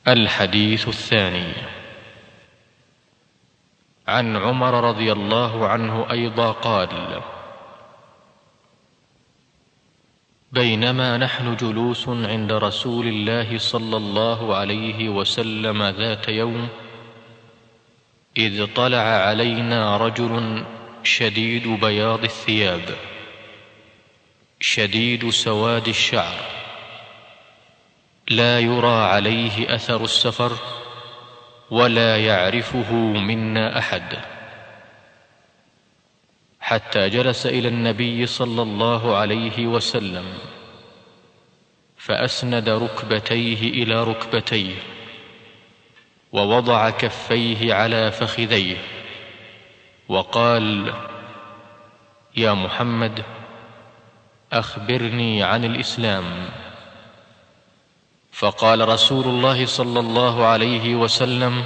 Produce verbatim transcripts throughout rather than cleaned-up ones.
الحديث الثاني. عن عمر رضي الله عنه أيضا قال: بينما نحن جلوس عند رسول الله صلى الله عليه وسلم ذات يوم، إذ طلع علينا رجل شديد بياض الثياب شديد سواد الشعر، لا يرى عليه أثر السفر ولا يعرفه منا أحد، حتى جلس إلى النبي صلى الله عليه وسلم فأسند ركبتيه إلى ركبتيه ووضع كفيه على فخذيه وقال: يا محمد، أخبرني عن الإسلام. فقال رسول الله صلى الله عليه وسلم: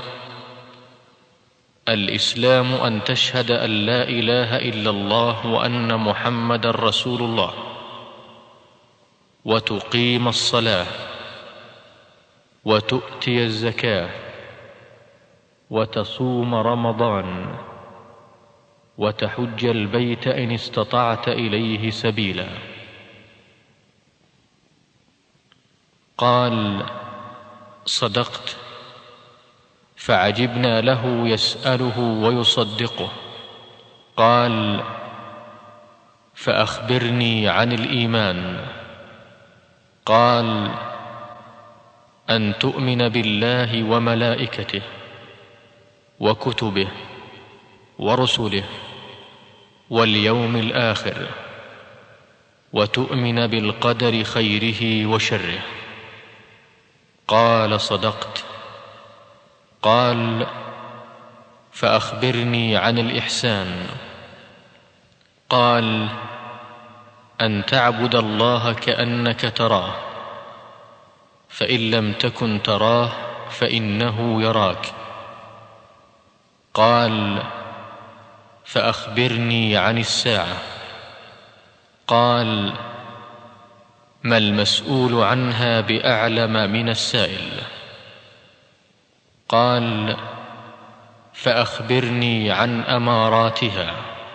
الإسلام أن تشهد أن لا إله إلا الله وأن محمدًا رسول الله، وتقيم الصلاة، وتؤتي الزكاة، وتصوم رمضان، وتحج البيت إن استطعت إليه سبيلا. قال: صدقت. فعجبنا له يسأله ويصدقه. قال: فأخبرني عن الإيمان. قال: أن تؤمن بالله وملائكته وكتبه ورسله واليوم الآخر، وتؤمن بالقدر خيره وشره. قال: صدقت. قال: فأخبرني عن الإحسان. قال: أن تعبد الله كأنك تراه، فإن لم تكن تراه فإنه يراك. قال: فأخبرني عن الساعة. قال: ما المسؤول عنها بأعلم من السائل. قال: فأخبرني عن أماراتها.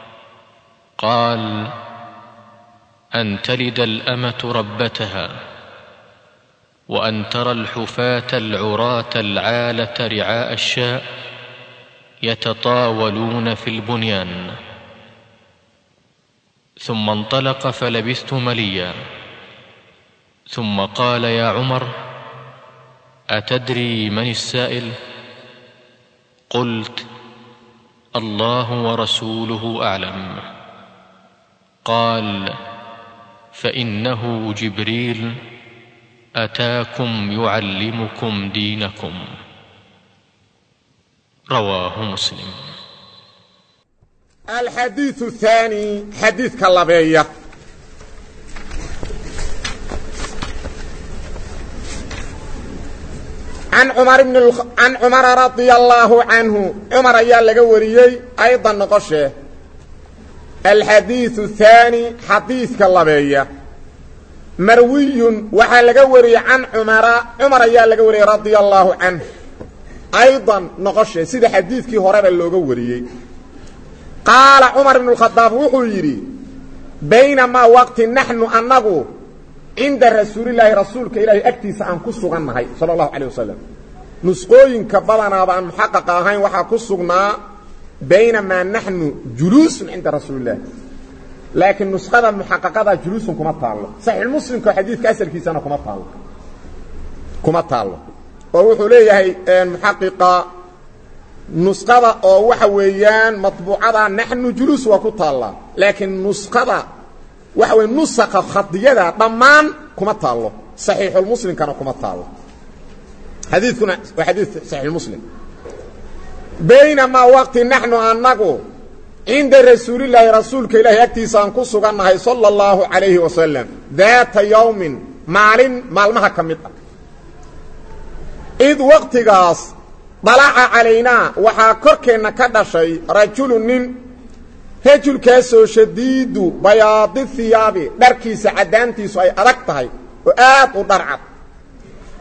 قال: أن تلد الأمة ربتها، وأن ترى الحفاة العراة العالة رعاء الشاء يتطاولون في البنيان. ثم انطلق فلبثت مليا، ثم قال: يا عمر، أتدري من السائل؟ قلت: الله ورسوله أعلم. قال: فإنه جبريل أتاكم يعلمكم دينكم. رواه مسلم. الحديث الثاني حديث كاللبية. عن عمر بن الخ... عن عمر رضي الله عنه. عمر يا لغا وريي ايضا نقشه. الحديث الثاني حديث كاللبية مروي وحا لغا وريي عن عمر. عمر يا لغا وريي رضي الله عنه ايضا نقشه سيده حديثكي هورeba looga wariyay. قال عمر بن الخطاب وحو يري: بينما وقت نحن أنغو عند رسول الله رسولك إلهي أكتيس عن كسوغنهي صلى الله عليه وسلم. نسقوين كبالنا بأن محقق هاي وحا كسوغنا بينما نحن جلوس عند رسول الله، لكن نسخة المحققة جلوس كما تعالى. صحيح المسلم كحديث كأسر كيسانا كما تعالى كما تعالى ووحو ليه المحققة نسخة أو وحويان مطبوعة نحن جلوس وكتالله، لكن نسخة وحوي نسخة خطية ضمان كما تعالى. صحيح المسلم كان كما تعالى. حديثنا وحديث صحيح المسلم. بينما وقت نحن أنكو عند رسول الله رسولك إلهي أكتيس أن كسوغنهي صلى الله عليه وسلم ذات يوم مال مالمها كمتا، إذ وقت قاس طلع علينا وحا كركينا كدشي رجل نين رجل كاسو شديد بياض الثياب دركيس عدانتيس أي أدكتهي وآت ودرعت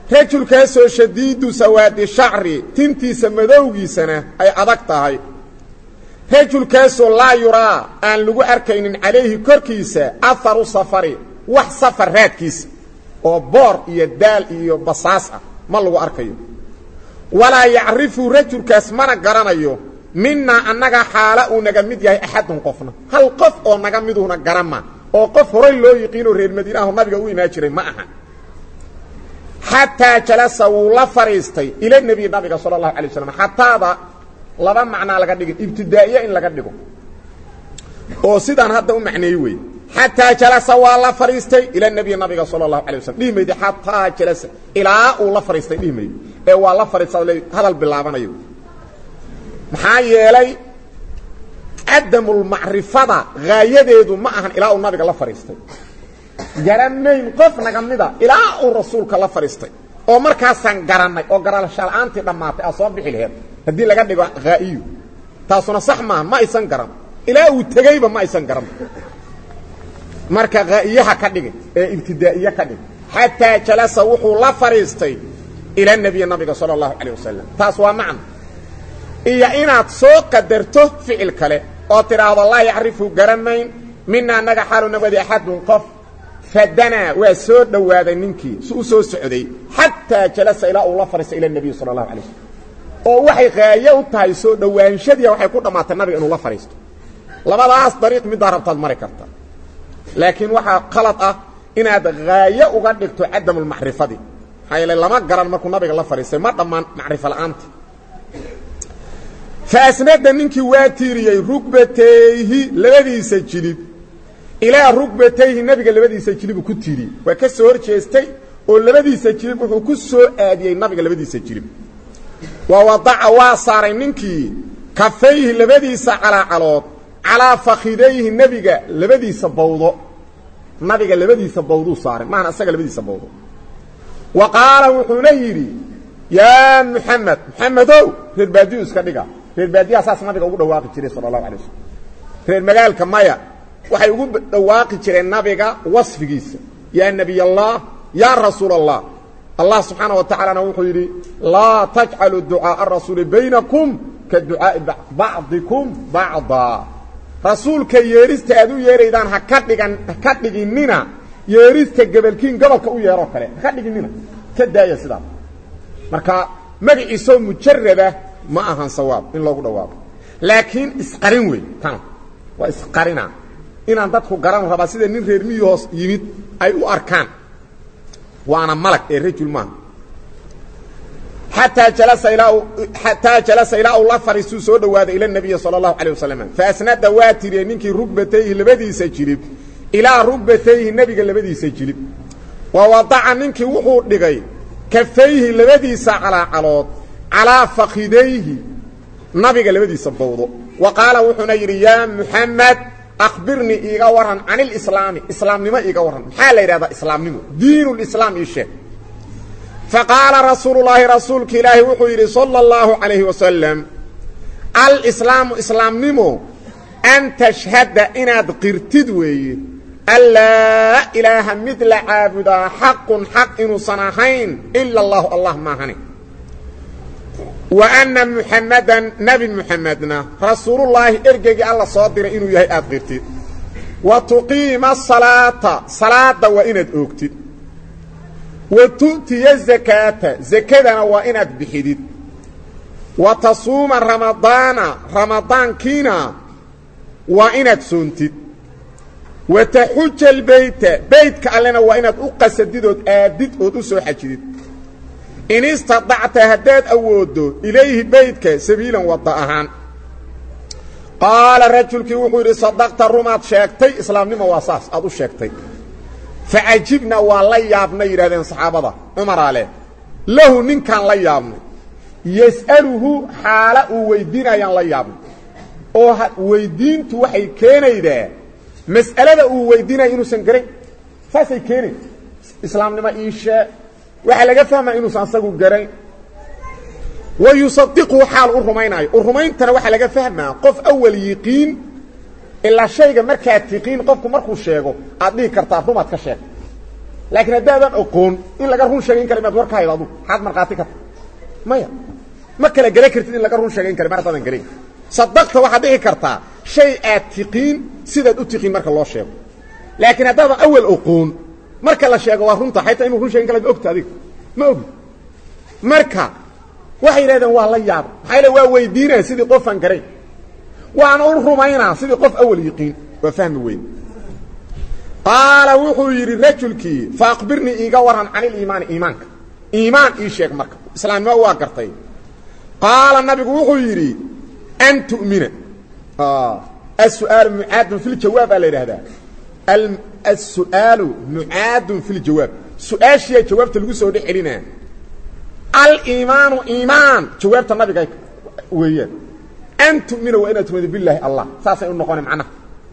rajulkaasoo shadiidu sawaadi shacri tintiisa madowgiisana ay adag tahay rajulkaasoo laa yuraa aan lagu arkaynin calayhi korkiisa aharu safari wax safar raadkiisa oo boor iyo daal iyo basaas ah ma lagu arkayo walaa yacrifu rajulkaas mana garanayo minaa annaga xaala uu naga mid yahay axadun qofna hal qof oo naga miduuna garama oo qof horay loo yiqiinoo reer madiinahu nabiga u imaan jiray ma aha xataa jalasa wuu la fariistay ila nebiy nabiga sala allahu alay waslam xataada laba macnaa laga dhigin ibtidaa'iye in laga dhigo oo sidaan hadda u macneeyey wey xataa jalasa waa la fariistay ila nebiy nabiga sala allahu alay waslm dhihi maydi xataa jalasa ilaa uu la fariistay dhihi maydi ee waa la fariistay hadal bilaabanayo maxaa yeelay cadamulmacrifada haayadeedu ma ahan ilaa uu nabiga la fariistay garanayn qof naga mida ilaa uu rasuulka la fariistay oo markaasaan garannay oo garashala'aantii dhammaatay aa soo bixi laheed haddii laga dhigo haa'iyu taasuna sax maaha ma aysan garan ilaa uu tegeyba ma aysan garan marka haa'iyaha ka dhigin ee ibtidaa'iye ka dhig xataa jalasa wuxuu la fariistay ila nebiy nabiga sala allahu calayh wasalam taas waa macna iyo inaad soo qadarto ficil kale oo tidhaahdo laa yacrifu garanayn mina annaga xaalu nabadi axadun qof fadanaa waa soo dhowaaday ninkii si u soo socday xataa jalasa ilaa uu la fariistay ila nebiy sala allahu alay waslm oo waxay haaye u tahay soo dhowaanshadiia waxay ku dhammaatay nabiga inuu la fariisto labadaas dariiq middaa rabtaad mari karta laakiin waxaa qalad ah inaad haaye uga dhigto cadamulmacrifadii maxaa yeele lama garan markuu nabiga la fariistay ma dhammaan macrifo la'aanta faasnada ninkii waa tiiriyey rugbatayhi labadiisa jilib ilaa rugbatayhi nabiga labadiisa jilibuu ku tiiriyey waa ka soo hor jeestay oo labadiisa jilib wuxuu ku soo aadiyey nabiga labadiisa jilib wa wadaca waa saaray ninkii kafayhi labadiisa calaacalood calaa fakhidayhi nebiga labadiisa bawdo nabiga labadiisa bawduu saaray maana isaga labadiisa bawdo wa qaala wuxuuna yidhi yaa muxamed muxamedow reer baadiyu iska dhiga reer baadiyaha saas nabiga ugu dhawaaqi jiray sala allahu alay waslm reer magaalka maya waxay ugu dhawaaqi jireen nabiga wasfigiisa yaa nebiy allah yaa rasuul allah allah subxaana wa tacaalana wuxuu yidhi laa tajcalu ducaaءa rasuuli baynakum ka ducaa'i bacdikum bacdaa rasuulka yeerista aad u yeeraydaan haka dhigan haka dhiginina yeerista gebalkiin gobolka u yeeroo kale haka dhiginina ka daaya sidaa marka magaciisoo mujarada ma ahan sawaab in loogu dhawaaqo laakiin isqarin wey tan waa isqarina inaan dadku garan rabaa sida nin reer miyi hoos yimid ay u arkaan waana malag ee rajul maaha xataa jalasa ilaa xataa jalasa ilaa uu la fariistuu soo dhowaaday ila nebiya sala allahu calayh wasalam faasnada waa tiriyey ninkii rugbatayhi labadiisa jilib ilaa rugbatayhi nebiga labadiisa jilib wa wadaca ninkii wuxuu dhigay kafayhi labadiisa calaacalood calaa fakhidayhi nabiga labadiisa bawdo wa qaala wuxuuna yidhi yaa muxamed akhbirnii iiga warran can ilislaami islaamnimo iiga warran maxaa la yidhahdaa islaamnimo diinulislaam ii sheeg faqaala rasuulullaahi rasuulka ilaahi wuxuu yidhi sala allahu calayhi wasalam alislaamu islaamnimo an tashhada inaad qirtid weeye an laa ilaaha mid la caabudaa xaqun xaq inuusan ahayn ila allahu allah maahane wa anna muxamadan nebi muxamedna rasuulullaahi ergeygii alla soo diray inuu yahay aad qirtid wa tuqiima asalaata salaadda waa inaad oogtid wa tu'tiya zakaata zakadana waa inaad bixidid wa tasuuma ramadaana ramadaankiina waa inaad soontid wa taxuja albeyta beytka allena waa inaad u qasadid ood aadid ood u soo xajidid in istadacta haddaad awooddo ilayhi beytka sabiilan wadda ahaan qaala rajulkii wuxuu yidhi sadaqta rumaad sheegtay islaamnimo waa saas aad u sheegtay facajibna waa la yaabnay yidhahdeen saxaabada cumaraa leh lahu ninkaan la yaabnay yas'aluhu xaala uu weydiinayaan la yaabnay oo weydiintu waxay keenaydaa mas'alada uu weydiinaya inuusan garayn saasay keenay islaamnimo iishee waxaa laga fahmaya inuusan asagu garayn wa yusadiqhu xaal u rumaynaayo u rumayntana waxaa laga fahmaa qof awal yiqiin ilaa shayga markaad tiqiin qofku markuu sheego aad dhihi kartaa rumaad ka sheeg laakiin hadaadan aqoon in laga run sheegin karo maad warka haydo xad marqaati ka maya ma kala gala kartid in laga run sheegin karo martadan galay sadaqta waxa dhici karta shay aatiqiin sidaad u tiqiin marka loo sheego laakiin hadaadan awal aqoon marka la sheego waa runta hayta inuu run sheegin karo ogta adiga ma og marka waxay yiraahdeen waa la yaab hayla waa weydiinaa sidii qof aan garay waan u rumaynaa sidii qof awal yaqiin wa fahmi weyn qaala wuxuu yiri rajulkii faaqbirni iiga waran aan iimaan iimaanka iimaan ii sheeg marka islaamnimo waa gartay qaala nabigu wuxuu yiri an tu'mina ah as-su'aal mu'aad fi al-jawaab ala yiraahdaa as-su'aal mu'aad fi al-jawaab su'aashiya jawaabta lagu soo dhixinaa al-iimaan iimaan jawaabta nabiga weeyaan an tu'mina wa ina tu'minu billahi allah saasay u noqon macna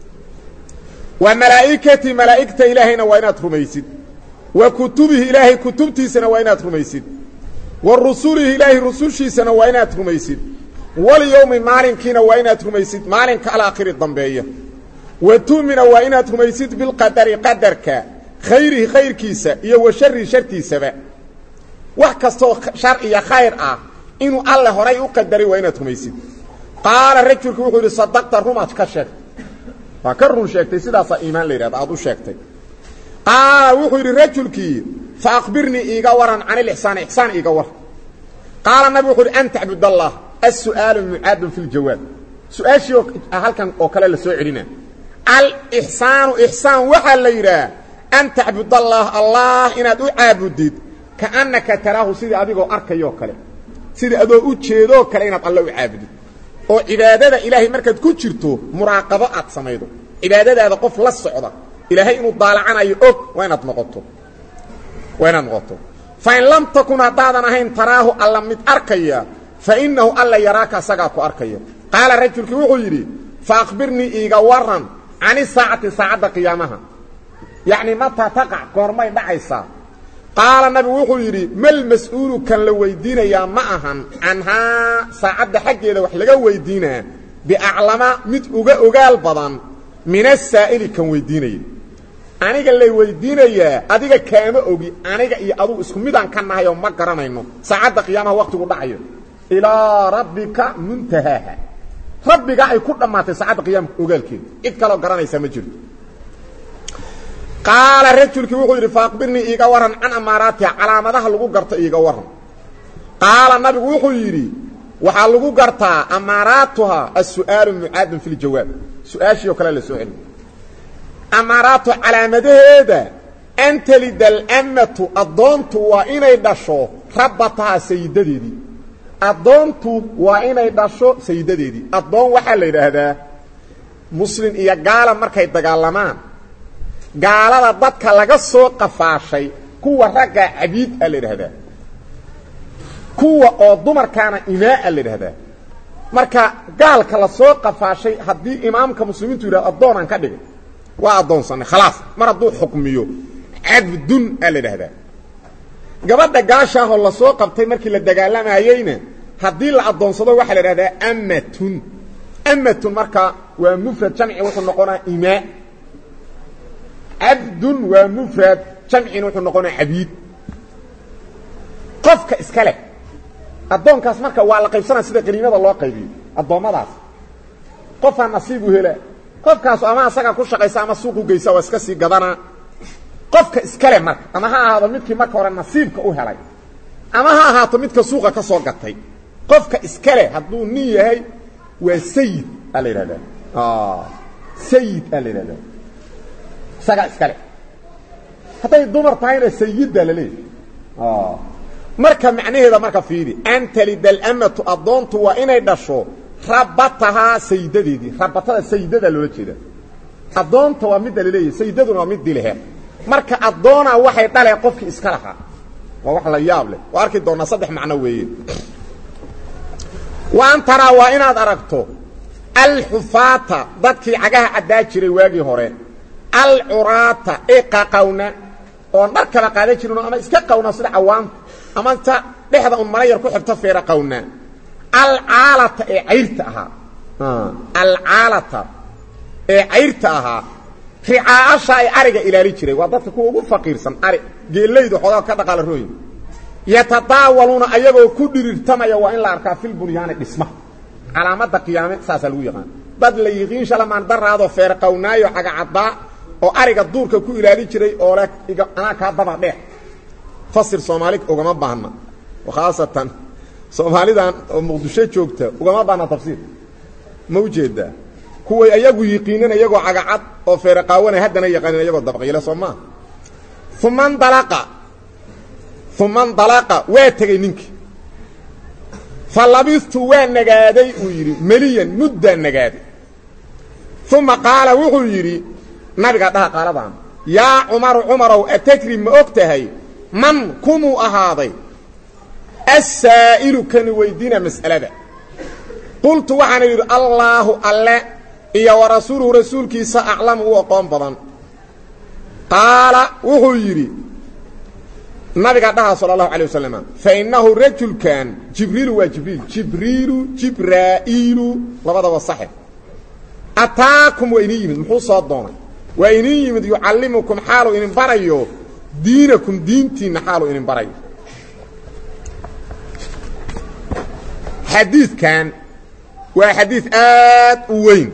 wa malaa'ikati malaa'ikata ilaahina wa ina rumaysid wa kutubihi ilaahi kutubtiisana wa ina rumaysid wa rusulihi ilaahi rusushiisana wa ina rumaysid wal yawmi maalinkiina wa ina rumaysid maalinka al-aakhir dambeeya wa tu'mina wa ina rumaysid bil qadari qadarka khayrihi khayrkiisa iyo wa sharri shartiisaba wax kasto shar iyo khayr ah inuu alla horay u qadari wa ina rumaysid qaala rajulku wuxuu yiri sadaqta rumaad ka sheeg waa ka run sheegtay sidaas iimaan leeyahay aad u sheegtay qaala wuxuu yiri rajulkii faaqbirni iiga waran aan ihsaan ihsaan iiga war qaala nabi wuxuu yiri anta abdullah as-su'aal mu'aad fi al-jawaab su'aashi halkan oo kale la soo celina al-ihsaan ihsaan waxa la yiraa anta abdullah allah inaad u caabudid kaanaka taraahu sidii adigoo arkayo kale sidii adoo u jeedo kale inaad allah u caabudid oo cibaadada ilaahay markaad ku jirto muraaqabo aad sameeydo cibaadadaada qof la socda ilaahay inuu daalacanayo og waa inaad noqoto waa inaad noqoto fa in lam takun hadadan ahayn taraahu alla mid arkaya fa innahu alla yaraaka saga ku arkaya qaala rajulku wuxuu yiri fa akhbirni iiga waran ani saacati saacada qiyaamaha yaani mata taqa goormay dhacaysa qaala nabi wuxuu yiri mal mas'uulu kan la weydiinaya ma ahan anha saacada xageeda wax laga weydiinaa bi a'lama mid uga ogaal badan min as-sa'ili kan weydiinay aniga la weydiinaya adiga kaama ogi aniga iyo adu isku midaan ka nahay oo ma garanayno saacada qiyaamaha waqtigu dhacayo ila rabbika muntahaha rabbiga ay ku dhamaatay saacada qiyaamka ogaalkeeda cid kale garanaysa ma jirto qaala rajulkii wuxuu yiri faaqbirni iiga waran an amaaraati calaamadaha lagu garto iiga waran qaala nabigu wuxuu yiri waxa lagu gartaa amaaraatuha as-su'aal mu'aad fi al-jawaab su'aashi oo kale la soo celin amaaraatu calaamadaheeda anta lidal amatu adoontu waa inay dhasho rabbataha sayidadeedii adoontu waa inay dhasho sayidadeedii adoon waxa la yiraahdaa muslim iyo gaala markay dagaalamaan gaalada dadka laga soo qafaashay kuwa ragga abiid ah la yiraahdaa kuwa oo dumarkaana imaa la yiraahdaa marka gaalka la soo qafaashay hadii imaamka muslimiintu yiraahdo adoonan ka dhigay waa adoonsan khalaas mar haduu xukmiyo abdun la yiraahdaa gabadha gaasha oo la soo qabtay markii la dagaalamayayna hadii la adoonsado waxa la yiraahdaa amatun amatun marka waa mufrad jamci wuxuu noqonaa imaa عبد ومفرد جمع وحو نقونا عبيد قفك اسكاله ادون كاس marka waa la qaybsanaa sida qariimada loo qaybiyo adoomadaas qofa nasiib u hela qofkaas ama asaga ku shaqeysa ama suuq u geysa waa iska sii gadana qofka iskale marka ama ha ahaado midkii marka hore nasiibka u helay ama ha ahaato midka suuqa ka soo gatay qofka iskale haduu nin yahay waa sayid ala yiraahdaa ah sayid ala yiraahdaa saga iskale haday dumar tahayna sayida la leeyahay ah marka macnaheeda marka fiiri anta lidal amatu adoontu waa inay dhasho rabataha sayidadeedii rabatada sayidada loo jeeda adoonta waa mid la leeyahay sayidaduna waa mid dilehe marka adoona waxay dhalay qofkii iska lahaa waa wax la yaab leh waa arki doona saddex macno weeye waan tara waa inaad aragto al hufata dadkii cagaha cadaa jiray waagii hore al-urata iqaqawna oo dharka la qaaday jirno ama iska qawna sida cawaam ama ta dhexda un marayar ku xirta feera qawna al-aalata ee ayrta aha al-aalata ee ayrta aha ricaasha ay ariga ilaali jiray waa dadka kuwa ugu faqiirsan ari geelaydu xogaa ka dhaqaala rooyin yatadaawaluna ayagoo ku dhirirtamaya waa in la arkaa fil bunyaani dhisma calaamada qiyaame saasa lagu yaqaan dad la yiqiin shalamaan daraado feer qawnaayo xaga cadda oo ariga duurka ku ilaali jiray oo la ana ka daba dheer fasir Soomaali ugama baahna khaasatan Soomaalidan oo Muqdisho joogta ugama baahna tafsiir mawjeeda kuwa ayagu yiqiinana ayagoo xaga cad oo feer qaawana hadana yaqaan ayagoo dabqiila Soomaa thuman dalaqa thuman dalaqa waa tagay ninki falabistu waa nagaaday uu yiri maliyan mudda nagaaday thumma qaala wuxuu yiri nabiga dhaha qaaladan yaa umar umarow atakrim ma ogtahay man kumu ahaaday as-sa'ilu kan weydiina mas'alada qultu waxaan yiri Allahu alla iyo wa rasuuluhu rasuulkiisa a'lamu wa qom badan qaala wuxuu yiri nabiga dhaha sallallahu alayhi wasallam fa innahu rajul kan jibril wa jibril jibrilu jibrailu labada waa sahih ataakum wa inii yimid muxuu soo doonay wa inii yimid yuallimukum halu in barayo diinakum diintiina halu in barayo hadith kan wa hadith aad u weyn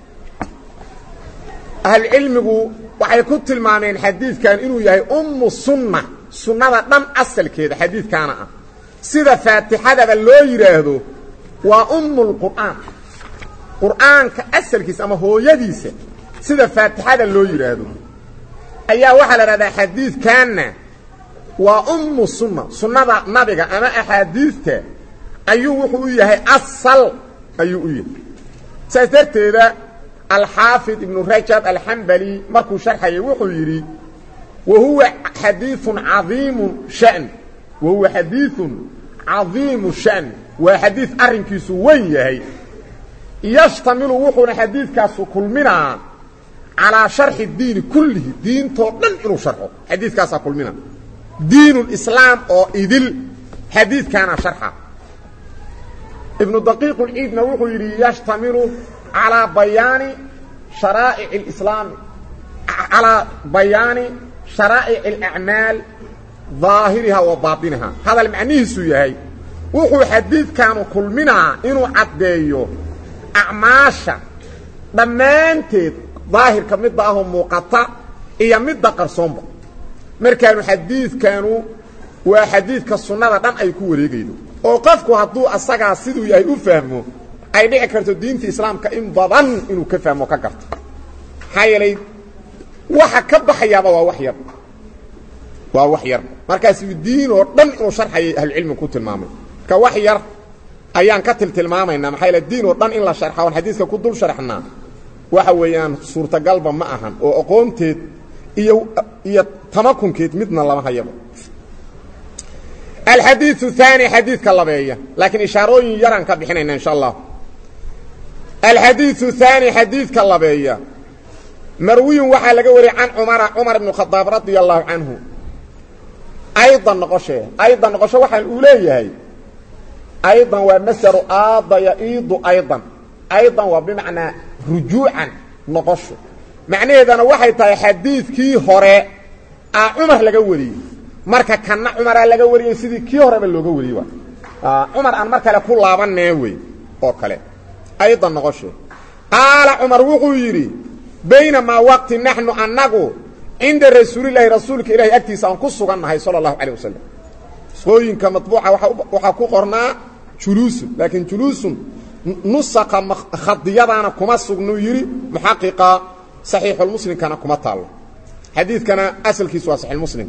ahl ilmigu waxay ku tilmaameen hadith kan inuu yahay ummu sunnah sunnada dhan asalkeeda xadiidkaana ah sida faatixada loo yiraahdo waa ummul qur'aan qur'aanka asalkiisa ama hooyadiisa sida faatixada loo yiraahdo ayaa waxa la radaa xadiidkaana waa ummu sunna sunnada nabiga ama ahadiista ayuu wuxuu yahay asal ayuu u yahay saasarteeda al-Hafid ibn Rajab al-Hanbali markuu sharxay wuxuu yiri وهو حديث عظيم شأن وهو حديث عظيم شأن وحديث أرنكيس ويه يشتمل وحون حديث كاسو كل منا على شرح الدين كله دين طولن إنه شرحه حديث كاسو كل منا دين الإسلام أو إذل حديث كان شرحه ابن دقيق العيد نوحو يري يشتمل على بيان شرائع الإسلام على بيان شرائع الأعمال ظاهرها وباطنها هذا المعنى سويهي وحو حديث كانوا كل منا إنه عديو أعماشا دمانتي ظاهر كمدهم موقطع إيا مدى قرصنبا مركانوا حديث كانوا وحديث كالسنة دم أي كوري قيدو وقفكوا هدو أساقا سيدو يهي أفهموا أي دي أكرتو دين في إسلام كإن ضبان إنه كفهموا كقرت حي لي waxa ka baxayaba waa wax yar waa wax yar markaas diin oo dhan oo sharxay ahl ilmi ku tilmaamay ka wax yar ayaan ka tiltilmaamayna maxay la diin oo dhan in la sharxo hadiiska ku dul sharxnaa waxa weeyaan suurta galba ma ahan oo aqoonteed iyo iyo tamakunkeed midna lama hayaba الحديث الثاني حديث كلابيه لكن اشارooyin yaran ka bixinayna insha Allah الحديث الثاني حديث كلابيه مروي وحا لغا وري عن عمر عمر بن الخطاب رضي الله عنه ايضا نقشه ايضا نقشه وحا الاوليه ايضا ومسر اض يعيد ايضا ايضا وبمعنى رجوعا نقشه معناه اذا waxay tahay xadiidkii hore a Umar laga wariyay marka kana Umar laga wariyay sidii kii hore ba looga wariyay waa Umar aan marka la ku laabanay way oo kale ايضا نقشه قال عمر wuxuu yiri بينما وقت نحن أنغو عند رسول الله رسولك إلهي أكتس أن كسوغنها صلى الله عليه وسلم سوين كمطبوعة وحاكو قرنا جلوس لكن جلوس نسق خضيضانا كما سوغنو يري محققة صحيح المسلم كان كما طال حديث كان أسل كيسوا صحيح المسلم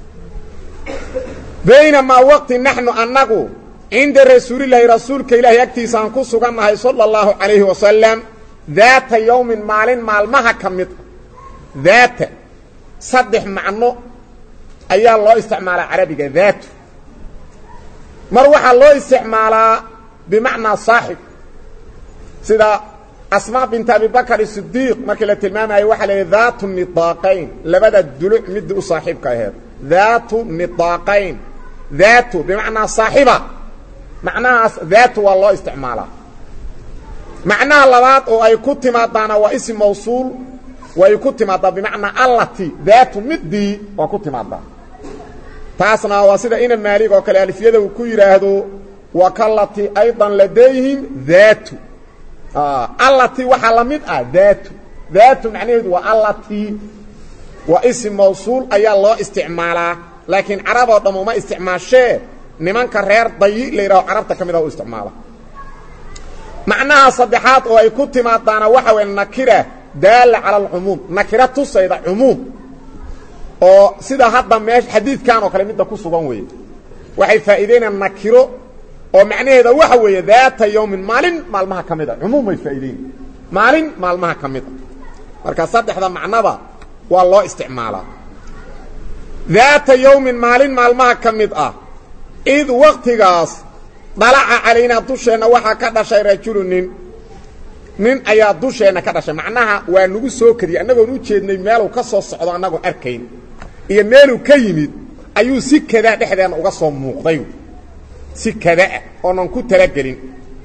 بينما وقت نحن أنغو عند رسول الله رسولك إلهي أكتس أن كسوغنها صلى الله عليه وسلم ذات يوم مالين مالمها كمد ذات صدح معنو ايا الله استعمال عربي ذات مروح الله استعمال بمعنى صاحب سيدا اسماء بنت ابي بكر الصديق مكله المام اي وحل ذات النطاقين لبدا الدلوع مد صاحبك هذا ذات النطاقين ذات بمعنى صاحبه معناها ذات والله استعمالها معناها لباد او اي كتمادانا وا اسم موصول way ku timaada bimacna allati daatu midii waa ku timaada taasna waa sida ina maalig oo kale alfiyada uu ku yiraahdo wa kallati aydan ladayhim daatu ah allati waxa la mid ah daatu daatu macnaheedu waa allati wa ism mawsul ayaa loo isticmaalaa laakiin arab oo dhamma ma isticmaashee nimanka reer dayi leeyahay arabta kamida u isticmaala macnaha saddexaad oo ay ku timaadana waxa weyn nakira daal ala al-umum nakira tusayda umum oo sida hadda meesh xadiidkan oo kale mid ku sugan weeye waxay faa'iideeyaan nakiro oo macnaheedu waxa weeye daata yawmin maalin maalmaha kamida umum ay faa'iideeyaan maalin maalmaha kamida marka saddexda macnaba waa loo isticmaalaa daata yawmin maalin maalmaha kamid ah id waqtigaas dalaca calayna dusheena waxa ka dhashay rajulunin nin ayaa dusheena ka dhashay macnaha waa nagu soo kadiy anagoo u jeednay meel uu ka soo socdo anagoo arkayn iyo meel uu ka yimid ayuu si kada dhexdeena uga soo muuqday si kada oo aan ku talagelin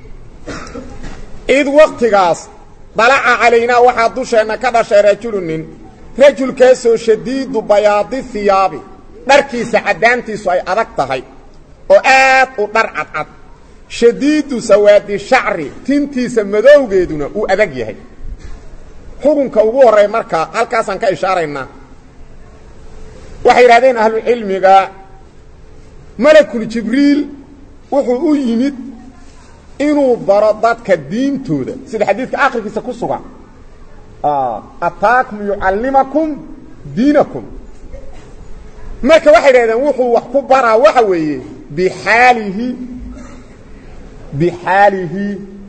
id waqtigaas dalaca calayna waxa dusheena ka dhashay rajulunin rajulkaasoo shadiidu bayaadi thiyaabi dharkiisa cadaantiisu ay adag tahay oo aad u dhar cadcad shadiidu sawaadi shacri tintiisa madowgeeduna uu adag yahay xukunka ugu horeey marka halkaasaan ka ishaaraynaa waxay yiraahdeen ahlu cilmiga malakul jibriil wuxuu u yimid inuu baro dadka diintooda sida xadiidka aakhirkiisa ku sugan ataakum yuallimakum diinakum marka waxay yiraahdeen wuxuu wax ku baraa waxa weeye bixaalihi bixaalihi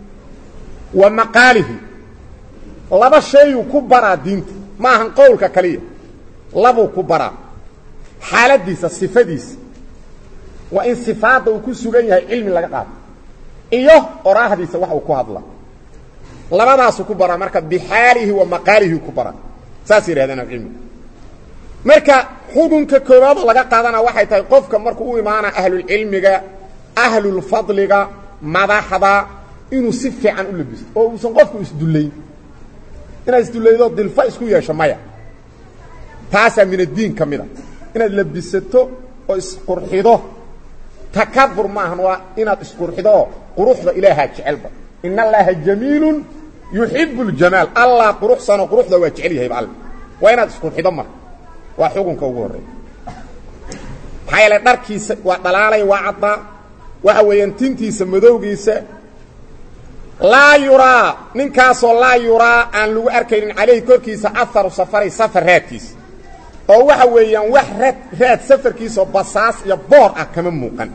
wa maqaalihi laba shay ku baraa diinta ma ahan qowlka kaliya laba ku baraa xaaladiisa sifadiisa wa in sifaada uu ku sugan yahay cilmi laga qaado iyo oraahdiisa wax uu ku hadla labadaas ku baraa marka bixaalihi wa maqaalihi ku baraa saas yiraahdeen cilmi marka xukunka koobaad laga qaadana waxay tahay qofka markuu u imaana ahlul cilmiga ahlul fadliga madaxda inuu si fiican u labisto oo uusan qofku isduleyn inay isduleedo dilfa isku yeesho maya taasa min diin kamida inaad labisato oo isqurxido takabbur ma ahan waa inaad isqurxido quruxda ilaaha jecelba inna allaha jamiilun yuhibbul jamaal allah quruxsana quruxda waa jecel yahay bal waa inaad isqurxido mar waa xukunka ugu horeeya hayla dharkiisa waa dhalaalay waa cadda waxa weeyaan tintiisa madowgiisa la yura ninkaasoo la yura aan lagu arkaynin calayhi korkiisa athar safari safaraadkiisa oo waxa weeyaan wax raad raad safarkiisa basaas iyo boor ah kama muuqan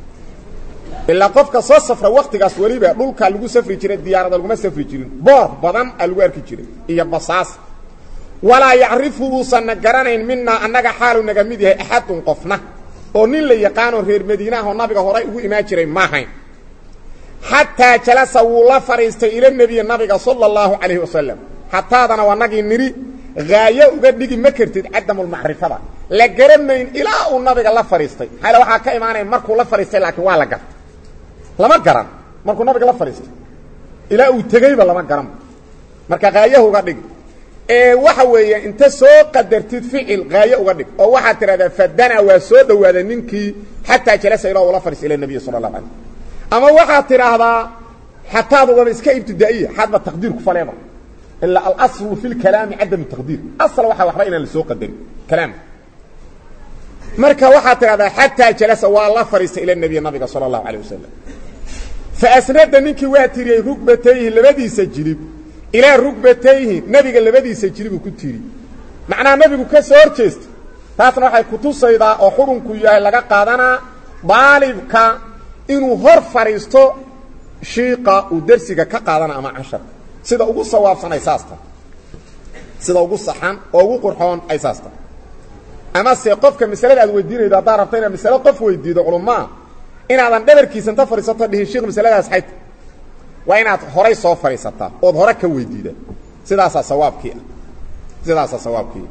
illa qofka soo safra waqtigaas waliba dhulka lagu safri jiray diyaarada lagu safri jirin boor badan lagu arki jiray iyo basaas wala yaarifu sanna garanayn minna annaga xaalu naga mid yahay ahadun qofna oo nin la yaqaan oo reer Madiina oo nabiga hore ugu imaan jiray ma ahayn hatta jalasa wala fariistay ila nabiga nabiga sallallahu alayhi wasallam hatta dana wanagi niri gaaya uga dhigi ma kartid adamul ma'rifada la garanayn ila uu nabiga la fariistay hala waxa ka imaanay markuu la fariistay laakiin waa la gar lama garan markuu nabiga la fariistay ila uu tagayba lama garan marka gaaya uga dhigi ee waxa weeye inta soo qadartid ficil gaaya uga dhig oo waxa tirada fadana waa soo dhawaada ninkii hatta jalasa ila wala faris ila nabiga sallallahu alayhi ama waxa tiraahdaa hatta uga iska ibtidaaiya hadba taqdiir ku faleeba illa al-asl fi al-kalam adam taqdiir asal waxa waxba inaan soo qadarin kalam marka waxa tirahdaa hatta jalasa wala faris ila nabiga nabiga sallallahu alayhi wasallam fa asnada ninkii waa tiriyay rukbatayhi labadiisa jilib ila rukbatayhi nabiga labadiisa jilib ku tiiri macna nabigu ka soo horjeesto taasna waxay ku tusaydaa oo xurunku yahay laga qaadana baalibka inuu hor fariisto shiiqa uu darsiga ka qaadana ama cashar sida ugu sawaabsan ay saasta sida ugu saxan oo ugu qurxoon ay saasta ama se qofka misalada aad weydiinaydo hadaa rabto inaad misalo qof weydiido culumaa inaadan dhabarkiisa inta fariisato dhihin shiiq misaladaas xayd waa inaad horay soo fariisataa oo hore ka weydiida sidaas sawaabkii sidaas sawaabkii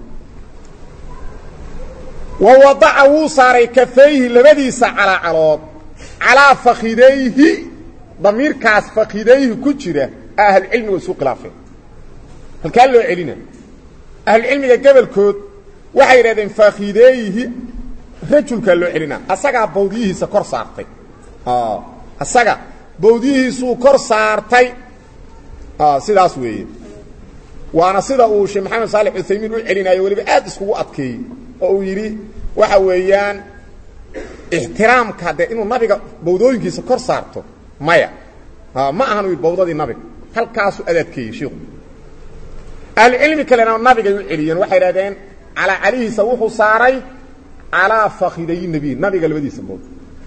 wa wada'a wusari kafayhi labadiisa ala calood ala fakhidayhi damirkaas fakhidayhi ku jira ahl ilmi wa suuq laafay halka loo celina ahlu cilmiga gobolkood waxay yiraahdeen faaqiideeyhi rajulka loo celina asaga bawdiyihiisa kor saartay ah asaga bawdiyihiisu kor saartay ah sidaas weeye waana sida uu Sheekh Maxamed Saalix Uthaymin u celinayo waliba aad iskugu adkeeyay oo uu yiri waxa weeyaan ihtiraamka hada inuu nabiga bawdooyinkiisa kor saarto maya ha ma ahan uu bawdadii nabiga halkaas u adadkeeyay sheekhu al ilmi kalena nabiga uu celiyeen waxay yiraahdeen ala alihi sawuhu saaray ala fakhiday nabi nabiga labadiisa bawd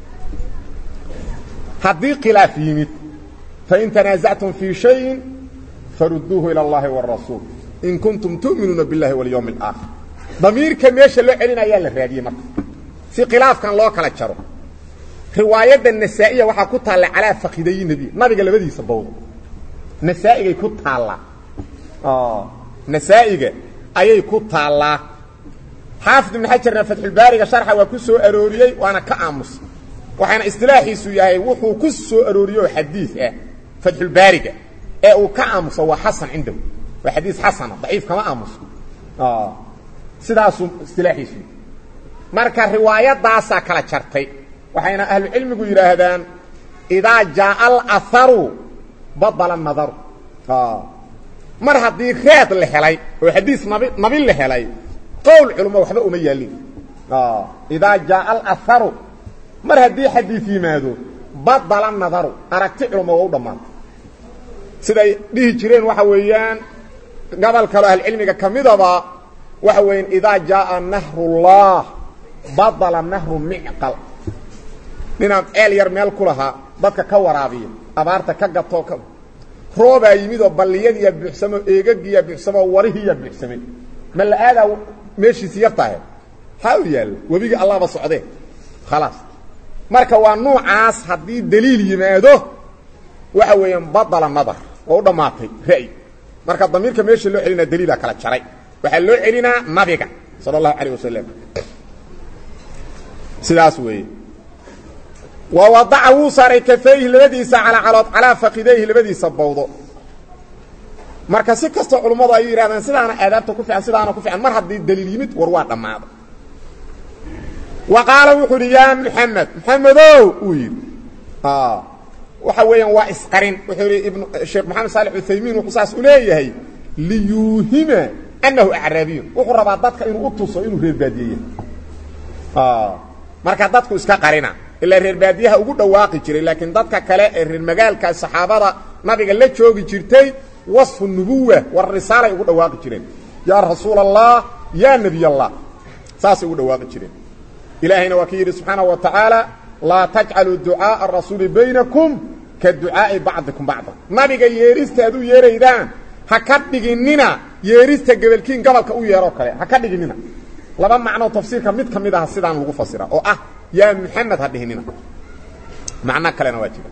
hadii khilaaf yimid fa in tanaza'tum fi shay'in farudduhu ila Allah wa ar-rasul in kuntum tu'minuna billahi wal yawmil akhir damirka meesha loo celinaya la raadiyay marka si khilaafkan loo kala jaro riwaayada nasaa'iya waxa ku taala ala fakhiday nabi nabiga labadiisa bawd nasaa'iga ku taala ah nasaa'iga ayay ku taala حافظ ابن حجر فتح الباري شرحه وكسو أروريي وانا كأمس وحنا استلاحي سياهي وحو كسو أروريي حديث اه فتح الباري اه وكأمس هو حسن عنده وحديث حسن ضعيف كما أمس اه سداسو استلاحي سياهي ماركا الروايات داسا كلا شرطي وحنا أهل العلم يقول هذان إذا جاء الأثر بطل النظر اه مرها دي خيط اللي حلي وحديث نبي نبي اللي حلي قول علماء وحبا أميالين آه. إذا جاء الأثر مر هدي حديثي ماذو بطل النظر أركت علماء وضمان سيدا ديه جيرين وحويان قبل كلا العلم كميضا وحوين إذا جاء نهر الله بطل النهر معقل لنام آل يرميال كلها بدك كورابين أبارتك كقطوك روبا يميدو بليان يبحسمو إيقاق يبحسمو وريه يبحسمو ما هذا ماشي سيارته حاول وبيجي الله بصعده خلاص marka waa noocaas hadii daliil yimaado waxa weeyaan badal nadar oo dhamaatay raay marka damiirka meesha loo celina daliila kala jaray waxa loo celina nabiga sallallahu alayhi wasallam sidaas weey wa wada'u sari kafayhi labadiisa ala alad ala faqidayhi labadiisa bawdo marka si kasto culimadu ay yiraahdaan sidaana aadaabta ku fiican sidaana ku fiican mar hadii daliil yimid war waa dhamaado وقال وحوري يا محمد محمدو وير اه waxa weeyaan waa isqarin wuxuu ibn Sheekh Maxamed Saalix Uthaymin wuxuu saas u leeyahay liyuhima annahu a'rabiy wuxuu rabaa dadka inuu u tuso inuu reer baadiye ah marka dadku iska qarina ila reer baadiyaha ugu dhawaaqi jiray laakiin dadka kale ee reer magaalka saxaabada nabiga la joogi jirtay wasfu nubuwah war risala ugu dhawaaqi jireen ya rasuulallah ya nabiy allah saas ugu dhawaaqi jireen إلهنا وكيل سبحانه وتعالى لا تجعلوا دعاء الرسول بينكم كدعاء بعضكم بعضا ما بيجي يريست هذو يريدان هكذا يريست قبل كين قبل كأو يروك هكذا جننا لما معنى تفسير كميت كميت هالسيدان وقفصيرة أو أه يا محمد هذه هننا معنى كلنا واجبا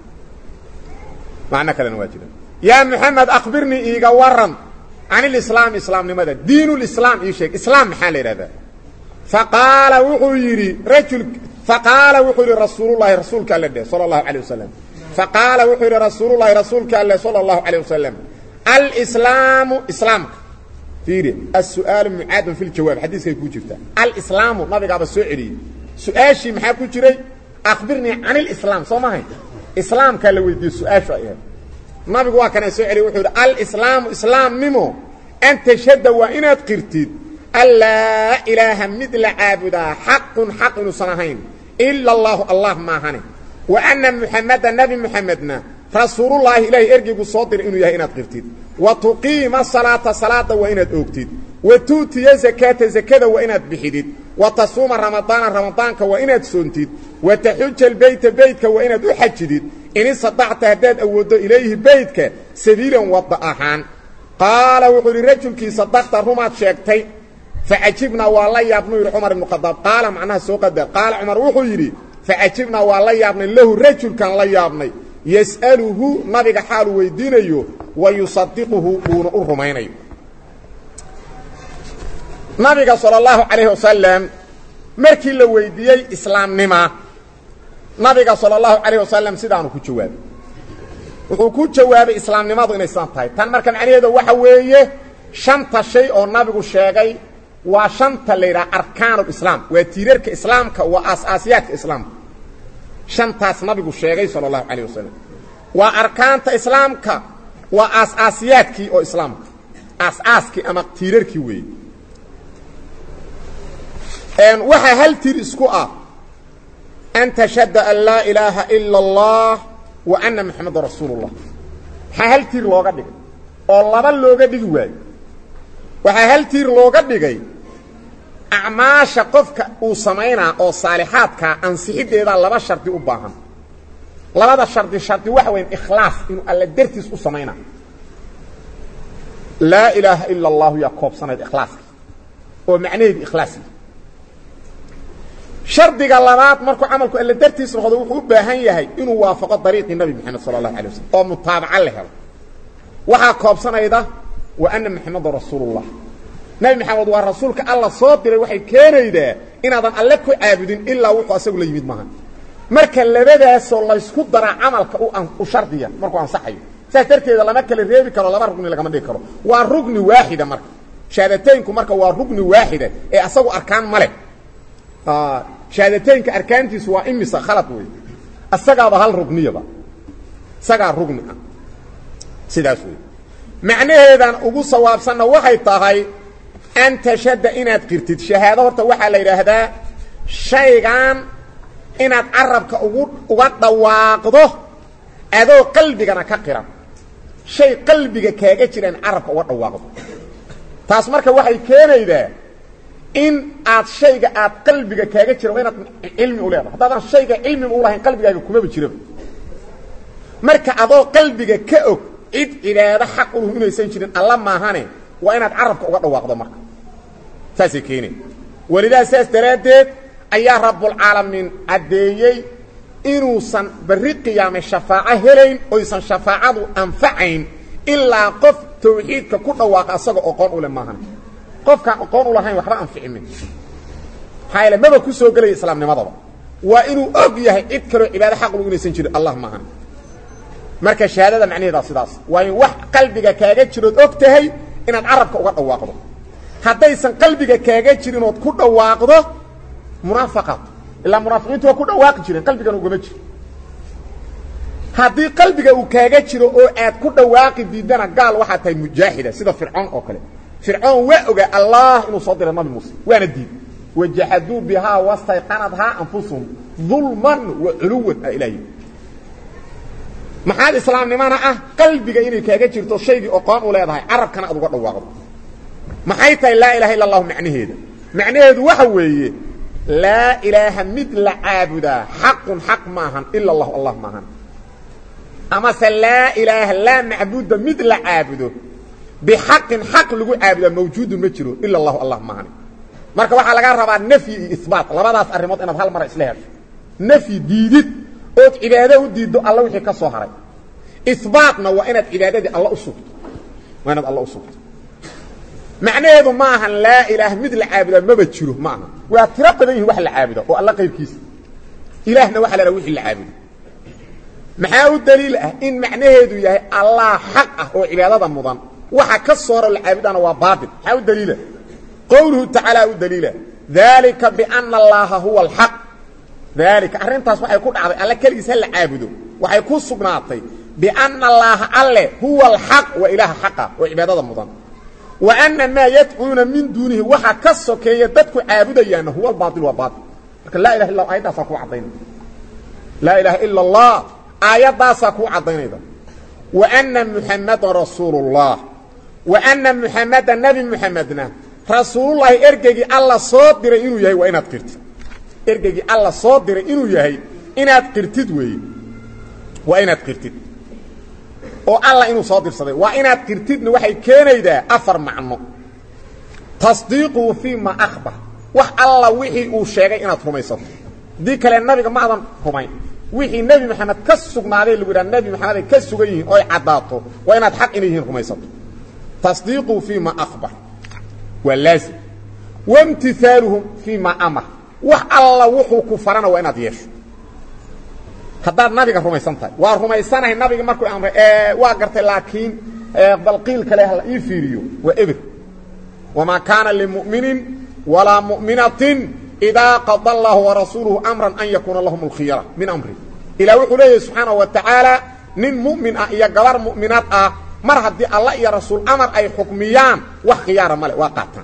معنى كلنا واجبا يا محمد أخبرني إيجا ورم عن الإسلام إسلام لماذا دين الإسلام يشيك إسلام حال هذا فقال وحيري رجل فقال وحيري رسول الله رسولك الله صلى الله عليه وسلم فقال وحيري رسول الله رسولك الله صلى الله عليه وسلم الإسلام إسلام فيري السؤال معاد في الجواب حديث يكون جفتا الإسلام ما بقى بالسؤالي سؤال شيء محاك جري أخبرني عن الإسلام صلى الله عليه إسلام كان لو يدي السؤال شوية ما بقى كان سؤالي وحيري الإسلام إسلام ممو أنت شد وإنات قرتيد ألا إله مثل عابدا حق حق نصنهين إلا الله الله ما هني وأن محمد النبي محمدنا رسول الله إليه إرجع الصادر إنه يهينات قرتيد وتقيم الصلاة صلاة وإنات أوكتيد وتوتي زكاة زكاة وإنات بحديد وتصوم رمضان رمضان وإنات سنتيد وتحج البيت بيتك وإنات أحجديد إن استطعت هداد أود إليه بيتك سبيلا وضعهان قال وقل رجل كي صدقت رمات شاكتي فعجبنا والله يا ابن عمر بن الخطاب قال معناها سوق ده قال عمر وحيري فعجبنا والله يا ابن له رجل كان لا يا ابني يسأله نبي حال ويدينيو ويصدقه ورمينيو نبي صلى الله عليه وسلم markii la weydiiyay islaamnima nabiga sallallahu alayhi wasallam sidaan ku jawaabay wuxuu ku jawaabay islaamnimadu inay san tahay tan markan macnaheedu waxa weeye shanta shay oo nabigu sheegay waa shanta leeyahay arkaanul islaam waa tiirarka islaamka waa aas-aasiyaadka islaamka shantaas nabigu sheegay sallallahu alayhi wasallam waa arkaanta islaamka waa aas-aasiyaadkii oo islaamka aas-aaskii ama tiirarkii weey een waxa hal tiir isku ah an tashhada an la ilaha illa allah wa anna muhammadar rasuulullah ha hal tiir looga dhigay oo laba looga dhigi waayo waxa hal tiir looga dhigay acmaasha qofka uu sameeyna oo saalixaadka ansixideeda laba sharti u baahan labada sharti sharti waxa weyn ikhlaas inuu alla dartiis u sameeyna la ilaha illa allah ya koobsanad ikhlaas oo macnaheedu ikhlaas shardiga labaad markuu amalku alla dartiis noqdo wuxuu u baahan yahay inuu waafaqo dariiqi nabi maxamed sallallahu alayhi wasallam oo mutaabaca la helo waxa koobsanayda wa anna muhammadar rasuulullah nabi maxamed waa rasuulka alla soo diray waxay keenaydaa inaadan alle ku caabudin ilaa wuxuu asagu la yimid maahan marka labadaas oo la isku dara amalka u shardiya markuu ansaxayo saas darteeda lama kala reebi karo laba rugni laga dhigi karo waa rugni waahida marka shahaadateynku marka waa rugni waahida ee asagu arkaan male ah shahaadateynka arkaantiisu waa imisa khalad weey asagaaba hal rugniyaba saga rugni ah sidaas weey macnaheedan ugu sawaabsanna waxay tahay an tashhada inaad qirtid shahaado horta waxa la yiraahdaa shaygan inaad arabka ugu uga dhawaaqdo adoo qalbigana ka qiran shay qalbiga kaaga jiraan arabka uga dhawaaqdo taas marka waxay keenaydaa in aad shayga aad qalbiga kaaga jiro inaad cilmi u leedahay haddaadan shayga cilmi u lahayn qalbigaaga kuma jiro marka adoo qalbiga ka og cid cibaado xaq u inaysan jirin alla maahane waa inaad arabka uga dhawaaqdo marka saasay keenay walidaa saas daraadeed ayaa rabbul caalamiin adeeyay inuusan bari qiyaame shafaaca helayn oo isan shafaacadu anfacayn ilaa qof tawxiidka ku dhawaaqa asaga aqoon u leh maahan qofka aqoon u lahayn waxba anficimin hayla maba ku soo galay islaamnimadaba waa inuu og yahay cid kale cibaado xaq u inaysan jirin allah maahan marka shahaadada macnaheedu sidaas waa in wax qalbiga kaaga jiro og tahay inaad arabka uga dhawaaqdo haddaysan qalbiga kaaga jirin oo ku dhawaaqdo munaafiqat ila munaafiqiintu waa ku dhawaaqi jireen qalbiga ugama jiro haddii qalbiga uu kaaga jiro oo aad ku dhawaaqi diidana gaal waxa tahay mujaahida sida fircoon oo kale fircoon waa oga allah inuu soo diray nabi muuse waana diid wajahadu biha wastayqanadha anfusuhum dhulman wa uluwan ilayhi maxaa islaamnimana ah qalbiga inay kaaga jirto shaygi aqoon u leedahay arabkana aad uga dhawaaqdo maxay tahay la ilaha illa allah macnaheedu macnaheedu waxa weeye la ilaha mid la aabuda haqqun haqq maahan illa allah allah maahan ama la ilaha la ma'budu mid la aabudo bi haqqin haqq lagu aabuda mawjuud ma jiro illa allah allah maahan marka waxa laga rabaa nafyi iyo isbaat labadaas arimood inaad hal mar isla hesho nafyi diidid oo cibaado u diido alla wixii ka soo haray isbaatna waa inaad cibaadadii alla u sugto waa inaad alla u sugto macnaheedu ma aha la ilaaha mid la caabudo ma jiro ma aha waa tira badan yihiin wax la caabudo oo alla qaybkiisa ilaahna waxa la wixii la caabudo maxaa u daliil ah in macnaheedu yahay allah xaq ah oo cibaadada mudan waxa ka soo haro la caabudana waa baatil maxaa u daliila qowluhu ta'ala u daliila dhalika bi anna allaha huwa al-haq ذلك arrintaas waxay ku dhacday alla kaliisa la caabudo waxay ku sugnaatay bi anna allaha alle huwa al-haq wa ilaha haqa wa ibadada mudan wa anna ma yad'una min dunihi waxa ka sokeeya dadku caabudayaan huwa al-baatil wa baatil marka la ilaha illa ayadaas ku cadayn la ilaha illa allah ayadaas ku cadaynayda wa anna muhammadar rasulullah wa anna muhammadan nabi muhammadna rasulullah ergegi alla soo diray inuu yahay waa inaad qirtid ergegi alla soo diray inuu yahay inaad qirtid weey waa inaad qirtid oo alla inuu soo dirsaday waa inaad qirtidna waxay keenaydaa afar macno tasdiiqu fi ma akhbar wax alla wixii uu sheegay inaad rumaysato dii kale nabiga ma adan rumayn wixii nabi maxamed ka sugnaaday lagu yiraahdo nabi maxamed ka sugan yihiin oo ay cadaato waa inaad xaq inay yihiin rumaysato tasdiiqu fi ma akhbar walazim wamtithaluhum fi ma amar wax alla wuxuu ku farana waa inaad yeesho haddaad nabiga rumaysan tahay waa rumaysanahay nabiga markuu amray ee waa gartay laakiin bal qiil kale hal ii fiiriyo wa ibr wama kana lilmu'minin wala mu'minatin idha qada Allahu wa rasuluhu amran an yakuna lahum al-khiyara min amri ila wuxuu leeyahay subhanahu wa ta'ala nin mu'min ah iyo gabar mu'minad ah mar hadii Allah iyo rasuul amar ay xukmiyaan wax khiyaara male waa qaatan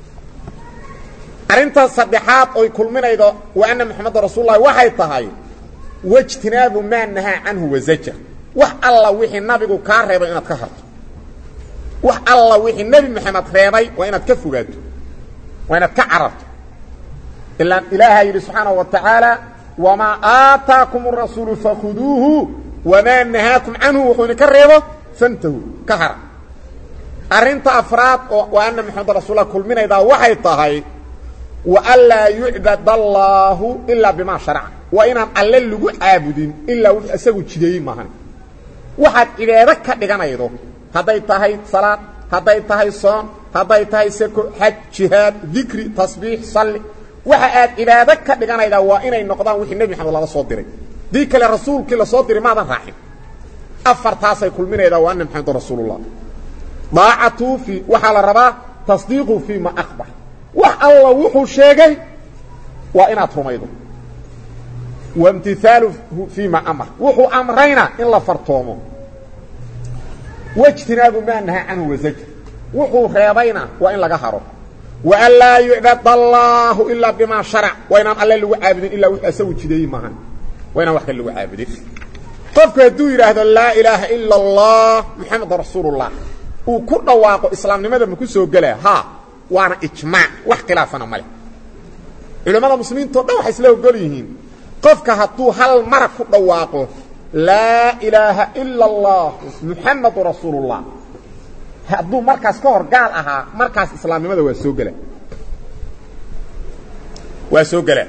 arinta saddexaad oo kulminaydo wa anna muhammad rasuulullaahi waxay tahay wajtinaabu ma nahaa anhu wa zajr wax alla wixii nabigu ka reebay inaad ka harto wax alla wixii nabi muhammad reebay waa inaad ka fogaato waa inaad ka cararto illa ilaahay subhanahu wa ta'ala wama aataakum ar-rasuulu fakhuduuhu wama nahaakum anhu wuxuu ka reebo fantahu ka har arinta afraad oo wa anna muhammad rasuulullaahi kulminayda waxay tahay وألا يعبد الله إلا بما شرع وإن الله لغو عابدين إلا أساقو جديد ماهن واحد إذا ذكر لغانا يدو هذا يتهي صلاة هذا يتهي صوم هذا يتهي سكو حج جهاد ذكر تصبيح صلي واحد إذا ذكر لغانا يدو وإن النقضان وحي النبي محمد الله صدري ذيك الرسول كلا صدري ماذا راحي أفر تاسي كل من يدو وأن محمد رسول الله ضاعته في وحال الرباه تصديقه فيما أخبر wax alla wuxuu sheegay waa inaad rumaydo wamtithalu fima amr wuxuu amrayna in la fartoomo wajtinaabu ma naha anhu wazaj wuxuu reebayna waa in laga haro wa alla yu'bad Allah illa bima shara' wa inaan alla lagu caabudin illa wuxuu asagu jideeyay maahan wa inaan wax kale lagu caabudin qofka haduu yiraahdo la ilaaha illa Allah muhammadur rasuulullah uu ku dhawaaqo islaamnimada ma ku soo galay ha وانا اجماع واختلافنا مله علماء المسلمين تو دو waxay isla ogol yihiin qofka haduu hal mar ku dhawaaqo la ilaha illa allah muhammadur rasuulullah haduu markaas ka hor gaal aha markaas islaamnimada waa soo galay waa soo galay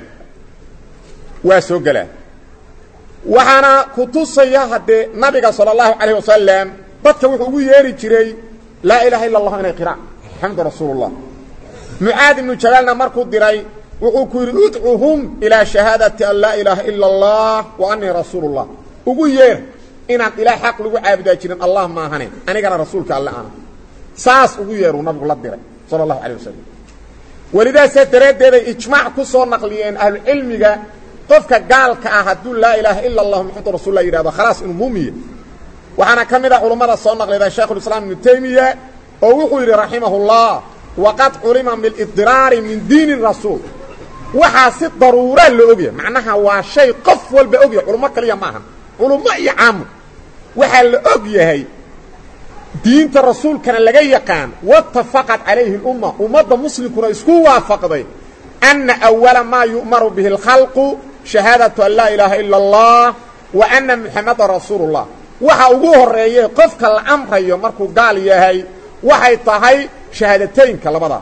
waa soo galay waxana ku tusaya hadee nabiga sallallahu alayhi wasallam dadka wuxuu ugu yeeri jiray la ilaha illa allah inay qiraan محمد رسول الله معاذ بن جبل مركو ديراي وحو كيري ادعوهم الى شهاده ان لا اله الا الله واني رسول الله ugu yeer inaan ilaa xaq lagu caabudaa jirin allah ma ahayn anigana rasuulka allah ana saas ugu yeeru nabigu la diray sallallahu alayhi wasallam walidaa satradeeda ijmaac ku soo naqliyeen ahlu ilmiga qofka gaalka ah haduu la ilaha illa allah muhammad rasuul allah yiraahdo khalaas inuu muumiye waxana kamida culimada soo naqliyay sheekh islam ibn taymiya oo wuxuu yiri rahimahullah waqad ulima bil idrar min din ar-rasul waxa si daruura loo ogyahay macnaha waa shay qof walba ogyahay culimo kaliya maaha culimo iyo caam waxa la ogyahay diinta rasuulkana laga yaqaan wattafaqat alayhi al-umma ummadda muslimkuna isku waafaqday anna awwala ma yu'maru bihi al-khalqu shahadatu an la ilaha illa allah wa anna muhammadar rasulullah waxa ugu horeeyay qofka la amrayo markuu gaal yahay waxay tahay shahaadateynka labada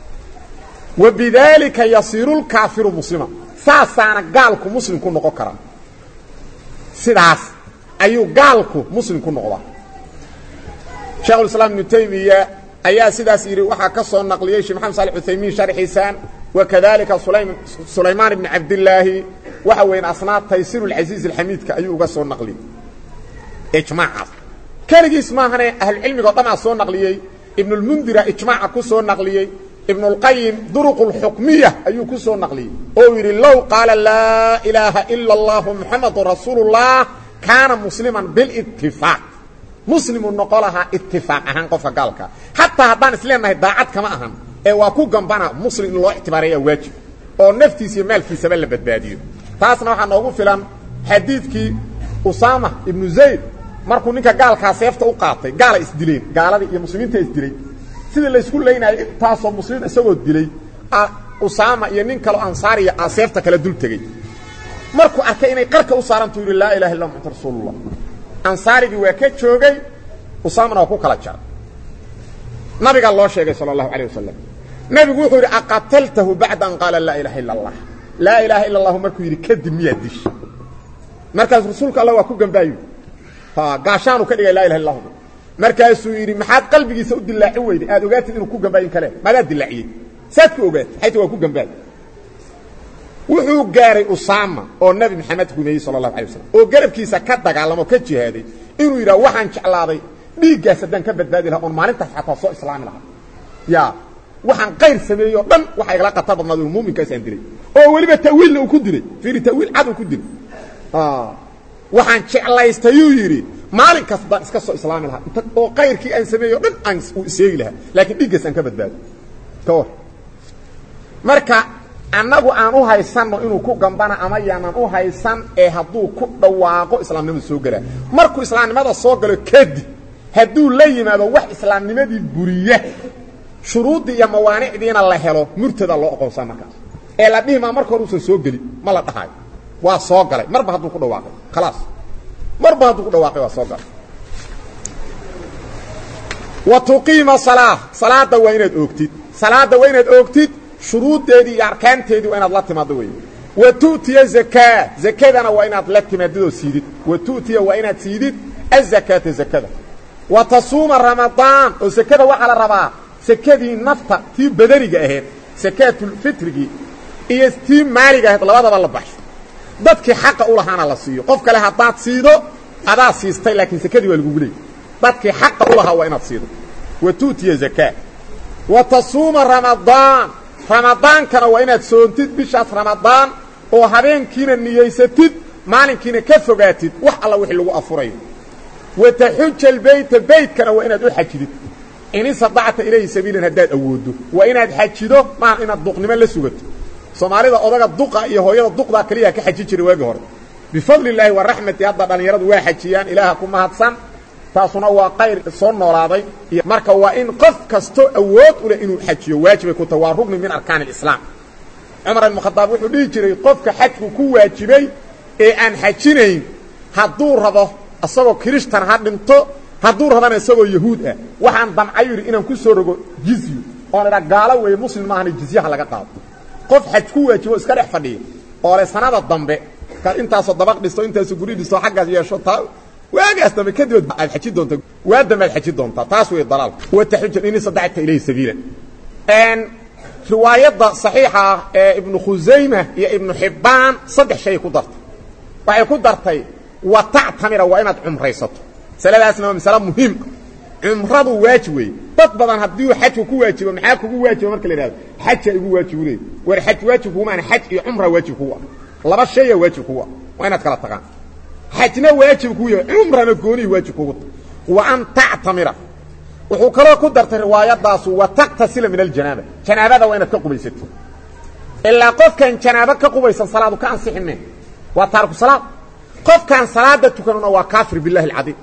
wabidalika yasiru al-kafiru muslima saasana gaalku muslim ku noqon kara sidaas ayuu gaalku muslim ku noqdaa Sheikh al-Islam Ibn Taymiyyah ayaa sidaas yiri waxa ka soo naqliyay Sheikh Muhammad Salih Uthaymeen sharxiisan wakadalika Sulayman Sulayman ibn Abdullah waxa weyn asnaad taysir al-Aziz al-Hamid ka ayuu uga soo naqliyay ijmaac kaligiis ma ahane ahl ilmiga dhama soo naqliyay ibn al-Mundhir ijmaac ku soo naqliyay ibn al-Qayyim duruq al-hukmiyah ayuu ku soo naqliyay oo yiri law qala la ilaha illa allah muhammadur rasulullah kana musliman bil ittifaq muslimun noqolaha ittifaq ahan qof galka hatta hadan isleenahay daacad kama ahan ee waa ku gambana muslim loo ictibaariyo waajib oo naftiisa iyo maalkiisa la badbaadiyo taasna waxa noogu filan xadiidkii Usama ibn Zayd markuu ninka gaalka seefta u qaatay gaala isdileen gaaladii iyo muslimiinta isdilay sida la isku leeynay taasoo muslimiin isagoo dilay Usama iyo nin kale ansaari ah seefta kala dul tagay markuu arkay inay qarka u saaranto yiri la ilaha illa muhammad rasuulullah ansaarigi waa ka joogay Usama waa ku kala jaray nabiga loo sheegay sallallahu alayhi wasallam nabigu wuxuu yiri aqataltahu ba'da an qala la ilaha illa allah la ilaha illa allah markuu yiri kadib miyaa dish markaas rasuulka allah waa ku gambaayo ha gaashaanu ka dhigay la ilaha illa allah markaasuu yiri maxaad qalbigiisa u dilaaci weyday aad ogaatid inuu ku gambaayin kale maada dilaaciyay saad ku ogaatid xayta waa ku gambaay wuxuu gaaray Usama oo nabi maxamed gumeeyay sallallahu alayhi wasallam oo garabkiisa ka dagaalamo ka jihaaday inuu yiraahdo waxaan jeclaaday dhiiggaas haddaan ka badbaadi lahaa oon maalintaas xataa soo islaami lahaa yaa waxaan qayr sameeyo dhan waxa igala qatar badnaad uu muuminkaas aan dilay oo waliba tawiilna uu ku dilay fiiri tawiil cad uu ku dilay ah waxaan jeclaystay uu yiri maalin kasta iska soo islaami lahaa inta oo qayrkii aan sameeyo dhan aan u iseegi lahaa laakiin dhiiggaas aan ka badbaadi toor marka annagu aan u haysano inuu ku gambana ama yaanan u haysan ee hadduu ku dhawaaqo islaamnimada soo galaa markuu islaamnimada soo galo kadib hadduu la yimaado wax islaamnimadii buriya shuruudii iyo mawaanicdiina la helo murtada loo aqoonsan markaas ee la dhihima marka hore uu soo gali ma la dhahay waa soo galay marba hadduu ku dhawaaqo khalaas marba hadduu ku dhawaaqay waa soo galay wa tuqiima salaah salaada waa inaad oogtid salaada waa inaad oogtid shuruudeedii iyo arkaanteedii waa inaad la timaado weeye wa tu'tiya zakaa zakadana waa inaad la timaadid oo siidid wa tu'tiya waa inaad siidid az-zakata zakada wa tasuuma ramadaan oo zakada waxa la rabaa zakadii nafta tii badaniga ahayd zakatul fitrigi iyo tii maaliga ahayd labadaba la baxsho dadkii xaqa u lahaana la siiyo qof kale hadaad siido adaa siistay laakiin zakadii waa lagu leeyahay dadkii xaqa u lahaa waa inaad siido wa tu'tiya zakat wa tasuuma ramadaan ramadaan kana waa inaad soontid bishaas ramadaan oo habeenkiina niyeysatid maalinkiina ka fogaatid wax alla wixii lagu afurayo wa tahujja albayt baytkana waa inaad u xajidid in sadaqata ilayhi sabiilan hadaad awoodo waa inaad xajido ma inaad duqnimo la sugato Soomaalida odaga duqa iyo hooyada duqda kaliya ka xajin jiray waagi hore bifadli illaahi wa rahmati hadda dhalinyaradu waa xajiyaan ilaaha ku mahadsan taasuna waa qayr soo noolaaday marka waa in qof kasto awood u leh inuu xajiyo waajib ku tahay rugni min arkaan al-islaam Umar ibn Khattab wuxuu dhigi jiray qofka xajku ku waajibay ee aan xajinayn hadduu rabo asagoo Kirishtan ha dhinto hadduu rabana asagoo yahuud ah waxaan damcay yiri inaan ku soo rogo jizyo oo la gaalo way muslim ma ahna jizyaha laga qaado qof xaj ku waajibo iska dhex fadhiyo oo le sanada dambe ka intaas dabaq dhisto intaas guri dhisto xaggaas yeesho taa waagaas dambe kadib aad xaji doonto waada ma xaji doonta taas way dalaal wa tahajjud in sadaqata ilay sabiila an riwaayada saxiixa ee ibn Khuzaymah iyo ibn Hibban saddex shay ku dartay waxay ku dartay wa ta'tamira wa inaad umraysato saladaasna waa mas'ala muhiim umradu waajib weey dad badan hadii uu xaj ku waajibo maxaa kugu waajibo marka la yiraahdo xaj ay ugu waajibuunay war xaj waajib kuma ana xaj iyo umra waajib kuwa laba shay waajib kuwa waa inaad kala taqaan xajna waajib ku yahay umrana gooni waajib kuwa wa an ta'tamira wuxuu kala ku dartay riwaayadaas wa taqtasila min al-janaba janabada waa inaad ka qubaysato illa qofkan janaba ka qubaysan salaadu ka ansixinay wa taarku salaad qofkan salaada tukanuna waa kaafir billahi al-azim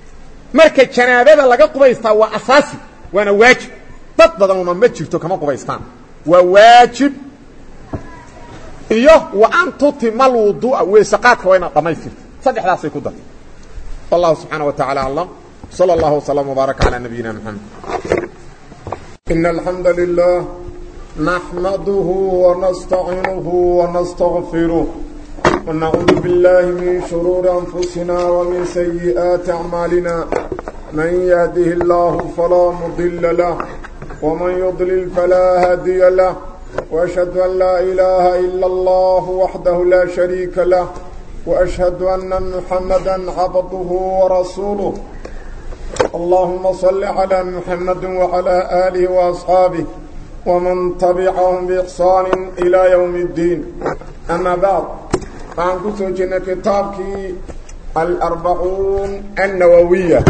marka janabada laga qubaystaa waa asaasi waana waajib dad badan uma ma jirto kama qubaystaan waa waajib iyo wa an tutimal wudu'a weesaqaadka waa inaad dhamaystirto saddexdaas ay ku dartay wallahu subhanahu wa ta'ala allah صلى الله وسلم وبارك على نبينا محمد إن الحمد لله نحمده ونستعينه ونستغفره ونعوذ بالله من شرور أنفسنا ومن سيئات أعمالنا من يهده الله فلا مضل له ومن يضلل فلا هادي له وأشهد أن لا إله إلا الله وحده لا شريك له وأشهد أن محمدا عبده ورسوله اللهم صل على محمد وعلى آله وأصحابه ومن تبعهم بإحسان إلى يوم الدين أما بعد فعنكو سوچنا كتابك الأربعون النووية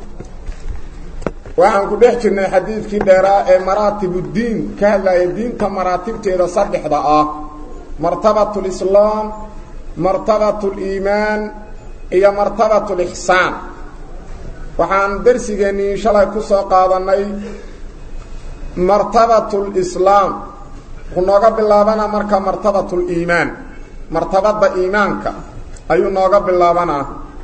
وعنكو بيحكينا حديث كدراء مراتب الدين كهذا الدين كمراتب تيدا صدح دعا مرتبة الإسلام مرتبة الإيمان هي مرتبة الإحسان waxaan darsigeeni shalay ku soo qaadanay martabatul islaam kunooga bilaabana marka martabatul iimaan martabada iimaanka ayuu nooga bilaabana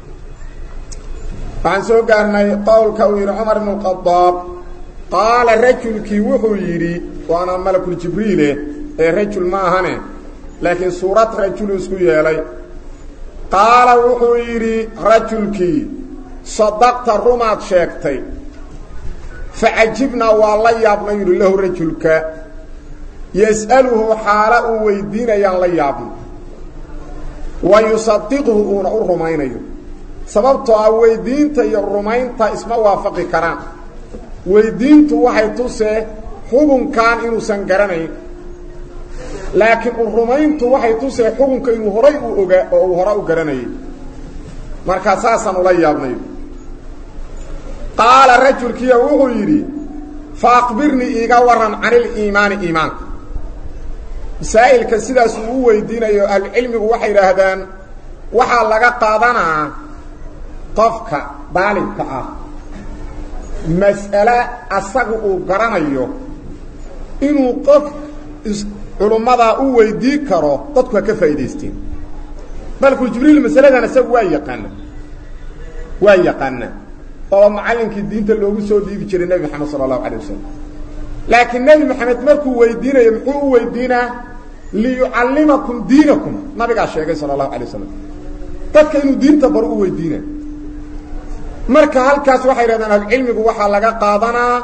waxaan soo gaarnay qowlka uu yiri Umar ibn Khattab qaala rajulki wuxuu yiri waana malakul jibriil ee rajul ma ahane laakiin suurad rajul isku yeelay qaala wuxuu yiri rajulki صدقت الرماد شاكتي فعجبنا والله يابنا يقول له رجلك يسأله حاله ويدين يان لا يابنا ويصدقه أون الرمين sababtoo ah weydiinta iyo rumaynta isma waafaqi karaan weydiintu waxay tusee xukunkan inuusan garanayn laakiin rumayntu waxay tusee xukunka inuu horay u ogaa oo uu hore u garanayay marka saasan ula yaabnay qaala rajulkiya wuxuu yidhi faaqbirnii iiga waran canil iimaani iimaanka masaa'ilka sidaas uu u weydiinayo ahlucilmigu waxay yidhaahdaan waxaa laga qaadanaa qofka daalibka ah mas'ale asagu uu garanayo inuu qof culummadaa u weydii karo dadku ha ka faa'idaysteen balku jibriil masaladan isagu waa yaqaana waa yaqaana oo macallinkii diinta loogu soo dhiibi jiray nabi maxamed sallallahu alayhi wasallam laakiin nabi maxamed markuu weydiinayo muxuu u weydiinaa liyucallimakum diinakum nabigaa sheegay sallallahu alayhi wasallam dadka inuu diinta bar u weydiina marka halkaas waxay yiraahdaan ahlucilmigu waxaa laga qaadanaa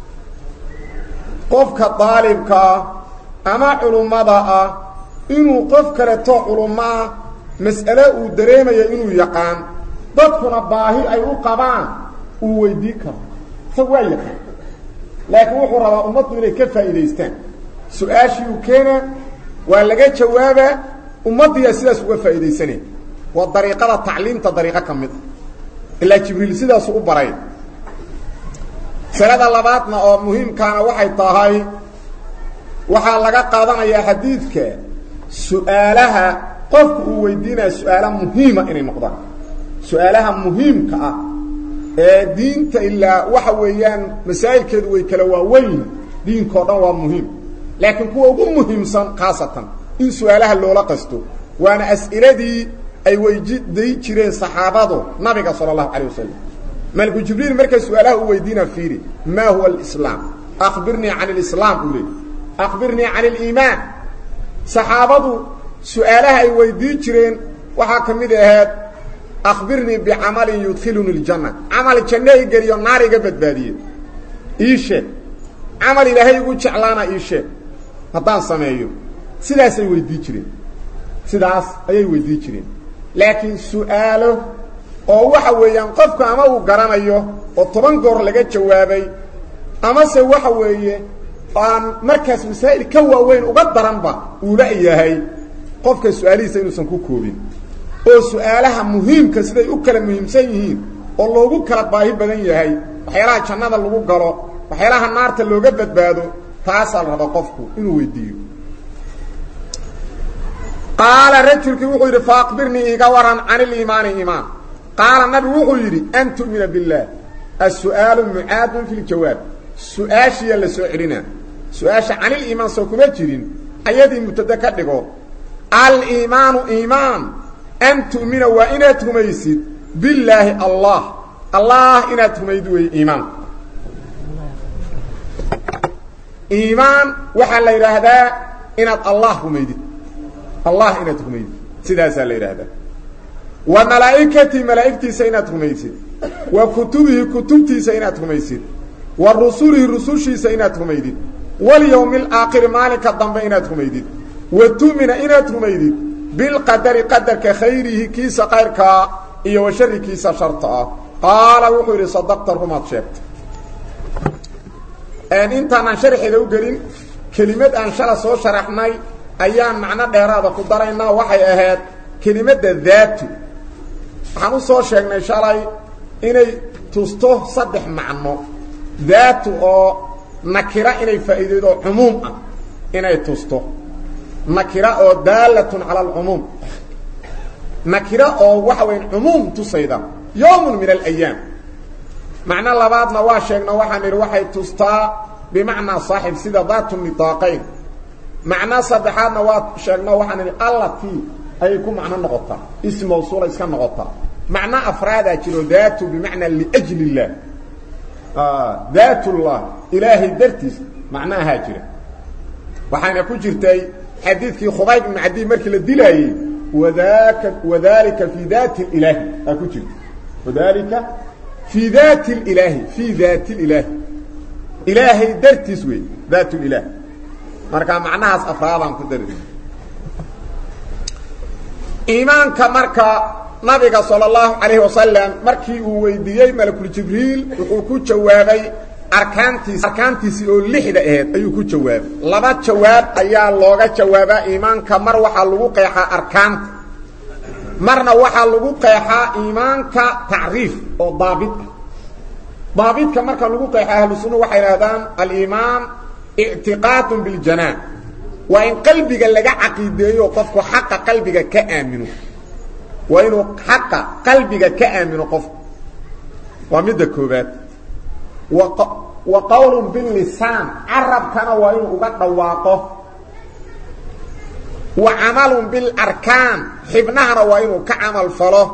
qofka daalibka ama culummada ah inuu qof kale to culummaa mas'ale uu dareemayo inuu yaqaan dadkuna baahi ay u qabaan uu weydii karo isagu waa yaqaan laakiin wuxuu rabaa ummaddu inay ka faa'iidaystaan su-aashii uu keena waa laga jawaabaa ummaddiiya sidaas uga faa'iidaysanay waa dariiqada tacliimta dariiqo ka mid ilaa jibriil sidaasu u baray salada labaadna oo muhiimkaana waxay tahay waxaa laga qaadanayaa xadiidka su-aalaha qofku uu weydiinaya su-aala muhiima inay noqdaan su-aalaha muhiimka ah ee diinta ilaa waxa weeyaan masaa'ilkeedu way kala waaweyn diinkoo dhan waa muhiim laakiin kuwa ugu muhiimsan khaasatan in su-aalaha loola qasto waana as'iladii ay weydiin jireen saxaabadu nabiga sala allahu calayh wasalam malku jibriil markay su-aalaha u weydiina fiiri maa huwa alislaam akhbirnii can alislaam uu leey akhbirnii can aliimaan saxaabadu su-aalaha ay weydiin jireen waxaa ka mid ahayd akhbirnii bicamalin yudkhiluni aljanna camal janno i geliyo naar iga badbaadiye ii sheeg camal ilaahay igu jeclaana ii sheeg haddaan sameeyo sidaasay weydiin jireen sidaas ayay weydiin jireen laakiin su-aalo oo waxa weeyaan qofku ama uu garanayo oo toban goor laga jawaabay amase waxa weeye aan markaas masaa'il ka waaweyn uga daranba uu la yahay qofka su-aalihiisa inuusan ku koobin oo su-aalaha muhiimka siday u kala muhiimsan yihiin oo loogu kala baahi badan yahay waxyaalaha jannada lagu galo waxyaalaha naarta looga badbaado taasaa la raba qofku inuu weydiiyo qaala rajulkii wuxuu yidhi faaqbirnii iga waran can iliimaani iimaan qaala nabi wuxuu yidhi an tu'mina billaah as-su'aalu mucaadun fi ljawaab su-aashiya la soo celinaa su-aasha caniliimaan soo kuma jirin ayadii mubtada ka dhigo aliimaanu iimaan an tu'mina waa inaad rumaysid billaahi allah allah inaad rumayd wey iimaan iimaan waxaa la yidhaahdaa inaad allah rumaydid allah inaad rumaydid sidaasaa la yidhaahdaa wa malaa'ikatii malaa'igtiisa inaad rumaysid wa kutubihi kutubtiisa inaad rumaysid wa rusulihi rusushiisa inaad rumaydid walyowmi alaakhiri maalinka dambe inaad rumaydid wa tu'mina inaad rumaydid bilqadari qadarka khayrihi kiisa kayrkaa iyo wa shari kiisa sharta ah qaala wuxuu yidhi sadaqta rumaad sheegtay intaanaan sharxeeda u gelin kelimad aan shala soo sharaxnay ayaan macno dheeraada ku daraynaa waxay ahayd kelimadda daatu waxaan u soo sheegnay shalay inay tusto saddex macno daatu oo nakira inay faa'iideydo cumuum ah inay tusto nakira oo daalatun cala alcumuum nakira oo waxa weyn cumuum tusayda yowmun min alayaam macno labaadna waa sheegna waxaan idhi waxay tustaa bimacnaa saaxib sida daatu nidaaqayn macno saddexaadna waa sheegna waxaan idhi allatii ayay ku macno noqotaa ism mawsuula iska noqotaa macno afraadaa jiro daatu bimacnaa liajli illaah daat ullah ilaahay dartiis macnaahaa jira waxaana ku jirtay xadiidkii khubayb ibn cadiy markii la dilaayey wadaaka wadalika fi daati ilaahi aa ku jirta wadalika fi daati ilaahi fi daati ilaahi ilaahay dartiis wey daat ilaah marka macnahaas afraadaan ku darin iimaanka marka nabiga sallallahu alayhi wasallam markii uu weydiiyay malakul jibriil wuxuu ku jawaabay arkaantiisa arkaantiisa oo lixda ahayd ayuu ku jawaabay laba jawaab ayaa looga jawaabaa iimaanka mar waxa lagu qeexaa arkaanta marna waxa lagu qeexaa iimaanka tacriif oo daabit daabidka marka lagu qeexaa ahlu sunna waxay yiraahdaan al-iimaan i'tiqaadun bil janaan wa in qalbiga laga aqiideeyo qofku xaqa qalbiga ka aamino wa inuu xaqa qalbiga ka aamino qof wa midda koobaad wa wa qawlun bil lisaan arabkana waa inuu uga dhawaaqo wa amalun bil arkaan xibnahana waa inuu ka amal falo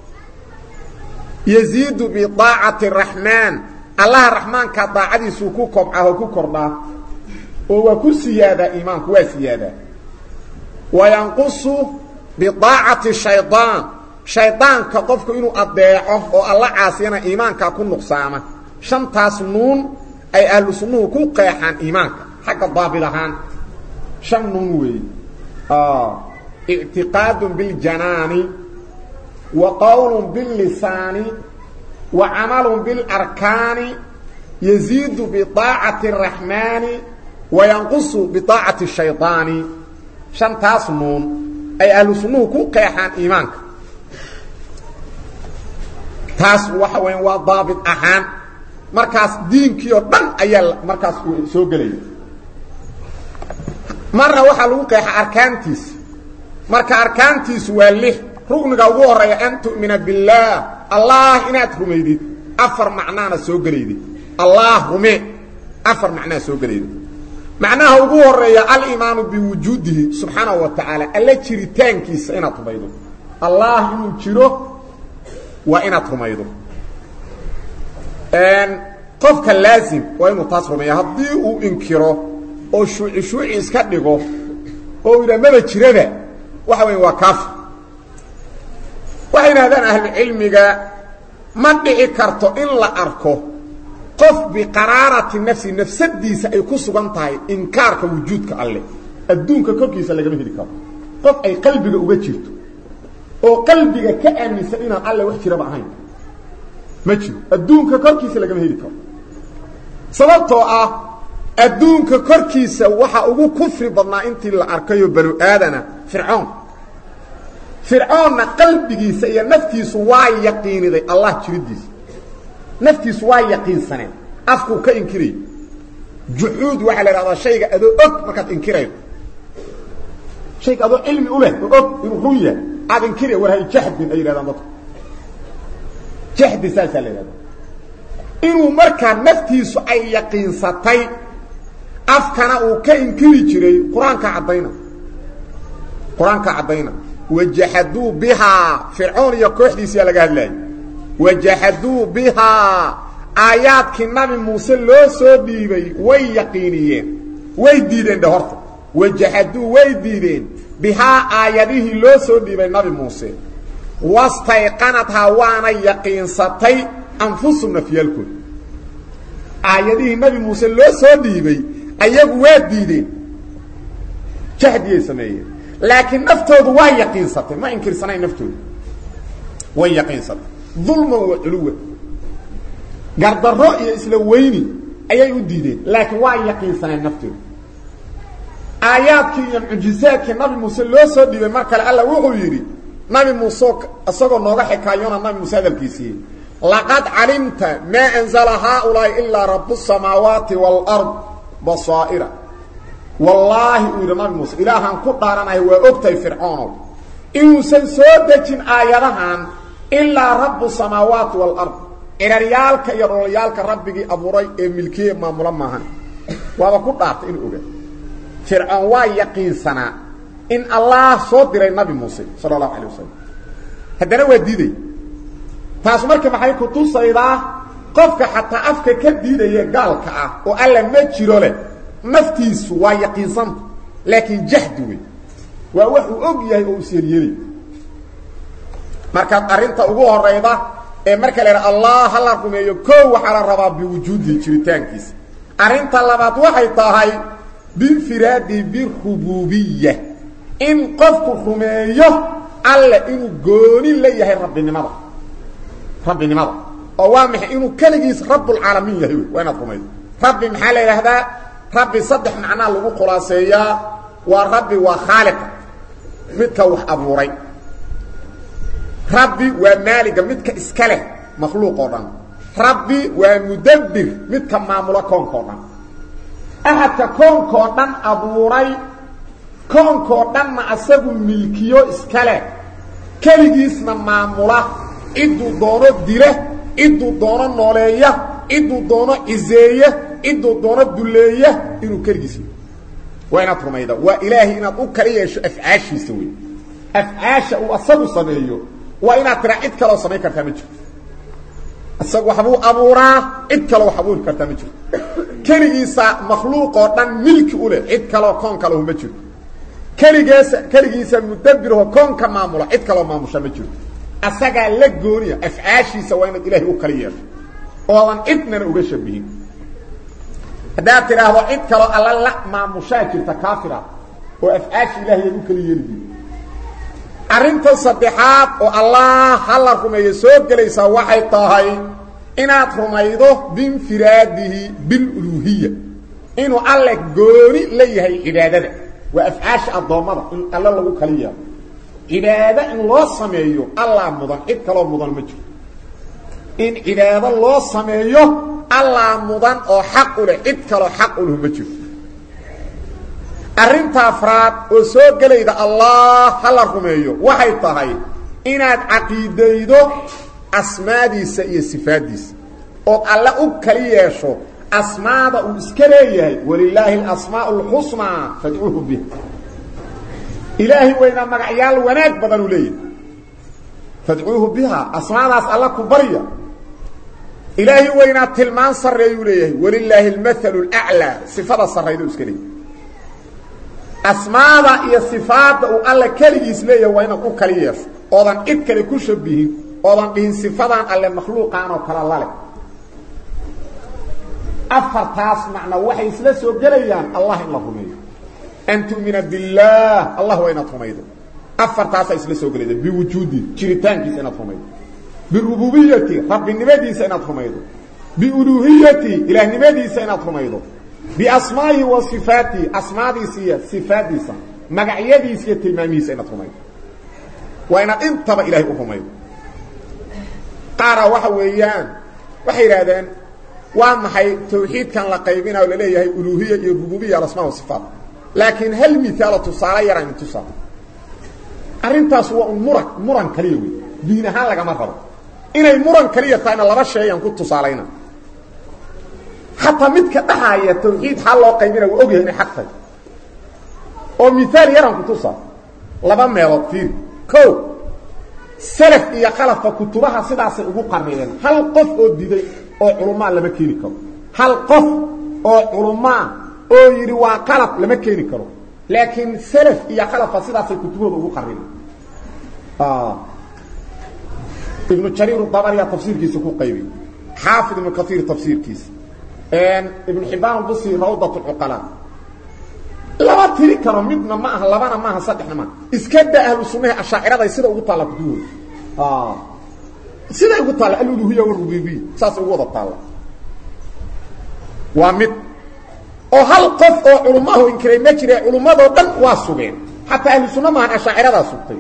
يزيد بطاعة الرحمن الله الرحمن كطاعة سوكو كبعه كوردا وكو سيادة إيمان كو سيادة وينقص بطاعة الشيطان شيطان كقفك إنه أضيعه والله عاسينا إيمان ككون نقصامة شمتاس نون أي أهل سنوه كو قيحان إيمان حق الضابلهان شم نونوي آه اعتقاد بالجنان وقول باللسان وعمل بالأركان يزيد بطاعة الرحمن وينقص بطاعة الشيطان شنتاس نون أي أهل سنوه كو قيحان إيمانك تاس وحوين وضابط أحان مركز دين كيو دن أيال مركز سوغلي مرة وحلو قيح أركانتيس مركز أركانتيس والله رغنغا ugu horeeya an tu'mina billah allah inaad rumeeyid afar macnaana soo galeeyid allah rume afar macnaa soo galeeyid macnaha ugu horeeya al iimaanu bi wujudihi subhanahu wa ta'ala alla jiritaankiisa inaad rumeeydo allah inuu jiro wa inaad rumeeydo een qofka laazim waa inuu taas rumeeyo hadii uu inkiro oo shuuci shuuci iska dhigo oo ila maba jirada waxa weyn waa kaafir waxayna hadaan ahli cilmiga ma dhici karto in la arko qof bi qaraarati nafsi nafsadiisa ay ku sugan tahay inkaarka wujuudka alle adduunka korkiisa laga heli karo qof ay qalbiga uga jirto oo qalbiga ka aaminsan inaan alle wax jira ba ahayn ma jiro adduunka korkiisa laga heli karo sababtoo ah adduunka korkiisa waxa ugu kufri badnaa intii la arkayo banu aadana fircoon فرعون قلبي سي نفتيس وا يقينيدي الله جريديس نفتيس وا يقين سنه افكو كانكري جحود وعلى هذا الشيء ادو اوك markaad inkiraydo shay ado ilmi u leh og inuu ruuya aad inkirey war hay jahd ay yiraahdaan dadku jahd salsalada inuu marka naftiisu ay yaqiinsatay afkana uu ka inkiri jiray quraanka cadayna quraanka cadayna وجحدوا بها فرعون يكوحديس يا لغا هدلاي وجحدوا بها آيات كنبي موسى لو سو ديبي وي يقينيين وي ديدين دهورت وجحدوا وي ديدين بها آياته لو سو ديبي نبي موسى واستيقنتها وانا يقين ستي أنفسهم في الكل آياته نبي موسى لو سو ديبي أيها وي ديدين جحد يسميه لكن نفتوض waa yaqiinsatay ma inkirsanay naftooda way yaqiinsatay dhulma wa ulwa gardaro iyo isla weyni ayay u diideen laakiin waa yaqiinsanay naftooda aayaadkii iyo mujizaadkii nabi Muuse loo soo dhibay mar kale alla wuxuu yiri nabi Muuse asagoo nooga xikaayona nabi Muuse hadalkiisii laqad alimta ma anzala haula illa rabbus samawati wal ard basaira والله ويرنا موسى إلهان كدارنا هو أكتي فرعون إنه سنسودجين آياتهان إلا رب السماوات والأرض إن ريالك يرو ريالك ربك أبو ري ملكي ما ملمهان وهذا كدارت إنه أكتي فرعون ويقين سنة إن الله صدر النبي موسى صلى الله عليه وسلم هذا هو الديدي تاسمرك محاي كتوس إذا قفك حتى أفك كديدي يقالك وألا مجروا له نفتيس ويقينصن لكن جهدوي ووحو اوغياي او سيريري marka arinta ugu horeyda ee marka la Allah hal rumeeyo koo waxa la rabaa bi wujuudi jiritaankiisa arinta labaad waxay tahay bi firadi bi rububiyya in qofku rumeeyo alle inuu gooni la yahay rabbinimada rabbinimada oo waa maxay inuu kaligiis rabbul caalamiin yahay waa inaad rumaydo rabbi maxaa la yiraahdaa rabbi saddex macna lagu khulaaseeyaa waa rabbi waa khaaliq midka wax abuuray rabbi waa maaliga midka iska leh makhluuq oo dhan rabbi waa mudabbir midka maamula koonka oo dhan ahadka koonka oo dhan abuuray koonka oo dhan ma asagu milkiyo iska leh kaligiisna maamula iduu doono dile iduu doono nooleeya iduu doono izeeya iduu doono duleeya inuu kaligiis waa inaad rumayda waa ilaahi inaad u kala yeesho afcaashiisa weey afcaasha uu asagu sameeyo waa inaad tira cid kale oo sameey kartaa ma jirto asagu waxbuu abuuraa cid kale wax abuuri kartaa ma jirto kaligiisa makhluuq oo dhan milki u leh cid kale oo koon kale uma jirto kaligiisa kaligiisa mudabbir oo koonka maamula cid kale oo maamusha ma jirto asaga la gooniya afcaashiisa waa inaad ilaahi u kala yeesho oo aan cidna uga shabihin hadaa tiraahdo cid kale alla la maamusha jirta kaafira oo afcaashi ilaahi u kala yeelay arinta saddexaad oo allah hal rumeeyo soo galaysa waxay tahay inaad rumaydo bin firaadihi bil uluhiyya inuu alle gooni leeyahay cibaadada wa afcaash adoomada in alla lagu kaliya cibaada in loo sameeyo allah mudan cid kale oo mudan ma jiro in cibaada loo sameeyo allah mudan oo xaq u leh cid kale oo xaq u leh ma jiro arinta afraad oo soo galayda allah hal rumeeyo waxay tahay inaad aqeedaydo asmaadiisa iyo sifaadiisa oo alla u kali yeesho asmaada uu iska leeyahay walillaahi alasmaa'ul husna fad'uuhu bih ilaahi wayna magacyaal wanaag badan u leeyahay fad'uuhu biha asmaadaas alla ku bariya ilaahi wayna tilmaan sareeyo leeyahay walillaahi almathalul a'la sifada sareeyo iska leeyahay asmaada iyo sifaada uu alla kaligiis leeyahay waa inaad u kali yeesho oodan cid kale ku shabihin oodan dhihin sifadan alle makhluuqaan oo kala lale afartaas macna waxay isla soo galayaan allah in la rumeeyo antu min billah allah wa inaad rumaydo afartaas ay isla soo galayaan bi wujuudi jiritaankiisa inaad rumaydo bi rububiyyati rabbinimadiisa inaad rumaydo bi uluhiyyati ilaahnimadiisa inaad rumaydo بأسمائه وصفاته أسماء ديسية صفات ديسة مقعية ديسية تلماميسة إنه ترميه وإن انتبه إلهي أفهميه قارا وحويان وحيرادان وأما حي توحيد كان لقيبين أو لليه ألوهية الربوبية الأسماء والصفات لكن هل مثال تصالي يرى من تصال أرنتا سواء مرك مرن كليوي دينها لك مرة إن المرن كلية تاين الله رشي ينكو تصالينا حتى مدك دحايا توحيد حال لو قيمنا واوغي اني حقتي او مثال يران كتوسا لبا ميلود فين كو سلف يا خلف كتبها سداس ugu qarniyeen hal qof oo diiday oo culumma lama keeni karo hal qof oo culumma oo yiri waa qalab lama keeni karo laakiin salaf iyo khalaf sidaas kutubada ugu qarniyeen ah ibn jarir al-tabari tafsiirkiisa ku qaybiyay حافظ ابن كثير تفسيرkiisa ان ابن حبان البصري روضة العقلاء لا تري كرو midna ma aha labana ma aha saddexna ma iska daa ahlu sunnah ashaacirada sida ugu taala kuduud ah sida ugu taala al-uluhiyya wa rububiyya saas ugu wada taala waa mid oo hal qof oo culumadu inkiray ma jiray culumadu dhan waa sugeen hatta ahlu sunnah ma aha ashaacirada sugtay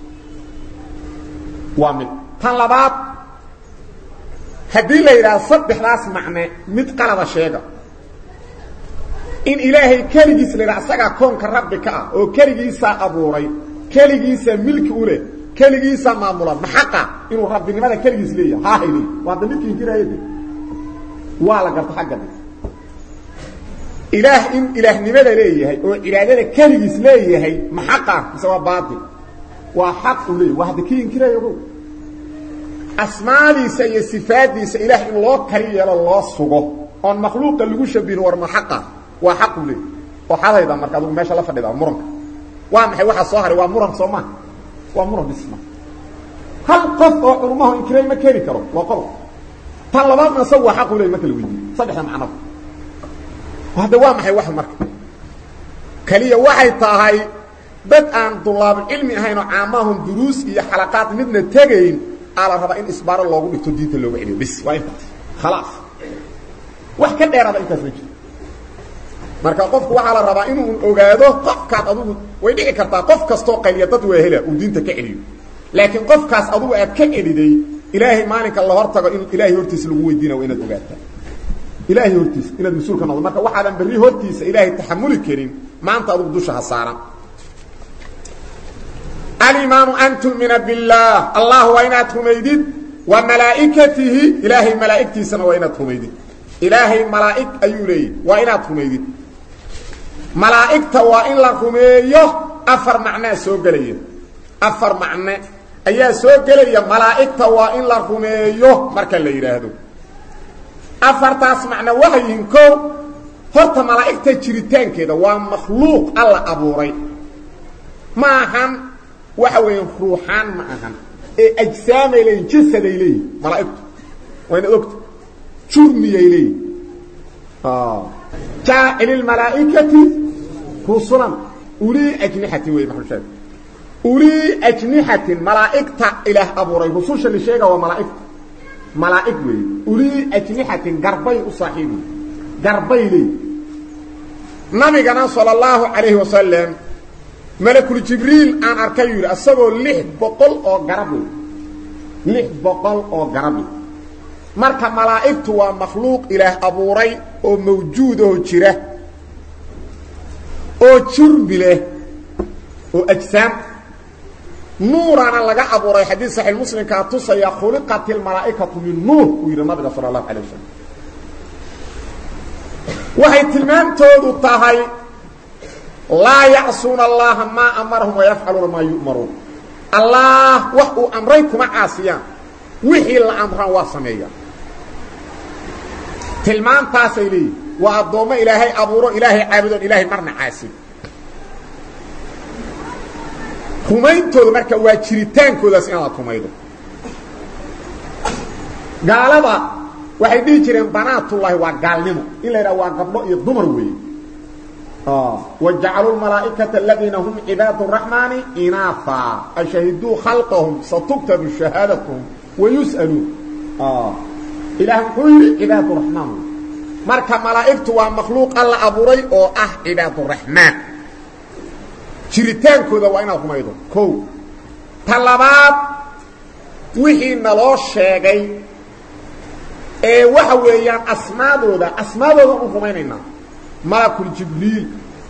waa mid tan labaad hadii la yiraahdo saddexdaas macne mid qalada sheega in ilaahay kaligiis la yiraahdo asaga koonka rabbika ah oo kaligiisa abuuray kaligiisa milki u leh kaligiisa maamula maxaqa inuu rabbinimada kaligiis leeyahay ha hayli waa dadkii jirayay waa la garta xagga ilaah in ilaahnimada leeyahay oo iraadada kaligiis leeyahay maxaqa sabab baatil waa xaq u leeyahay wax dadkii jirayay asmaadiisa iyo sifaadiisa ilaah in loo kariyo loo sugo on makhluuqa lagu shabiino war maxaqa waa xaq u leeyahay oo xalayda marka uu meesha la fadhido muranka waa maxay waxa soo haray waa muran Soomaa waa muran bisma hal qof oo culumada inkiray ma keeni karo waa qof tan labaadna soo waa xaq u leeyahay marka la weydiiyo saddexda macno hada waa maxay wax marka kaliya waxay tahay dad aan dulaab cilmi ahayn oo caamahum duruus iyo xalaqaad midna tagayn ala raba in isbaaro loogu dhigto diinta loogu celiyo bis waa inta khalaas wax ka dheeraada intaas ma jiro marka qofku waxa la rabaa inuu ogaado qofkaad adigu way dhici kartaa qof kasto qayliya dad way hela uu diinta ka celiyo laakiin qofkaas adigu aad ka celiday ilaahi maalinka la hortago in ilaahi hortiisa lagu weydiina waa inaad ogaataa ilaahi hortiisa inaad masuul ka noqdo marka waxaadan bari hortiisa ilaahi taxamuli karin maanta adigu dusha ha saaran الإيمان أن تؤمن بالله الله وإنات هميدين وملائكته إلهي ملائكتي سنة وإنات هميدين إلهي ملائك أيولي وإنات هميدين ملائكة وإن لكميه أفر معنى سوق لي أفر معنى أي سوق لي ملائكة وإن لكميه مركا اللي يرهدو أفر تسمعنا وحيينكو هرت ملائكة جريتان كده ومخلوق الله أبوري ما هم وحوين روحان معهم اجسام اليه جسد اليه ملائكه وين اكتب جرمي اليه اه جاء الملائكه رسلا اولي اجنحه وي محمد اولي اجنحه ملائكه اله ابو ري رسوش اللي شيغا وملائكه ملائكه وي اولي اجنحه غربي وصاحبي غربي لي نبي صلى الله عليه وسلم ملك جبريل ان اركيل اسغو لix boqol oo garab lix boqol oo garab marka malaa'iktu waa makhluuq ilaah abuuray oo mawjuud oo jira oo jurbile oo ajsam nuurana laga abuuray hadith sahih muslim ka tusaya khuliqatil malaa'ikatu min nuur wiira nabiga sallallahu alayhi wasallam waxay tilmaantoodu tahay لا يعصون الله ما أمرهم ويفعلون ما يؤمرون الله وحو أمريكم عاصيان وحي الأمر واسمية تلمان تاسيلي وأضوما إلهي أبورو إلهي عابدون إلهي مرنا عاسي كمين تولو مركا واجريتان كودا سيانا كميدو قال هذا وحي دي جرين بنات الله وقال نمو إلا إذا وقبلو يضمر وي آه. وجعلوا الملائكة الذين هم عباد الرحمن إناثا أشهدوا خلقهم ستكتب شهادتهم ويسألوا آه. إله كل عباد الرحمن مركا ملائكة ومخلوق الله أبوري أو أه عباد الرحمن شريتان كذا وإنهم أيضا كو طلبات وحي نلوش شاقي ايه وحويان أسماء ذا أسماء ذا أمكمينينا ملك الجبريل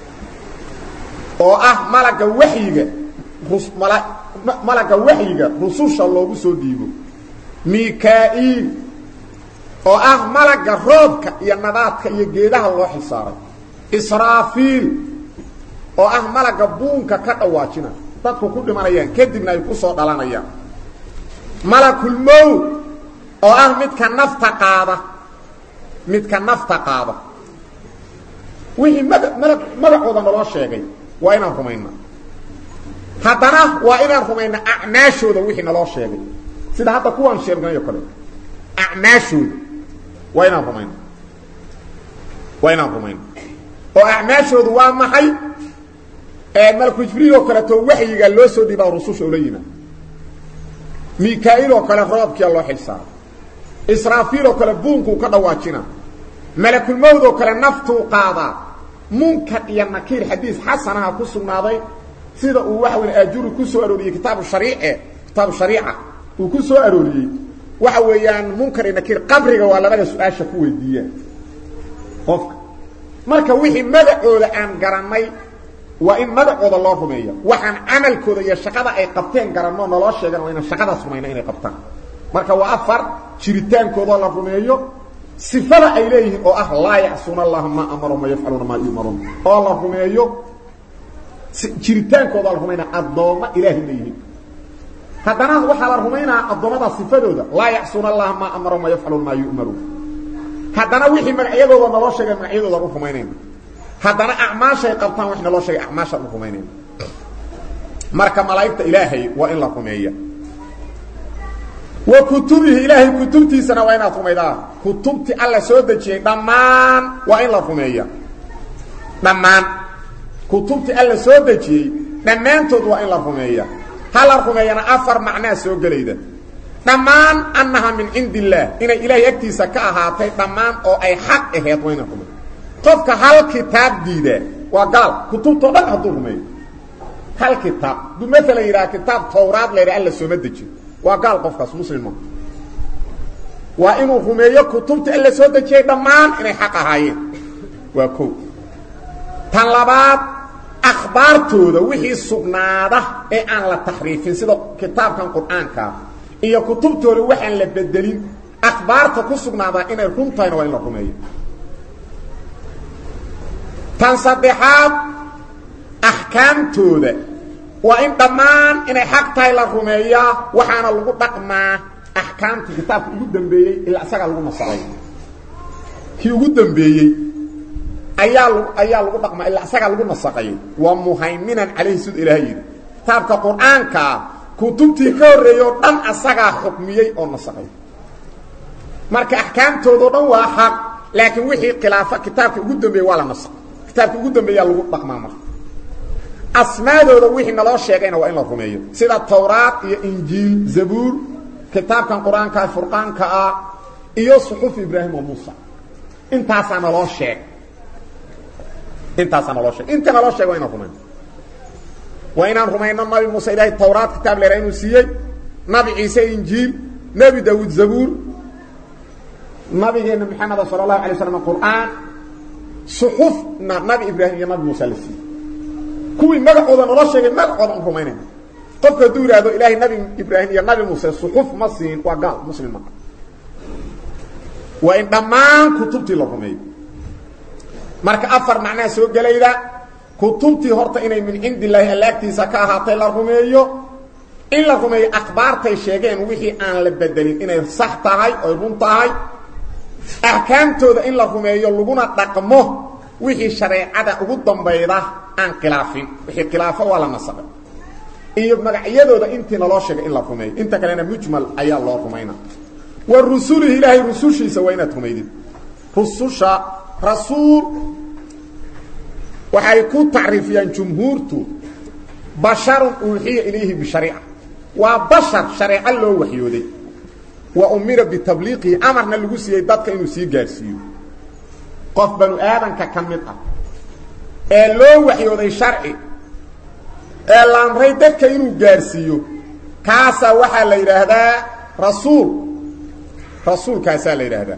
oo ah malaga waxiga malaga waxiga rususha loogu soo dhiibo Mikail oo ah malaga roobka iyo nadaadka iyo geedaha loo xisaaray Israfil oo ah malaga buunka ka dhawaajina dadku ku dhimanayaan kadibna ay ku soo dhalanayaan malakul maut oo ah midka nafta qaada midka nafta qaada wixii magacooda naloo sheegay waa inaan rumayna haddana waa inaan rumayna acmaashooda wixii naloo sheegay sida hadda kuwaan sheegnayo kale acmaashooda waa inaan rumayna waa inaan rumayna oo acmaashoodu waa maxay ee malku jibriil oo kale to waxyiga loo soo dhibaa rususha oo la yimaad Mikail oo kale roobkii loo xilsaaray Israfil oo kale buunku ka dhawaajina malakul maut oo kale naftu qaada munkar iyo nakiir xadiis xasanaha ku sugnaaday sida uu wax weyn ajuru ku soo arooriyay kitaab shariice kitaab shariica uu ku soo arooriyay waxa weeyaan munkar iyo nakiir qabriga waa labada su'aasha ku weydiiya qofka marka wixii magacooda aan garanay waa in magacooda loo rumeeyo waxaan amalkooda iyo shaqada ay qabteen garanno naloo sheegan waa in shaqadaas rumayna inay qabtaan marka waa afar jiritaankooda la rumeeyo sifada ay leeyihiin oo ah la ya'suna allah ma amara ma yaf'aluna ma yu'marun oo la rumeeyo jiritaankooda la rumeeyna adooma ilaahi leeyihiin hadana waxa la rumeeyna adoomada sifadooda la ya'suna allah ma amara ma yaf'aluna ma yu'marun hadana wixii magacyadooda naloo sheegay magacyadooda u rumeeynayna hadana acmaashay qabtaan wax naloo sheegay acmaasha u rumeeynayna marka malaa'ikta ilaahi waa in la rumeeyo وكتبه إلهي كتبتي سنة وإن أطمئدا كتبتي الله سودتي دمان وإن لا رمية دمان كتبتي الله سودتي dhammaantood waa in la rumeeya hal la rumeeyana afar macnaa soo gelayda dhammaan annaha min indillaah inay ilaahay agtiisa ka ahaatay dhammaan oo ay xaq ahayd waa in la rumeeyo qofka hal kitaab diida waa gaal kutubtoo dhan hadduu rumeeyo hal kitaab du mesela yidhaha kitaab tawraad la yidhaha alla sooma dejin waa gaal qofkaas muslima waa inuu rumeeyo kutubta alla soo dejiyey dhammaan inay xaq ahaayeen waa kow tan labaad akhbaartooda wixii sugnaada ee aan la taxriifin sida kitaabkan qur'aanka iyo kutubtooda waxaan la bedelin akhbaarta ku sugnaada inay run tahayna waa in la rumeeyo tan saddexaad axkaamtooda waa in dhammaan inay xaq tahay la rumeeyaa waxaana lagu dhaqmaa axkaamtii kitaabka ugu dambeeyey ilaa isagaa lagu nasaqay kii ugu dambeeyey ayaa ayaa lagu dhaqmaa ilaa isagaa lagu nasaqayay waa muhayminan calayhi sida ilaahay yidhi kitaabka qur-aanka kutubtii ka horreeyey oo dhan asagaa xukmiyey oo nasaqay marka axkaamtoodao dhan waa xaq laakiin wixii khilaafa kitaabka ugu dambeeyey waa la nasaqay kitaabka ugu dambeeyaa lagu dhaqmaa marka asmaadooda wixii naloo sheegayna waa in la rumeeyo sida tawraat iyo injiil zabuur kitaabkan qur-aanka furqaanka ah iyo suxuf ibraahim wa muusa intaasaa naloo sheeg intaasaa naloo sheeg inta naloo sheeg waa inaan rumayno waa inaan rumayno nabi muuse ilaahay tawraat kitaab leera inuu siiyey nabi ciise injiil nebi daawuud zabuur nabigeena maxameda sala allahu alay waslam qur'aan suxufna nabi ibraahim iyo nabi muuse la siiyey kuwii magacooda naloo sheegay magacooda aan rumaynayna qofka hadduu yidhaahdo ilaahay nabi ibraahim iyo nabi muuse suxuf ma siin waa gaal muslim maa waa in dhammaan kutubtii la rumeeyo marka afar macnaha soo gelayda kutubtii horta inay min cindi illaahi alla agtiisa ka ahaatay la rumeeyo in la rumeeyo akhbaartay sheegeen wixii aan la bedelin inay sax tahay oy run tahay axkaamtooda in la rumeeyo laguna dhaqmo wixii shareecada ugu dambayda aan khilaafin wixii khilaafo waa la nasaqay iyo magacyadooda intii naloo sheegay in la rumeeyo inta kalena mujmal ayaa loo rumayna wa rusulihi ilaahay rusushiisa waa inaad rumaydid rususha rasuul waxay ku tacriifiyaan jumhuurtu basharun uuxiya ilayhi bishariica waa bashar shareeco loo waxyooday wa umira bitabliiqihi amarna lagu siiyey dadka inuu sii gaarsiiyo qof banu aadanka ka mid ah ee loo waxyooday sharci ee la amray dadka inuu gaarsiiyo kaasaa waxaa la yidhaahdaa rasuul rasuulkaasaa la yidhaahdaa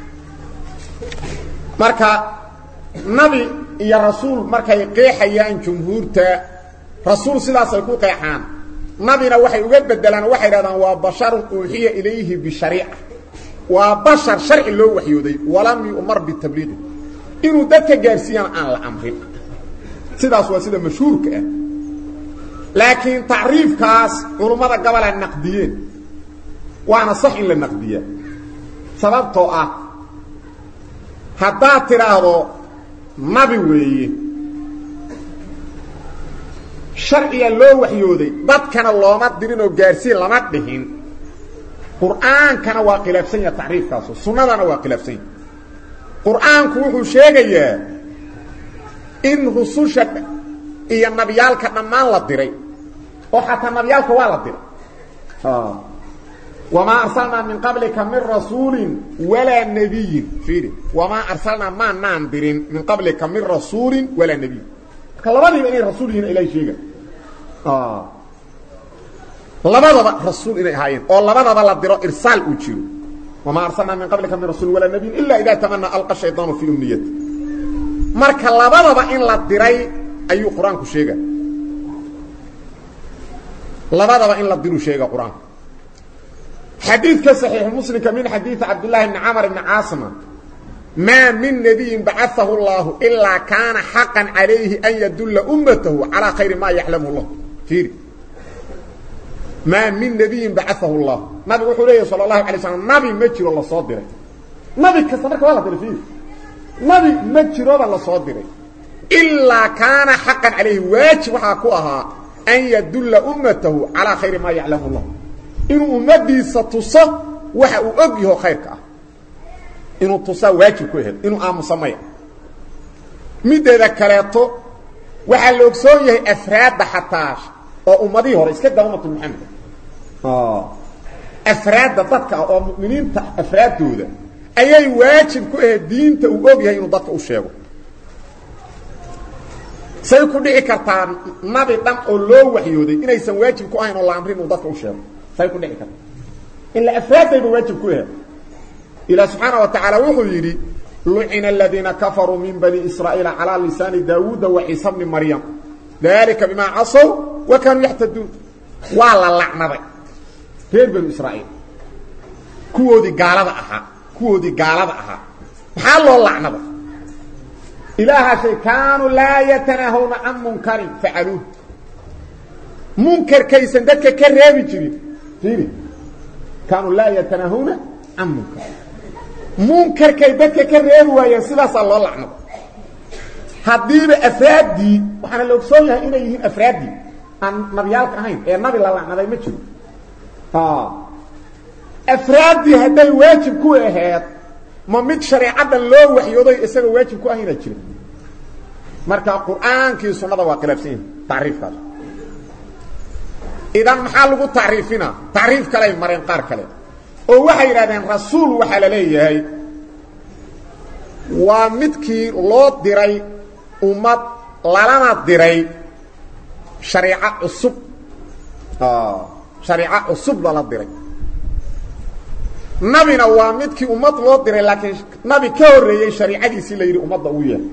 marka nabi iyo rasuul markay qeexayaan jumhuurta rasuul sidaasay ku qeexaan nabina waxay uga bedelaan waxay yidhahdaan waa basharun uuxiya ilayhi bishariica waa bashar sharci loo waxyooday walam yu'mar bitabliiqi inuu dadka gaarsiiyana aan la amrin sidaas waa sida mashhuurka ah laakiin tacriifkaas culummada gobol ay naqdiyeen waana sax in la naqdiyaa sababtoo ah haddaad tidhaahdo nabi weeye sharciga loo waxyooday dadkana looma dirin oo gaarsiin lama dhihin qur'aankana waa khilaafsan yaha tacriifkaasu sunnadana waa khilaafsan yaha qur'aanku wuxuu sheegayaa in rususha iyo nabiyaalka dhammaan la diray oo xataa nabiyaalka waa la diray wamaa arsalnaa min qablika min rasuulin walaa nabiyin fiiri wamaa arsalnaa maanaan dirin min qablika min rasuulin walaa nabiyin marka labadiiba inay rasuul yihiin ilahay sheega labadaba rasuul inay ahaayeen oo labadaba la diro irsaal uu jiro wamaa arsalnaa min qablika min rasuulin walaa nabiyin ilaa idaa tamanaa alqa shaydaanu fii umniyati marka labadaba in la diray ayuu qur-aanku sheega labadaba in la diru sheega qur-aanku xadiidka saxiix muslimka min xadiidi cabdullaahi bni camar bni caasima maa min nabiyin bacaahu allahu ilaa kaana xaqan calayhi an yadulla ummatahu calaa khayri maa yaclamuhu llah fiiri maa min nabiyin bacaahu llahu nabigu wuxuu leeyahy sala allahu alay slam nabi ma jiro lasoo diray nabi kasta marka waa la diray fiiri nabi ma jirooba lasoo diray ilaa kaana xaqan calayhi waajib waxaa ku ahaa an yadulla ummatahu calaa khayri maa yaclamu llah inuu ummadiisa tuso waxa uu og yaho khayrka ah inuu tusaa waajib ku ahayd inuu aamusa maya mideeda kaleeto waxa la ogsoon yahay afraad xataa oo ummadii hore iska daawmatu Muhammad ah afraad dadka oo muuminiinta afraadooda ayay waajib ku ah diinta uu og yahay inuu dadka u sheego say ku dhici kartaa nabi dhan oo loo waxyooday inaysan waajib ku ahayn oo la amrin uu dadka u sheego say ku dhici kartaa illa afraad ay waajib ku ah ila subhanahu wa ta'ala wuxuu yiri لعن الذين كفروا من بني إسرائيل على لسان داود وعيسى بن مريم ذلك بما عصوا وكانوا يحتدون والله لعنة غير بني إسرائيل كودي قالوا أها كودي قالوا أها محل الله لعنة إله شيء كانوا لا يتناهون عن منكر فعلوه منكر كيس ذلك كرامي جري كانوا لا يتناهون عن منكر منكر كي بدك كرير ويا سلاس الله لعنه حبيب افرادي waxana la ogsoon yahay inay yihiin afraadi aan nabiyalka ahayn ee nabi la lacnaday ma jiro ha afraadi haday waajib ku ahayd ma mid shariicada loo waxyooday isaga waajib ku ahayn jiro marka quraanka sunnada waa khilaafsan taariifkaas idan maxaa lagu taariifina taariif kale mareen qaar kale oo waxay yiraahdeen rasuul waxa la leeyahay waa midkii loo diray ummad lalana diray shariica cusub ah shariica cusub la diray nabina waa midkii ummad loo diray laakiin nabi ka horeeyay shariicadiisii la yiri ummadda uu yahay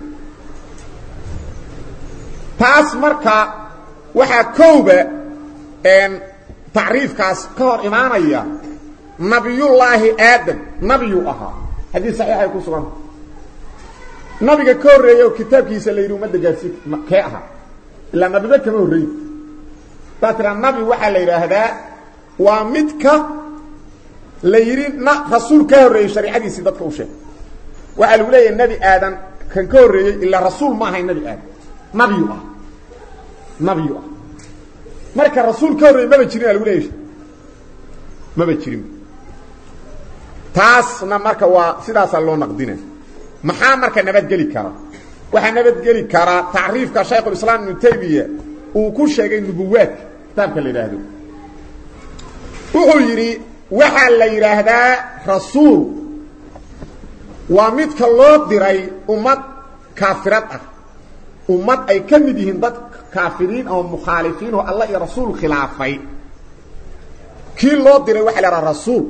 taas marka waxa kooba een taariifkaas ka hor imaanaya نبي الله آدم نبي أها حديث صحيح يكون سبحان نبي كوري أو كتاب كيس اللي يروم مدى جالسيك كيها إلا نبي بك موري فاترى النبي وحا ليرى هذا ومدك ليرين رسول كوري شريعة دي سيدتك وشيء وقالوا لي النبي آدم كان كوري إلا رسول ما هي النبي آدم نبي أها نبي أها مركا رسول كوري ما بجرين قالوا ليش ما بجرين taasna marka waa sidaas loo naqdinay maxaa marka nabad gali kara waxa nabad gali kara taariifka Sheekh Islaam Ibn Taymiyyah uu ku sheegay nubuwad taabka la yiraahdo wuxuu yiri waxa la yiraahdaa rasuul waa midka loo diray ummad kaafirad ah ummad ay kamid yihiin dad kaafiriin oo mukhalifiin oo Allah iyo rasuul khilaafay kii loo diray waxa la yiraahdaa rasuul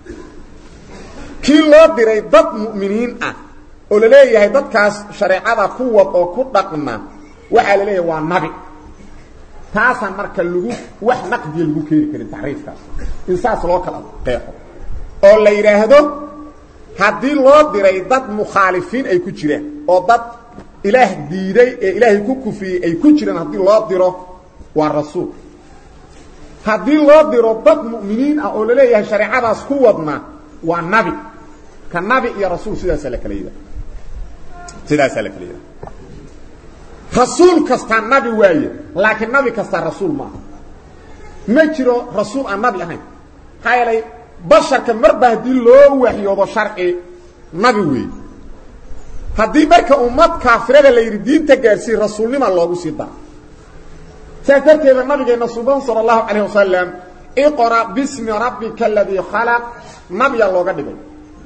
kii loo diray dad mu'miniin ah oo la leeyahay dadkaas shariicada ku wad oo ku dhaqna waxa la leeyahay waa nabi taasan marka lagu wax naqdi lagu keeni karin taariifkaas insaas loo kala qeexo oo la yiraahdo hadii loo diray dad mukhalifiin ay ku jireen oo dad ilaah diiday ee ilaahay ku kufiyay ay ku jireen hadii loo diro waa rasuul hadii loo diro dad mu'miniin ah oo la leeyahay shariicadaas ku wadna waa nabi ka nabi iyo rasuul sidaas la kala yiraahdo sidaas la kala yiraahdo rasuul kasta nabi waaye laakiin nabi kasta rasuul ma ma jiro rasuul aan nabi ahayn hayray basharka marba hadii loo waxyoodo sharci nabi weey hadii marka ummad kaafirada la yiri diinta gaarsi rasuulnimo loogu sii daa سأتركب النبي نصوبان صلى الله عليه وسلم اقرأ باسم ربك الذي خلق نبي الله قد قال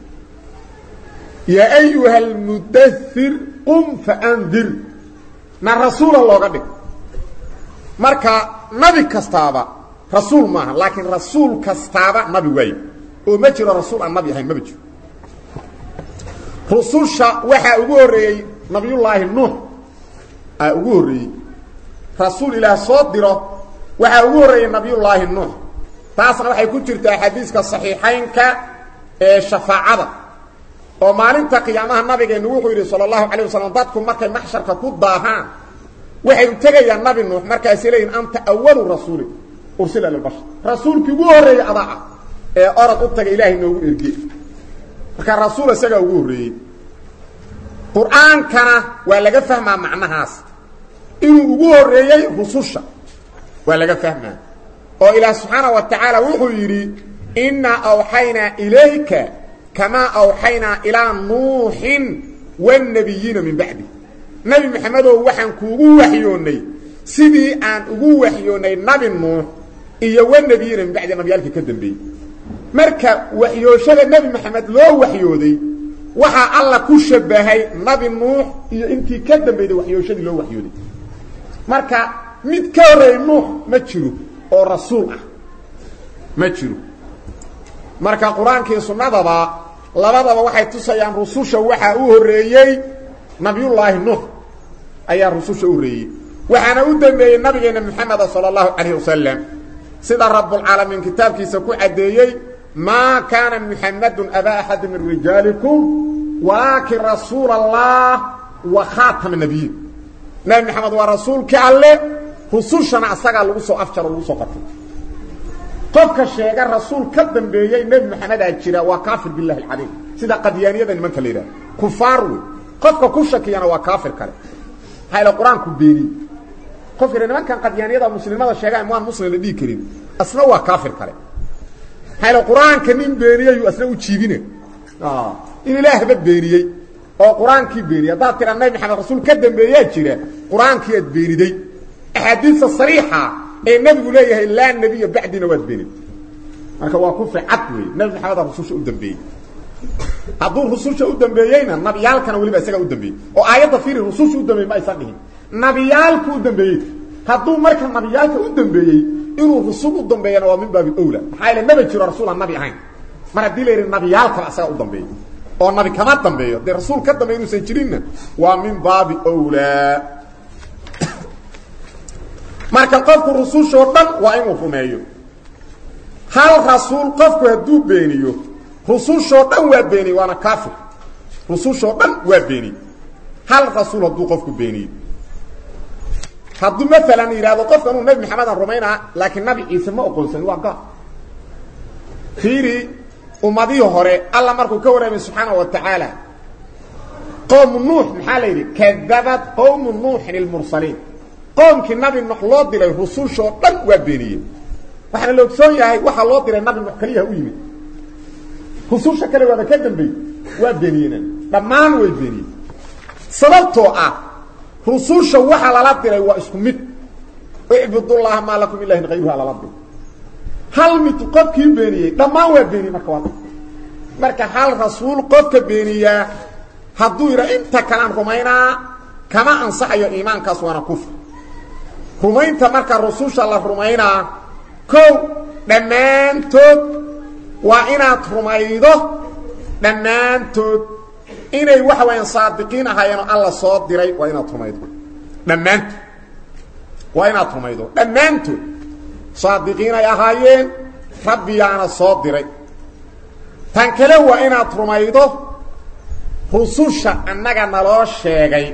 يا أيها المدثر قم فأنذر من رسول الله قد قال مركا نبي كستابة رسول ما لكن رسول كستابة نبي وي ومجر رسول عن نبي هاي مبجر رسول شاء وحا أقوري نبي الله النوح أقوري رسول الله صدره waxa ugu horeeyay nabiyullaahi nuux taasna waxay ku jirtaa xadiiska saxiixaynka ee shafaacada oo maalinta qiyaamaha nabigeenu wuxuu yiri sallallahu alayhi wasallam dadku markay maxsharka ku daahaan waxay u tagayaan nabi nuux markaas ilayeen anta awwalu rasuuli ursila lil bashar rasuulki ugu horeeyay adaa ee orad u tagay ilaahay noogu ergey marka rasuul isaga ugu horeeyay quraankana waa laga fahmaa macnahaas inuu ugu horeeyay rususha ولا فهمها او الى سبحانه وتعالى وحو يري إنا اوحينا اليك كما اوحينا الى نوح والنبيين من بعده nabi maxamedow waxaan kuugu waxyoonay sidii aan ugu waxyoonay nabi nuux iyo wanabiyina min bacdi nabiyalka ka dambeeyay marka waxyooshada nabi maxamed loo waxyooday waxa alla ku shabahay nabi nuux iyo intii ka dambeeyay waxyooshadii loo waxyooday marka mid ka horeey nuux ma jiro oo rasuul ah ma jiro marka quraanka iyo sunnadaba labadaba waxay tusayaan rususha waxa uu horeeyay nabiyullaahi nuux ayaa rususha u horeeyay waxaana u dambeeyay nabigeena maxamed sallallahu alayhi wasallam sida rabbul alamin kitabkiisa ku cadeeyay ma kana muhammadun aba ahad min rijalikum walakin rasulallah wa khatam nabiyyin nabi maxamed waa rasuulka alle rusushana asaga lagu soo afjaro lagu soo qatay qofka sheega rasuul ka dambeeyay nabi maxamed aa jira waa kaafir billahi alayhi sida qadiyaniyada nimanka leeyahay kufaar qofka ku shakiyana waa kaafir kale hayla quraanku beeni qofka nimankan qadiyaniyada muslimada sheegaan waan muslim la dhigi karin asna waa kaafir kale hayla quraanka nin beeniyay asna u jiibine ah in ilaahay ba beeniyay oo quraanki beeniyay daa tira nabi maxamed rasuul ka dambeeyay jira quraanki aad beeniday ahadiisa sariixa ee nabigu leeyahay la nabiy bacdina waad beenid marka waa ku fiicad weey nabi maxamed rasuulka u dambeeyay hadduu rususha u dambeeyayna nabiyaalkana waliba isaga u dambeeyay oo aayada fiiri rususha u dambeeyay ma aysan dhihin nabiyaalku u dambeeyay hadduu marka nabiyaalka u dambeeyay inuu rusul u dambeeyana waa min baabi awla maxaa ila nabi jiro rasuul nabi ahayn mar hadii leeyahay nabiyaalka asaga u dambeeyay oo nabi kama dambeeyo de rasuul ka dambeeyo inuu san jirinna waa min baabi awla marka qofku rususha oo dhan waa inuu rumeeyo hal rasuul qofku haduu beeniyo rususha oo dhan waa beeni waana kaafir rususha oo dhan waa beeni hal rasuul haduu qofku beeniyo hadduu mesela yiraahdo qofka inuu nabi maxamed aan rumeynaa laakiin nabi ciise ma aqoonsan waa gaar fiiri ummadii hore alla markuu ka wareemay subhanahu wa ta'ala qawm nuux maxaa la yiri kadabat qawm nuux al mursalin qawmkii nabi nuux loo diray rususha oo dhan waa beeniyeen waxana loo ogsoon yahay waxa loo diray nabi nuux kaliya u yimid rususha kale waa ka dambeeyay waa beeniyeen dhamaan way beeniyeen sababtoo ah rususha waxa la diray waa isku mid ibudullah ma lakum ilahin ghayruhu ala rabbi hal mid qofkii beeniyay dhamaan waa beeniyay marka waa marka hal rasuul qofka beeniya haduu ira inta kalaan rumaynaa kama ansaxayo iimaankaas waana kufr rumaynta marka rususha la rumaynaa ko dhamaantood waa inaad rumaydo dhamaantood inay wax weyn saadiqiin ahaayeen alla soo diray waa inaad rumaydo dhamaantood waa inaad rumaydo dhamaantood saadiqiin ay ahaayeen rabbiyaana soo diray tan kale waa inaad rumaydo rususha annaga naloo sheegay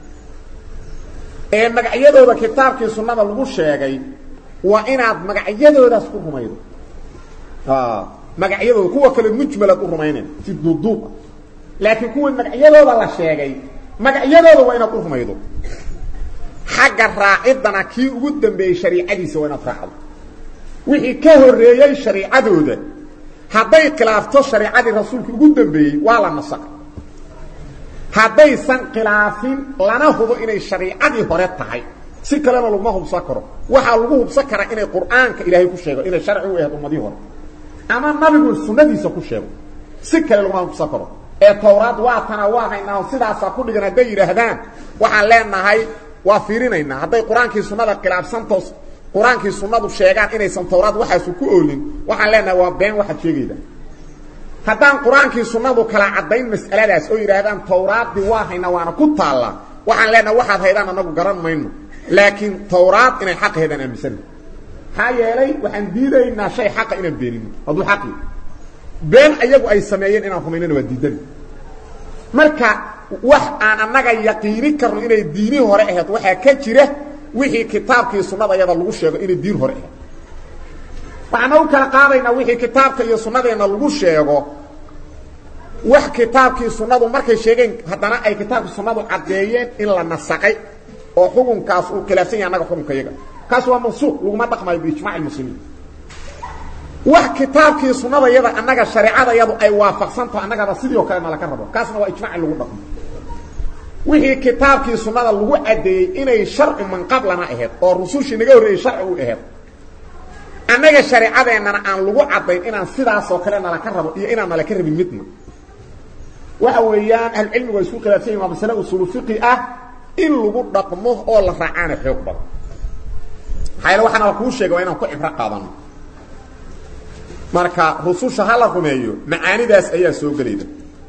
ee magacyadooda kitaabkii sunnada lagu sheegay waa inaad magacyadoodaas ku rumaydo ah magacyadooda kuwa kale mujmalad u rumayneen si duuduub laakiin kuwa magacyadooda la sheegay magacyadooda waa inaad u rumaydo xagga raacidana kii ugu dambeeyay shariicadiisa waa inaad raacdo wixii ka horeeyay shariicadooda hadday khilaafto shariicadii rasuulka ugu dambeeyay waa la nasakh hadday san khilaafin lana hubo inay shariicadii hore tahay si kale ma lagu hubsan karo waxa lagu hubsan kara inay quraanka ilaahay ku sheego inay sharci u yahay ummadii hore ama nabigu sunnadiisa ku sheego si kale lagu hubsan karo ee tawraad waa tana waa haynaa sidaas ku dhigan haday yiraahdaan waxaan leenahay waa fiirinayna haday quraankii sunnada khilaafsantos quraankii sunnadu sheegaan inaysan tawraad waxaas ku oolin waxaan leenahay waa been waxa sheegayda haddaan quraankii sunnadu kala cadayn mas'aladaas oo yiraahdaan tawraadii waa haynaa waana ku taala waxaan leenahay waxaad haydaan anagu garan mayno laakiin tawraad inay xaq heedan aaminsan hayeelay waxaan diidaynaa shay xaq inaan beenino hadu xaqi been ayagu ay sameeyeen inaan rumaynana waa diidan marka wax aan anaga yaqiini karno inay diini hore ahayd waxa ka jira wixii kitaabkii sunnada ayada lagu sheego inay diin hore ahayd waxaan u kala qaadayna wixii kitaabka iyo sunnadeena lagu sheego wax kitaabkii sunnadu markay sheegeen haddana ay kitaabkii sunnadu cadeeyeen in la nasaqay oo xukunkaas uu khilaafsan yahay anaga xukunkayaga kaas waa mansuuq lagu ma dhaqmayo ijmaac muslimiin wax kitaabkii sunnada yada anaga shariicada yadu ay waafaqsanto anagaba sidoo kale ma la ka rabo kaasna waa ijmaac lagu dhaqmo wixii kitaabkii sunnada lagu cadeeyay inay sharci man qablana ahayd oo rusushii naga horeeyay sharci u ahayd annaga shariicadeennana aan lagu cadayn inaan sidaas oo kale nala ka rabo iyo inaan nala ka rabin midna waxa weeyaan ahlu cilmigu isku khilaafsan yihiin mas'ala usul fiqhi ah in lagu dhaqmo oo la raacana xoog badan hayla waxana ku sheegay inaan ku ibra qaadano marka rususha hala rumeeyo macaanidaas ayaa soo galayda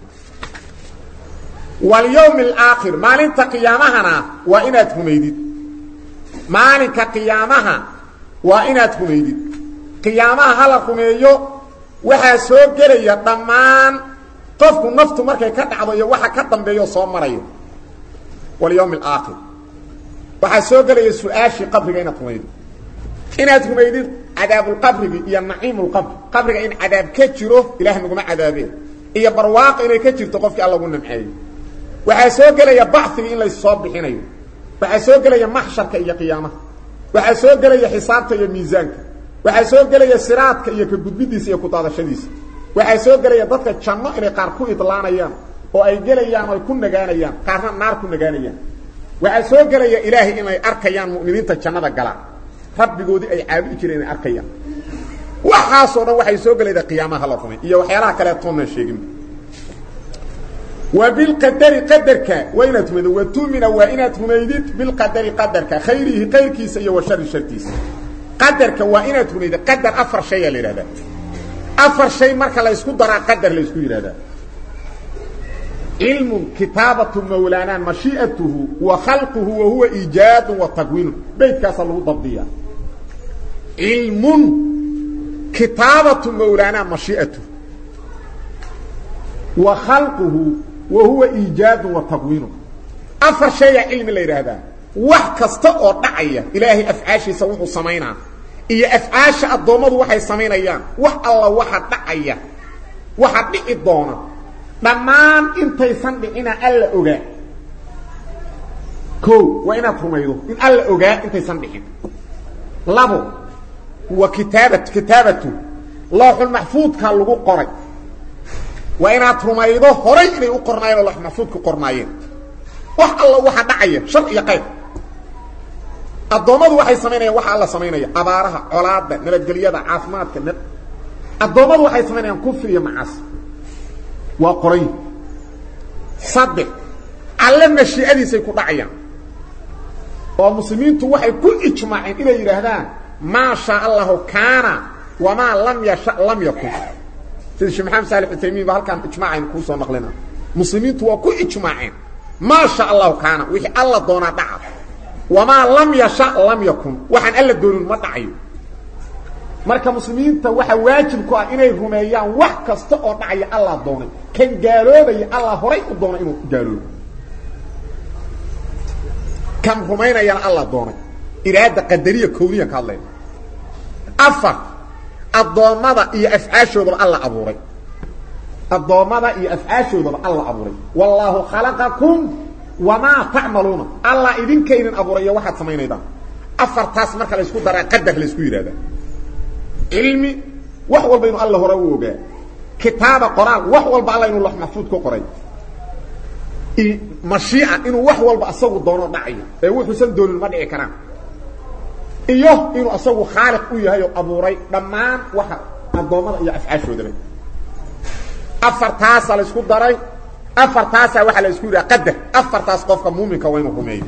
wal yawm al aakhir maalinta qiyaamahana waa inaad rumeydid maalinka qiyaamaha waa inaad rumeydid qiyaamaha hala rumeeyo waxa soo galaya dhamaan qofku naftu markay ka dhacdo iyo waxa ka dambeeyo soo marayo wal yawm al aakhir waxa soo galaya su'aashi qabriga inaad rumeydid inaad rumeydid cadaabul qabriga iyo naciimul qabr qabriga in cadaab ka jiro ilaahay naguma cadaabeen iyo barwaaq inay ka jirto qofkii alla ugu nimceeyo waxa soo galaya bacthiga in la soo bixinayo waxa soo galaya mahsharka iyo qiyaamaha waxa soo galaya xisaabta iyo miisaanka waxa soo galaya siraadka iyo ka gudbidiisa iyo ku daadashadiisa waxa soo galaya dadka janno inay qaar ku idlaanayaan oo ay galayaan oo ku nagaanayaan qaarna naar ku nagaanayaan waxa soo galaya ilaahay inay arkayaan mu'miniinta jannada gala rabbigoodii ay caabudi jireen inay arkayaan waxa soo dhan waxay soo galayda qiyaamaha la rumay iyo waxyaalaha kale toona sheegin وبالقدر قدرك وين تمد وتؤمن وإن تميدت بالقدر قدرك خيره خيركيس وشر شركيس قدرك وإن تميد قدر أفر شيء لهذا أفر شيء مركا لا يسكو درا قدر لا يسكو هذا علم كتابة مولانا مشيئته وخلقه وهو إيجاد وتكوين بيت كاسل ضبطية علم كتابة مولانا مشيئته وخلقه وهو إيجاد وتكوين أفر شيء علم اللي هذا وحكسته أو دعية إلهي أفعاشي سوحه سمينا إيا أفعاش الضوامض وحي سمينا أيام وح الله وحد دعية وحد دعي الضوامة دمان انت يسنبعنا ألا أغاء كو وإنا ترميضو إن ألا أغاء انت يسنبعنا لابو وكتابة كتابته الله المحفوظ كان لغو قرأ وإنا ترميضو هوري إني أقرنايين الله محفوظ كقرنايين وح الله وحد دعية شرع يقيد الضوامض وحي سمينا وح الله سمينا أبارها علاده نبتقلية عافمات كنب الضوامض وحي سمينا كفر يمعاس وقرين صدق علمنا الشيء الذي سيكون دعيا والمسلمين توحي كل اجماعين إلى يرهدان ما شاء الله كان وما لم يشاء لم يكن سيد الشيخ محمد صالح التيمين بهل كان اجماعين كوسوا نقلنا مسلمين توحي كل اجماعين ما شاء الله كان وحي الله دونا دعا وما لم يشاء لم يكن وحن ألا دونون ما دعيو marka muslimiinta waxa waajib ku ah inay rumeeyaan wax kasta oo dhacay Allah doonay kan gaaloobay Allah horay u doonay inuu gaaloobo kan rumeynaya Allah doonay iraada qadariya kowniya ka hadlay afa adoomada iyo afcaashooda Allah abuuray adoomada iyo afcaashooda Allah abuuray wallahu khalaqakum wama ta'maluna Allah idinka idin abuuray waxa sameeynayda afartaas marka la isku daraa qadar la isku yiraahdo علمي وحول بين الله روغا كتاب قران وحول بالله انه لوح محفوظ كو قري مشيئه انه وحول باسو دونو دحيو اي و حسن دول ما دحي كران iyo inuu asagu khaliq u yahay oo abuuray dhamaan waxa adoomada iyo afcaashooda afartaas la isku daray afartaas waxa la isku yiraahdaa qadar afartaas qofka muuminka waa inuu rumeeyo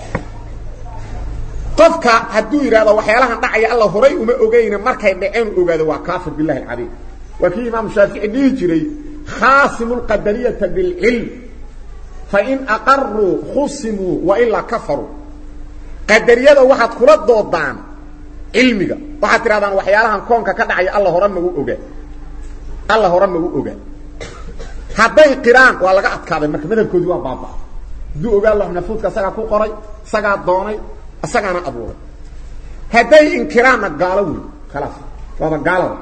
qofka haduu yiraahdo waxyaalahan dhacaya Allah horay uma ogeeyna markay dhaceen ogaado waa kaafir billahi al-alim wa fi imam shafi'i dhihi jiray khasimul qadariyah bil ilm fa in aqarru khusimu wa illa kafaru qadariyada waxaad kula doodaan ilmiga waxaad tiraadaan waxyaalahan koonka ka dhacaya Allah horay ma uu ogaa Allah horay ma uu ogaa haday qiraan waa laga adkaaday marka madabkoodi waa baaba duu ogaa Allah nafuudka saga ku qoray saga doonay asagana abuuray haday inkiraana gaalawi خلاص waa gaalaw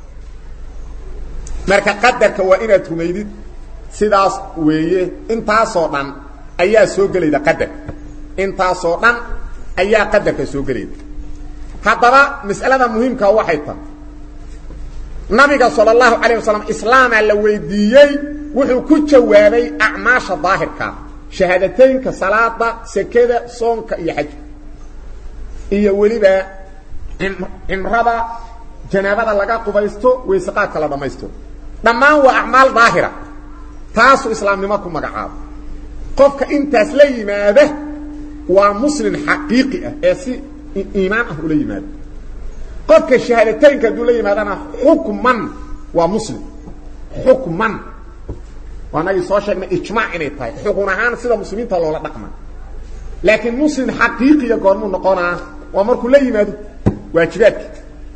marka qadarka waa inaad rumeydid sidaas weeye intaas oo dhan ayaa soo galayda qadar intaas oo dhan ayaa qadarka soo galayda hadaba mas'alada muhiimka waxay tahay nabiga sallallahu alayhi wasallam islaam la weydiiyay wuxuu ku jawaabay acmaasha daahirka shahaadateynka salaada sakada soonka iyo xajka iyo waliba cimrada janaabada laga qubaysto weysaqaadka la dhamaysto dhamaan waa acmaal daahira taasu islaamnimo ku magacaabo qofka intaas la yimaada waa muslim xaqiiqi ah ee si iimaan ah u la yimaada qofka shahaadateynka duu la yimaadana hukman waa muslim hukman waana soo sheegnay ijmaac inay tahay xukun ahaan sida muslimiinta loola dhaqma laakiin muslim xaqiiqi ah goormu noqonaa waa markuu la yimaado waajibaadka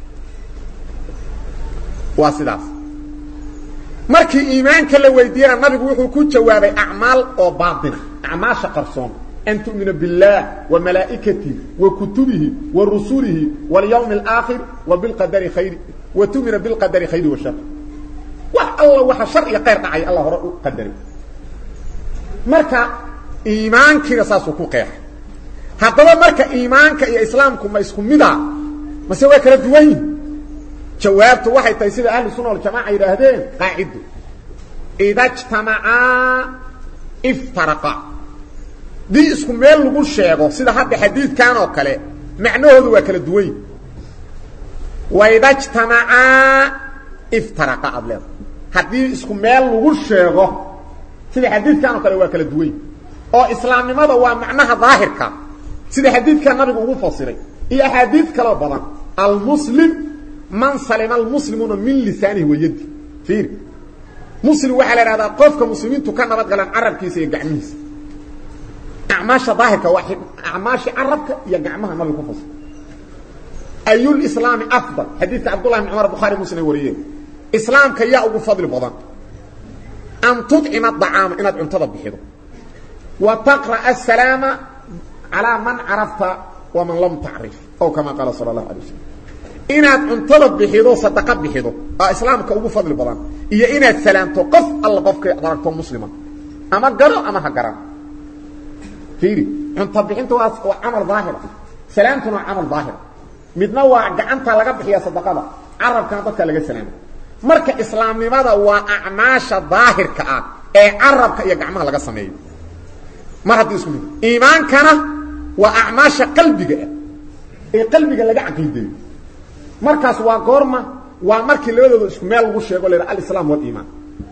waa sidaas markii iimaanka la weydiiyay nabigu wuxuu ku jawaabay acmaal oo baatina acmaasha qarsoon an tu'minu billaah wa malaa'ikatihi wa kutubihi wa rusulihi wal yawmil aakhir wa bil qadari khayri wa tu'minu bil qadari khayri wa shar wa Allah waxa shar iyo khayr dhacay Allah hore u qadari marka iimaankiga saasuu ku qeex haddaba marka iimaanka iyo islaamku ma isku mida ma se way kala duwan yihiin jawaabtu waxay tahay sida ahlu sunna wal jamaa yiraahdeen qaacido idha ijtama'a iftaraqa di isku meel lagu sheego sida hadda xadiidkan oo kale macnahoodu waa kala duwan yihiin wa idha ijtama'a iftaraqa adlaa hadii isku meel lagu sheego sida xadiidkan oo kale waa kala duwan oo islaamnimada waa macnaha daahirka sida xadiidkan nabigu ugu fasiray iyo ahadiid kala badan al muslim man salima al muslimuna min lisanihi wa yadihi fiir muslim waxa la yiraahdaa qofka muslimiintu ka nabad galaan arabkiisa iyo gacmihiisa acmaasha daahirka waa acmaasha arabka iyo gacmaha nabigu ku fasiray ayul islaam afdal hadith abdullah ibn umar bukhari muslim wariyay islaamka yaa ugu fadli badan an tud'ima at'ama inaad cuntada bixido wa taqra as-salama ala man arafta wa man lam ta'rif aw kama qala sallallahu alayhi wasallam inaad cuntada bixido sadaqa bixido aa islaamka ugu fadli badan iyo inaad salaamto qof alla qofka aragto muslima ama garo ama ha garan fiiri cunta bixintu waa amal daahir salaamtuna waa amal daahir midna waa gacanta laga bixiya sadaqada arabkana dadka laga salaamo marka islaamnimada waa acmaasha daahirka ah ee arabka iyo gacmaha laga sameeyo mar haddii isku mid iimaankana waa acmaasha qalbiga ee qalbiga laga caqiideeyo markaas waa goorma waa markii labadooda isku meel lagu sheego leeyahay al-islaam wal iimaan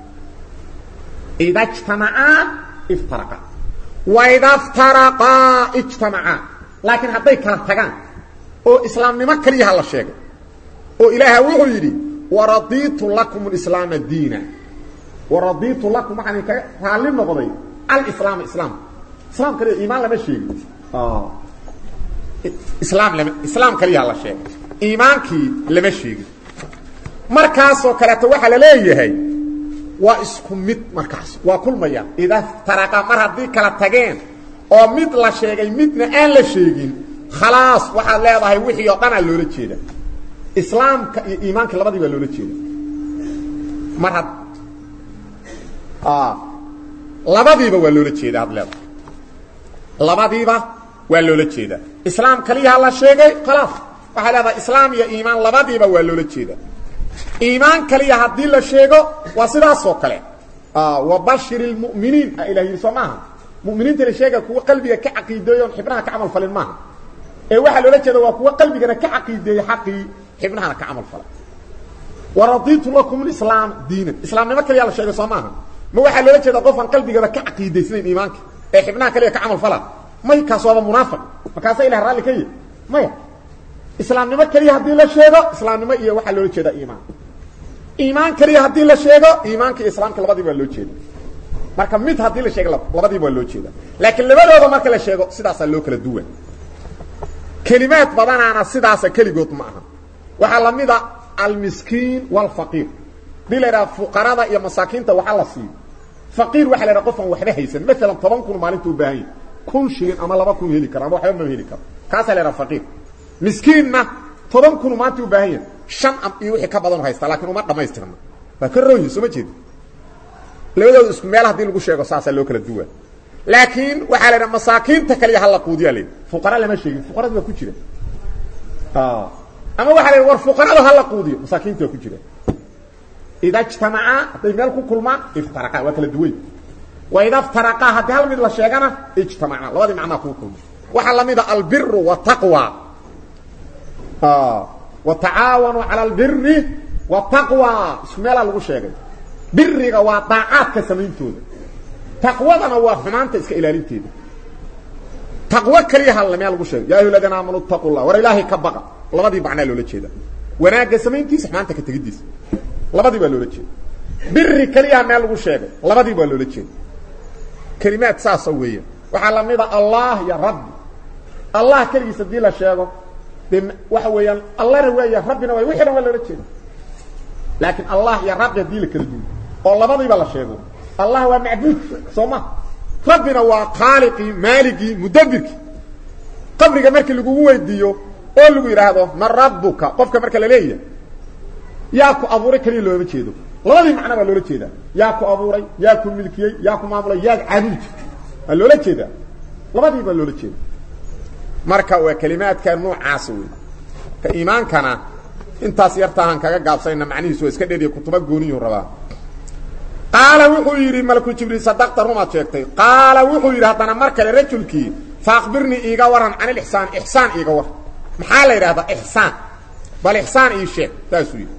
idha ijtama'a iftaraqa wa idha iftaraqa ijtama'a laakiin hadday kala tagaan oo islaamnimo kaliya la sheego oo ilaahay wuxuu yiri waraditu lakum al-islam diina waraditu lakum maxan ka haalin noqday al-islam islam islam kaliya iimaan lama sheego ah islam lama islam kaliya la sheego iimaankii lama sheego markaas oo kale waxa la leeyahay waa isku mid markaas waa kulmaya idha taraqa mar hadii kala tageen oo mid la sheegay midna aan la sheegin khalaas waxa leedahay wixii oo dhan loola jeeda islaamka iyo iimaanka labadii baa loola jeeda mar had ah labadiiba waa loola jeeda had leedahay labadiiba waa loola jeeda islaam kaliya la sheegay khalaas waxa leedahay islaam iyo iimaan labadiiba waa loola jeeda iimaan kaliya hadii la sheego waa sidaas oo kale ah wa bashiril mu'minin ilaahi samaha mu'miniinta la sheega kuwa qalbiga ka caqiideeyo xibnaha ka amal falin maaha ee waxa loola jeeda waa kuwa qalbigana ka caqiideeyo xaqii xibnaha ka amal falin waraditu lakum al-islam diinan islaamnimo kaliya la sheego samaha ma waxa loola jeeda qof aan qalbiga ka caqiideysnayn iimaanka ee xibnaha kaliya ka amal falin may ka soo munaafiq markaas ilaahay raali kay maya islaamnimo kaliya hadii la sheego islaamnimo iyo waxa loola jeeda iimaan iimaan kaliya hadii la sheego iimaanka iyo islaamka labadiiba loo jeeda marka mid hadii la sheego labadiiba loo jeeda laakiin labadooda marka la sheego sidaas loo kala duwan kalimaad badanaana sidaas kaligood ma aha waxa la mida al-miskiin wal faqir bilaa fuqarada iyo masaakiinta waxa la siiyo faqir waxa la qofan waxba haysan mesela toban kun maalintu baahan kun shilin ama laba kun heli kara ama waxba ma heli karo kaas la faqir miskiinna toban kun maalintu baahan shan am iyo wixii ka badan haysta laakiin uma dhameystirna ba ka rooyi soo ma jeed labadooda isku meel hadii lagu sheego saasa loo kala duwan laakiin waxa la masaakiinta kaliya hal quudiya leey fuqara lama sheegin fuqaradu waa ku jira ah ama waxa la war fuqaradu hal quudiyo masaakiinta waa ku jira idha ijtama'a bay meel ku kulmaan iftaraqa waa kala duwan وإذا افترقا هدي هل مد لا شيغنا اجتمعنا لبدي معنى كو كلمه waxa lamida albir wa taqwa ah wa taawanu ala albirri wa taqwa ismeela lagu sheegay birriga waa taa'aadka sameeyntooda taqwadana waa xumaanta iska ilaalinteeda taqwa kaliya hal meel lagu sheegay yaa ayyuhal amanu taqullah wa ilaahi kabaqa labadii macna loo jeeda wanaaga sameeyntiisa xumaanta ka tagidiisa labadii baa loo jeeda birri kaliya meel lagu sheegay labadii baa loo jeeda kalimaad saas weeyaan waxa lamida allah ya rabbi الله كلي سدي لا شيغو waxa weeyaan Allah rawiya rabbina way wixii wala la jeedo laakin Allah ya rabbi dii la kala duwan oo labadiiba la sheego Allah waa macbuud sooma rabbina waa khaliqi maliki mudabbirki qabriga markii lagu weydiiyo oo lagu yiraahdo man rabbuka qofka marka la leeyahay yaa ku abuuray kaliya loo jeedo labadii macna baa loo jeedaa yaa ku abuuray yaa ku milkiyay yaa ku maamulay yaa caabud loo jeedaa labadii baa loo jeedaa marka waa kalimaadka noocaas weey ka iimaankana intaas yartaan kaga gaabsayna macnihiisu iska dheeriyo kutuba gooniyo rabaa qaala wuxuu yiri malku jibriil sadaqta ruma sheegtay qaala wuxuu yiri hadana marka rajulkii faaqbirni iiga waran an ihsaan ihsaan iiga war maxaa la yiraahdaa ihsaan bal ihsaan ii sheeg taas weey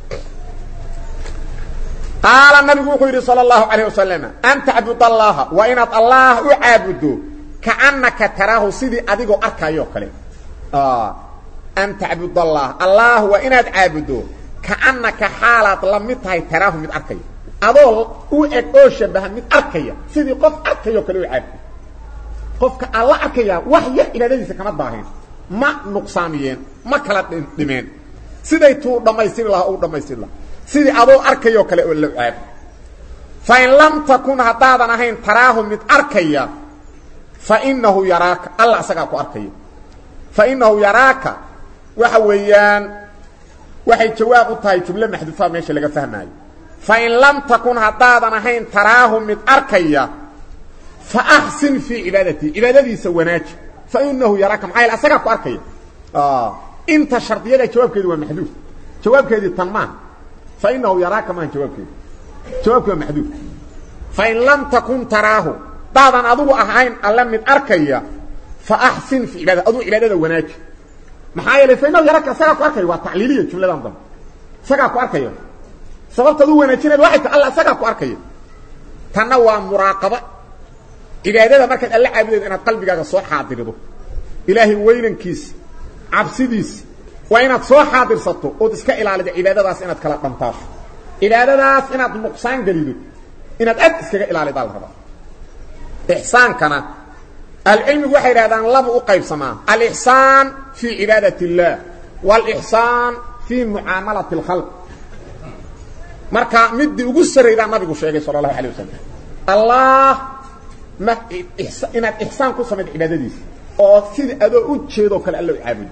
qaala nabigu wuxuu yiri sallallahu alayhi wasallam anta abudallaha wa inat allah u'abudu كأنك تراه سيدي أديكو أركايو كلي آه أن تعبد الله الله وإن تعبده كأنك حالات لمتهي تراه من أركايو أدول أوئك أوشبه من أركايو سيدي قف أركايو كلي يعبد قفك الله أركايو وحي إلى ذلك كما الضاهين ما نقصاميين ما كلات دمين سيدي تو دما يسير الله أو دما يسير الله سيدي أدول أركايو كلي يعبد فإن لم تكن هتادا نهين تراه من أركايو فإنه يراك الله سقاك أركيه فإنه يراك وحويان وحي جواب طاي جملة محذوفة ماشي لغا فهماي فإن لم تكن هدادا نهين تراهم من أركيه فأحسن في عبادتي عبادتي سواناك فإنه يراك معايا لأسقاك أركيه آه انت شرطية لك جواب كذي ومحذوف جواب كذي التنمان فإنه يراك ما جواب كذي جواب كذي محذوف فإن لم تكن تراه بعضاً أدو أهين ألم من أركيا فأحسن في عبادة أدو عبادة وناك محايا لفإنه يراك سقاك أركيا وتعليلية جملة انضم سقاك أركيا سببت أدو وناكين الواحد الله سقاك أركيا تنوى مراقبة عبادة مركز الله عبادة إن قلبك صوح حاضر دو إلهي وين كيس عبسيديس وإن صوح حاضر سطو ودسك إلى عبادة داس إنت كلا قنطاش عبادة داس إنت مقصان دليدو إنت أدسك إلى عبادة الربا إحسان كان العلم وحي هذا لب أقيب سما الإحسان في عبادة الله والإحسان في معاملة الخلق مركا مدي وقصر إذا النبي صلى الله عليه وسلم الله ما إحسان إن الإحسان قصة من عبادة دي أو سيد أدو أجيدو كالله يعبد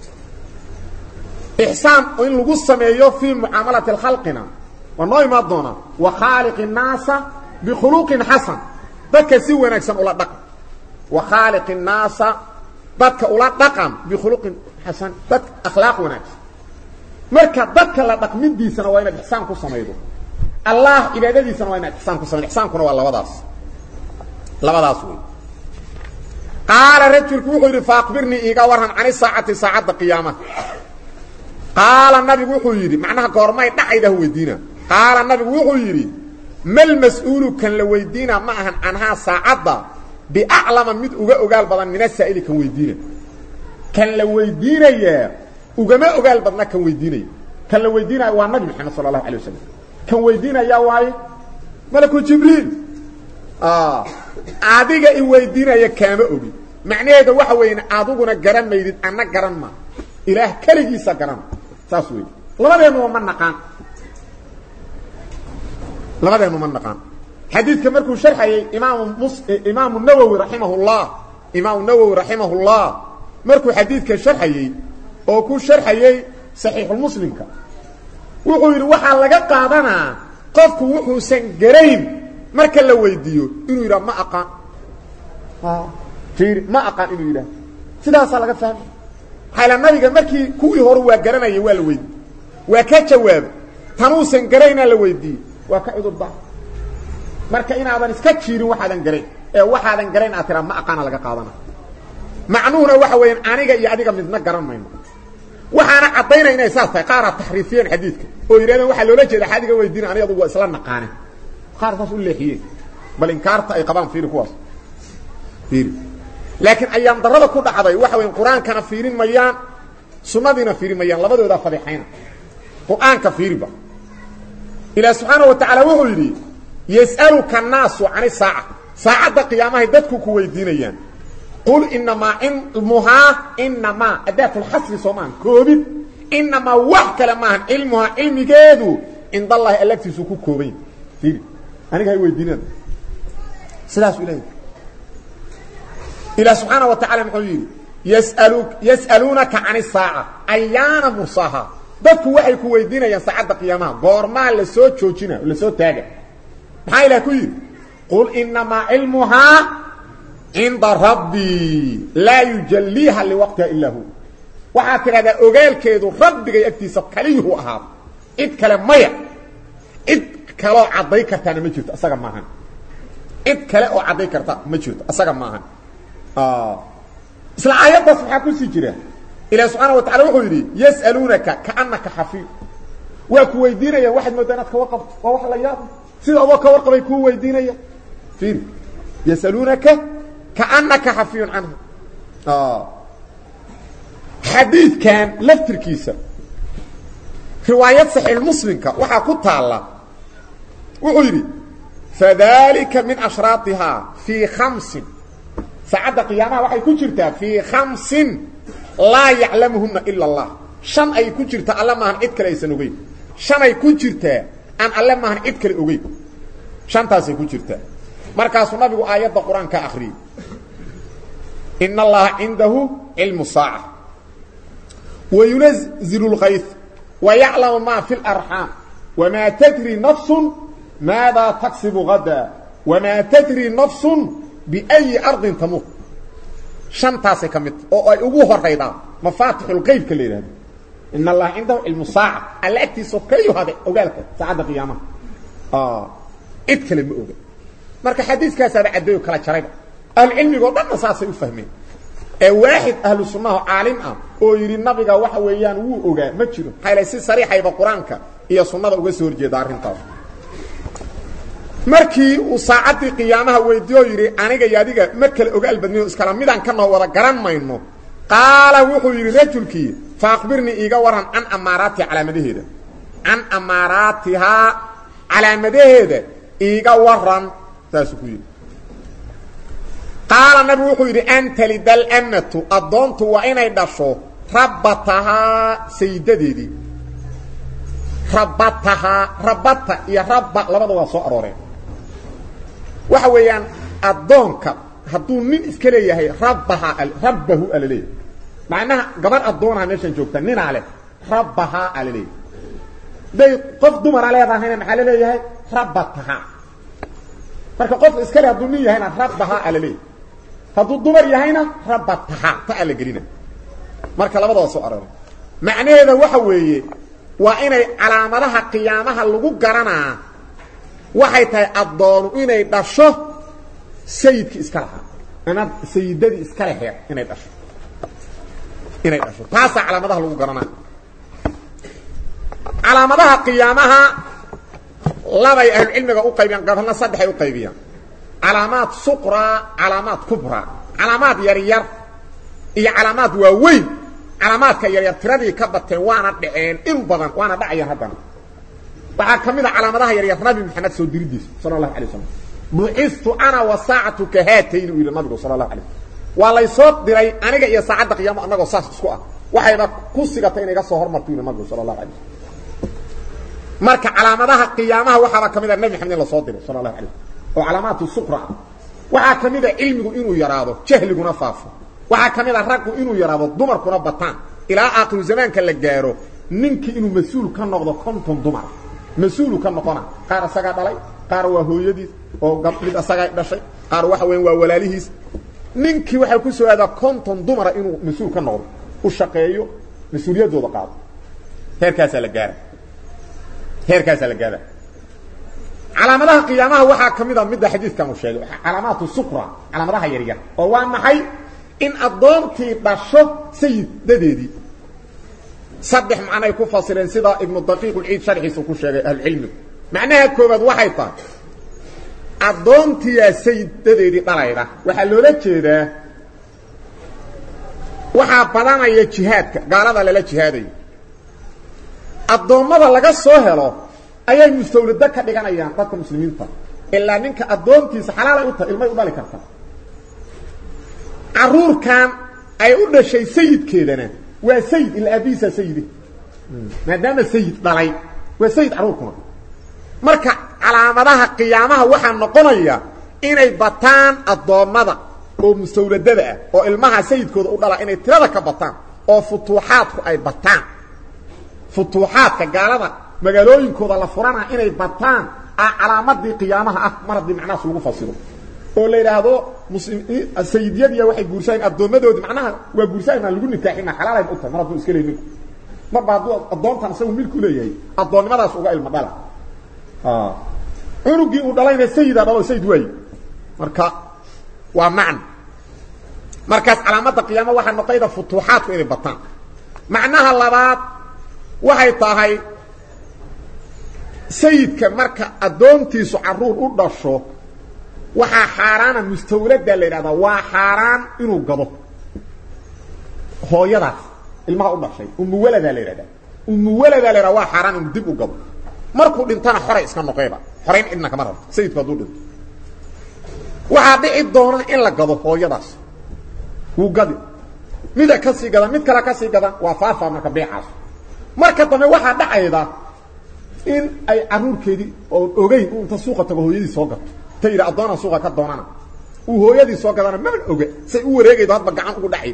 إحسان وإن القصة ما في معاملة الخلقنا والله ما ضونا وخالق الناس بخلوق حسن dadka si wanaagsan ula dhaqan wa khaliqin naasa dadka ula dhaqan bi khuluqin hasan dad akhlaaq wanaagsan marka dadka la dhaqmidiisana waa inaad ihsaan ku sameeydo allah ibadadiisana waa inaad ihsaan ku sameeydo ihsaankuna waa labadaas labadaas way qaala rajulku wuxuu yiri faaqbirni iga waran ani saacati saacada qiyaamah qaala nabigu wuxuu yiri macnaha goormay dhacayda weydiina qaala nabigu wuxuu yiri ما المسؤول كان لويدينا معهن عنها ساعدة بأعلم مد أغا أغال بدن من السائل كان ويدينا كان لويدينا يا أغا ما أغال بدنا كان ويدينا كان لويدينا هو النبي محمد صلى الله عليه وسلم كان ويدينا يا واي ملك جبريل آه عاديقا إيويدينا يا كام أغي معنى هذا وحوين عادوغنا قرام ما يريد أنك قرام ما إله كالجيسا قرام ساسوي لما بينه من نقان لغدا من نقان حديث كمركو شرحي امام مص... امام النووي رحمه الله امام النووي رحمه الله مركو حديث كشرحي او كو شرحي صحيح المسلم كا وحو يري waxa laga qaadana qofku wuxuu san gareyn marka la weydiyo inuu yiraahdo ma aqaan ha fiir ma aqaan inuu yiraahdo sidaas laga fahmo xayla nabiga markii kuwii hore waa garanayay waa la weydiiyay waa ka jawaab tanuusan gareyna la weydiiyay وكعذر ضعف marka inaadan iska jiirin waxaadan garan ee waxaadan garan aad tira ma aqaan laga qaadana macnuuna waxa weeyaan aniga iyo adiga midna garan mayno waxaana cadeynaa inay saas tahay qaar taxriifiyeen xadiidka oo yiraahdeen waxa loola jeedaa xadiga weydiin aniga adigu isla naqaanay qaar taas u leexiyeen bal inkaarta ay qabaan fiiri kuwaas fiiri laakiin ayaan darada ku dhacday waxa weyn quraankana fiirin mayaan sunnadina fiirin mayaan labadooda fadixayna quraanka fiiriba ila subhanahu wa ta'ala wuxuu yiri yas'aluka an-nasu 'ani sa'a sa'ada qiyaamaha dadku ku weydiinayaan qul inma ilmuha inma adatul hasr suman koobid inma wahkala ma ilmuha ilmigeedu inda allah alaftisu ku koobay fiiri aniga ay weydiinaan sidaas ilaahay ila subhanahu wa ta'ala muxuu yiri yas'aluk yas'alunaka 'ani sa'a ayana musaha dadku waxay ku weydiinayaan saacada qiyaamaha goorma la soo joojina la soo taaga maxay la ku yiri qul inma ilmuha inda rabbi la yujalliha liwaqtiha illa hu waxa tirada ogaalkeedu rabbiga agtiisa kaliyu ahaa id kale maya id kale oo caday kartana ma jirto asaga maahan id kale oo caday karta ma jirto asaga maahan ah isla aayadaas waxa ku sii jira ila subhanahu wa ta'ala wuxuu yiri yas'alunaka ka'annaka hafiz wa ku weydiinaya waxad moodanad ka waqabto waa wax la yaab sida oo ka warqabay ku weydiinaya fiir yas'alunaka ka'annaka hafiz anhu ah hadith kan laftirkiisa riwaayat sahih muslimka waxa ku taala wuxuu yiri fadhalika min ashratiha fi khams sa'ada qiyamaha waxay ku jirtaa fi khams لا يعلمهن إلا الله شن أي كجرت الله ما هن إذكر يسنوي شن أي كجرت أن الله ما هن إذكر أوي شن تاسي كجرت مركز النبي آيات القرآن كأخري إن الله عنده علم الساعة وينزل الغيث ويعلم ما في الأرحام وما تدري نفس ماذا تكسب غدا وما تدري نفس بأي أرض تموت شنطه كمت او اي ugu horeyda mafatixul qayb kaleeyay in allah indahu ilmu sa'a alati sokay hada ogaalka saada qiyaamaha ah id kale ma oga marka xadiiskaas aad cadeeyo kala jaray al ilmiga dhan saasay u fahmeen ee waahid ahlu sunnah aalim ah oo yiri nabiga waxa weeyaan uu ogaa ma jiro hayla si sariixayba quraanka iyo sunnada uga soo horjeeda arintaas markii uu saacadii qiyaamaha weydiyo yiri aniga iyo adiga ma kala ogaal badniyo iskala midaan ka noo wada garan mayno qaala wuxuu yiri rajulkii faaqbirni iiga waran an amaarati calaamadaheeda an amaaratiha calaamadaheeda iiga waran taas ku yiri qaala nabi wuxuu yiri anta lidal amatu adoontu wa inay dhasho rabbataha sayyidadeedii rabbataha rabbata iyo rabba labada waa soo arooreen waxa weeyaan adoonka haduu nin iska leeyahay rabbaha rabbahu alaleey macnaha gabar adoonha meeshan joogta nin ale rabbaha alaleey day qof dumar aleedahay maxaa leeyahay rabbataha marka qof iska leeyahay haduu nin yahay rabbaha alaleey haduu dumar yahayna rabbataha ta ala gelina marka labadaba soo arooreen macnaheedu waxa weeye waa inay calaamadaha qiyaamaha lagu garanaa waxay tahay adoonu inay dhasho sayidki iska laha ana sayidadi iska laheer inay dhasho inay dhasho taas calaamadaha lagu garanaa calaamadaha qiyaamaha labay ahlu cilmiga u qaybiyaan qaarna saddex ay u qaybiyaan calaamaad suqra calaamaad kubra calaamaad yar yar iyo calaamaad waaweyn calaamaadka yar yar tiradii ka bateen waana dhaceen in badan waana dhacayaan haddana waxa kamida calaamadaha yar yar nabi maxamed soo diridiis sallallahu alayhi wasallam bu'istu ana wa sa'atu kahatayn ila nabi sallallahu alayhi waa la soo diray aniga iyo saacada qiyaamo anagoo saas isku ah waxayba ku sigatay inay ga soo hormarto ila nabi sallallahu alayhi marka calaamadaha qiyaamaha waxa kamida nabi maxamed la soo diray sallallahu alayhi oo calaamatu suqra waxa kamida ilmigu inuu yaraado jahliguna faafo waxa kamida raggu inuu yaraado dumarkuna bataan ila aakhir zamaanka la gaaro ninki inuu mas'uul ka noqdo konton dumar mas'uul ka noqona qaar asaga dhalay qaar waa hooyadiis oo gabdhid asaga dhashay qaar waxa weyn waa walaalihiis ninki waxa ku soo aada konton dumar inuu mas'uul ka noqdo u shaqeeyo mas'uuliyadooda qaado heerkaas la gaaro heerkaas la gaaro calaamadaha qiyaamaha waxa kamid ah mid xadiidkan uu sheegay calaamatu suqra calaamadaha yariga oo waa maxay in adoontii dhasho sayidadeedii saddex macnay ku fasireen sida ibnu daqiiq al-eid sharxiisa ku sheegay al-ilmi macnaha koobaad waxay tahay adoontii sayidadeedii dhalayda waxa loola jeedaa waxa badanaya jihaadka gaalada lala jihaadayo adoomada laga soo helo ayay mustawlada ka dhiganayaan dadka muslimiinta ilaa ninka adoontiisa xalaal ay u tahay ilmay u dhali kartaa aruurkan ay u dhashay sayidkeedana waa sayid ila abisa sayid maadaama sayid dhalay waa sayid aruurkuna marka calaamadaha qiyaamaha waxa noqonaya inay bataan adoomada oo mustawladada ah oo ilmaha sayidkooda u dhala inay tirada ka bataan oo futuuxaadku ay bataan futuuxaadka gaalada magaalooyinkooda la furana inay bataan calaamadii qiyaamaha ah maradi macnaas lagu fasiro oo la yiraahdo muslimiin sayidiyada waxay guursayn adoomadoodi macnaha waa guursayn lagu nikaaxina xalaalay u tahay maradu iska leeyay ma baadu adoontan saw milku leeyahay adoonnimadaas uga ilma dhala ah urugi u dhalayna sayida dhalo sayid way marka waa macna markaas calaamada qiyaamaha waxa noqayda futuuxaadku inay bataan macnaha labaad waxay tahay sayidka marka adoontiisu caruur u dhasho waxa xaraana mustawlada la yiraahdo waa xaraan inuu gado hooyadaas ilmaha u dhashay ummu walada la yiraahdo ummu walada la yiraahdo waa xaraan inuu dib u gado markuu dhintana xore iska noqeyba xoreyn idna kama rabo sayidku haduu dhinto waxa dhici doona in la gado hooyadaas uu gadi mid ka sii gada mid kala ka sii gada waa faafa marka beecaas marka dambe waxa dhacayda in ay caruurkeedii oo ogeyn uu inta suuqa tago hooyadii soo gato tayra adoona suuqa ka doonana uu hooyadii soo gadana ma oge say u wareegaydo hadba gacan ugu dhacay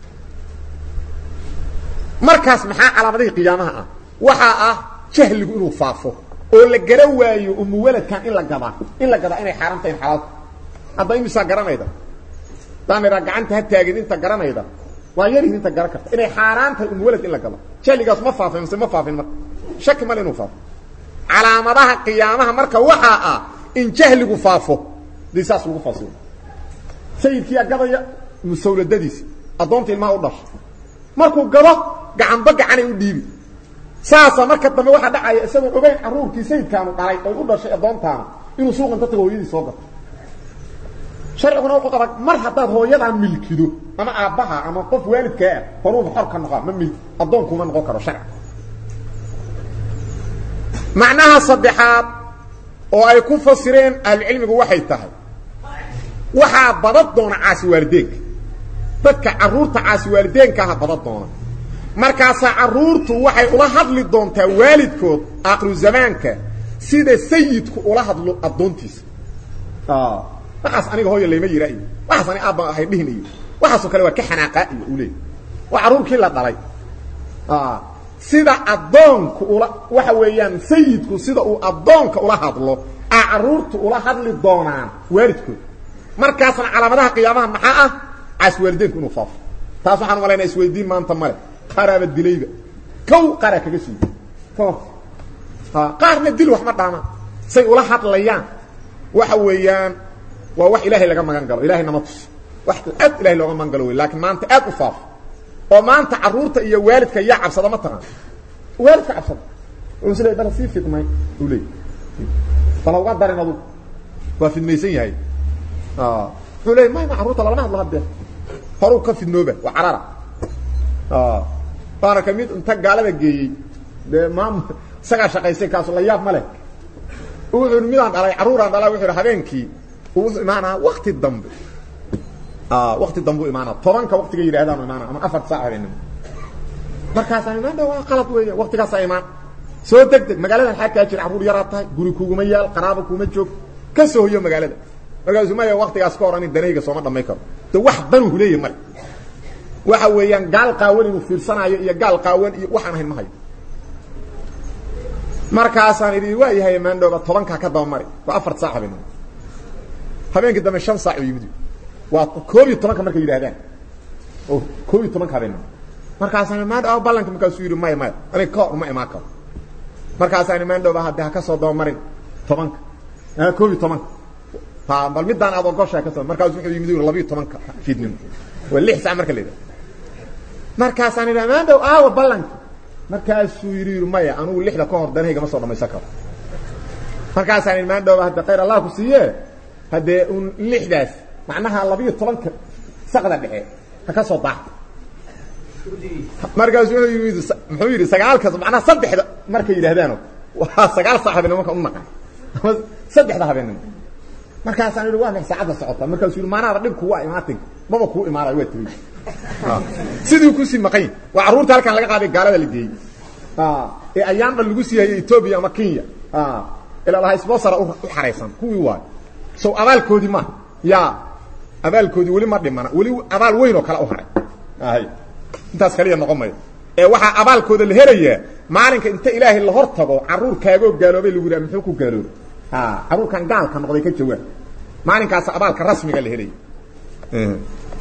markaas maxaa calaamadaha qiyaamaha ah waxa ah jahligu inuu faafo oo la garan waayo ummu waladkan in la gaba in la gaba inay xaaraantayn xalaal hadda imisa garanayda daanira gacanta ha taagin inta garanayda waa yari inta garan karta inay xaaraantahay ummu walad in la gaba jahligaas ma faafin ma faafin marka shaki ma leenu faafo calaamadaha qiyaamaha marka waxa ah in jahligu faafo disaas lagu faafo sayidkii agabaya musawladadiis adoonta ilmaha u dhashay markuu gado gacanba gacan ay u dhiibi saasa marka dambe waxa dhacay isagoo ogeyn caruurkii sayidkaanu dhalay oo u dhashay adoontaana inuu suuq inta tago hooyadii soo gato sharciguna wuxuu qabaa mar hadaad hooyadan milkido ama aabaha ama qof waalidka ah horuu xor ka noqon ma mil adoonku ma noqon karo sharci macnaha saddexaad oo ay ku fasireen ahli-cilmigu waxay tahay waxa badad doona caasi waalideenka dadka caruurta caasi waalideenka ah badad doona markaas caruurtu waxay ula hadli doontaa waalidkood aakhir zamaanka sida sayidku ula hadlo adoontiisa ah waxaas aniga hooyo leeyma yiraa waxaas ani aaba ahay dhihinayo waxaas kale waa ka xanaaqaa iyo u leey waa caruurkii la dhalay ah sida adoonku ula waxa weeyaan sayidku sida uu adoonka ula hadlo caruurtu ula hadli doonaan waalidkood markaasna calaamadaha qiyaamaha maxaa ah caas waalideenku inuu faafo taas waxaan walaynaa isweydiin maanta male qaraaba dilayba kow qara kaga sii to ha qaarna dil wax ma dhaama say ula hadlayaan waxa weeyaan waa wax ilaahay laga magan galo ilaahay nama tus wax aad ilaahay looga magan galo laakiin maanta aad u faafo oo maanta caruurta iyo waalidka yaa cabsada ma taqaan waalidka cabsada oo sida bal si fitmay ulay falaw ga darinadu waa fidmaysan yahay ah ulay ma caruurta lama hadlo hadda horu ka fidnooba waa carara ah baana kamid inta gaalada geeyay de maam saga shaqaysay kaas la yaab male uu midaan dhalay caruuraan dhalay wuxuu habeenkii uu imaana waqti dambe ah waqti dambu imaana tobanka waqtiga yiraahdaan imaana ama afar saac habeenimo markaas ay imaana waa qalad weeye waqtigaas ay imaan soo degdeg magaalada waxa ka jira caruur yar tahay guri kuuguma yaal qaraabo kuma joog ka soo hoyo magaalada markaas ma yahay waqtigaas ka horan in danayga soo ma dhamay karo to wax banu huleeyay mar waxa weeyaan gaal qaawan inuu fiirsanayo iyo gaal qaawan iyo waxaan ahayn ma hayo markaas aan idii waa yahay maandooba tobanka ka daba mari waa afar saac habeenimo habeenkii dambe shan saac yimid waa koob iyo toban markay yiraahdaan oo koob iyo toban habeenimo markaas aan maandooba ballanka markaas uu yiri may may aniga ka ma imaan karo markaas aan maandooba hadda ka soo daba marin tobanka ah koob iyo toban ha bal midaan aad ogoshaa ka soo markaas wuxuu yimid laba iyo toban ka fiidnimo waa lix saac marka leeyahay markaas aan ilaamaan dhow aawa ballanka markaas uu yiri maya anigu lixda ka hor danayga ma soo dhamaysan karo markaas aan ilaamaan dhow hada khayr Allah ku siiye hadee un lixdaas macnaha laba iyo toban ka saqada dhexe ka soo baax markaas wuxuu yimid muxuu yiri sagaalka macnaha saddexda markay yiraahdaan waa sagaal saaxiibna marka u naqan saddexda habeenimo markaas aan yiri waa mix saacada socota markaas yiri maana dhib ku waa imaatin baba ku imaaray waa tii sidii ku sii maqay waa caruurta halkan laga qaaday gaalada la geeyay ah ee ayaan dhan lagu siiyay Ethiopia ama Kenya ah ila Allah sponsor u xareysan kuwii waa soo abaalkoodi ma ya abaalkoodi wali ma dhimana wali abaal weyn oo kala u haray ay intaas kaliya noqomay ee waxa abaalkooda la helaya maalinka inta Ilaahay la hortago caruurkaaga gaaloobay lagu yiraahdo muxuu ku gaaloobay ha caruurkan gaalka noqday ka jawaab maalinkaas abaalka rasmiga la helay ee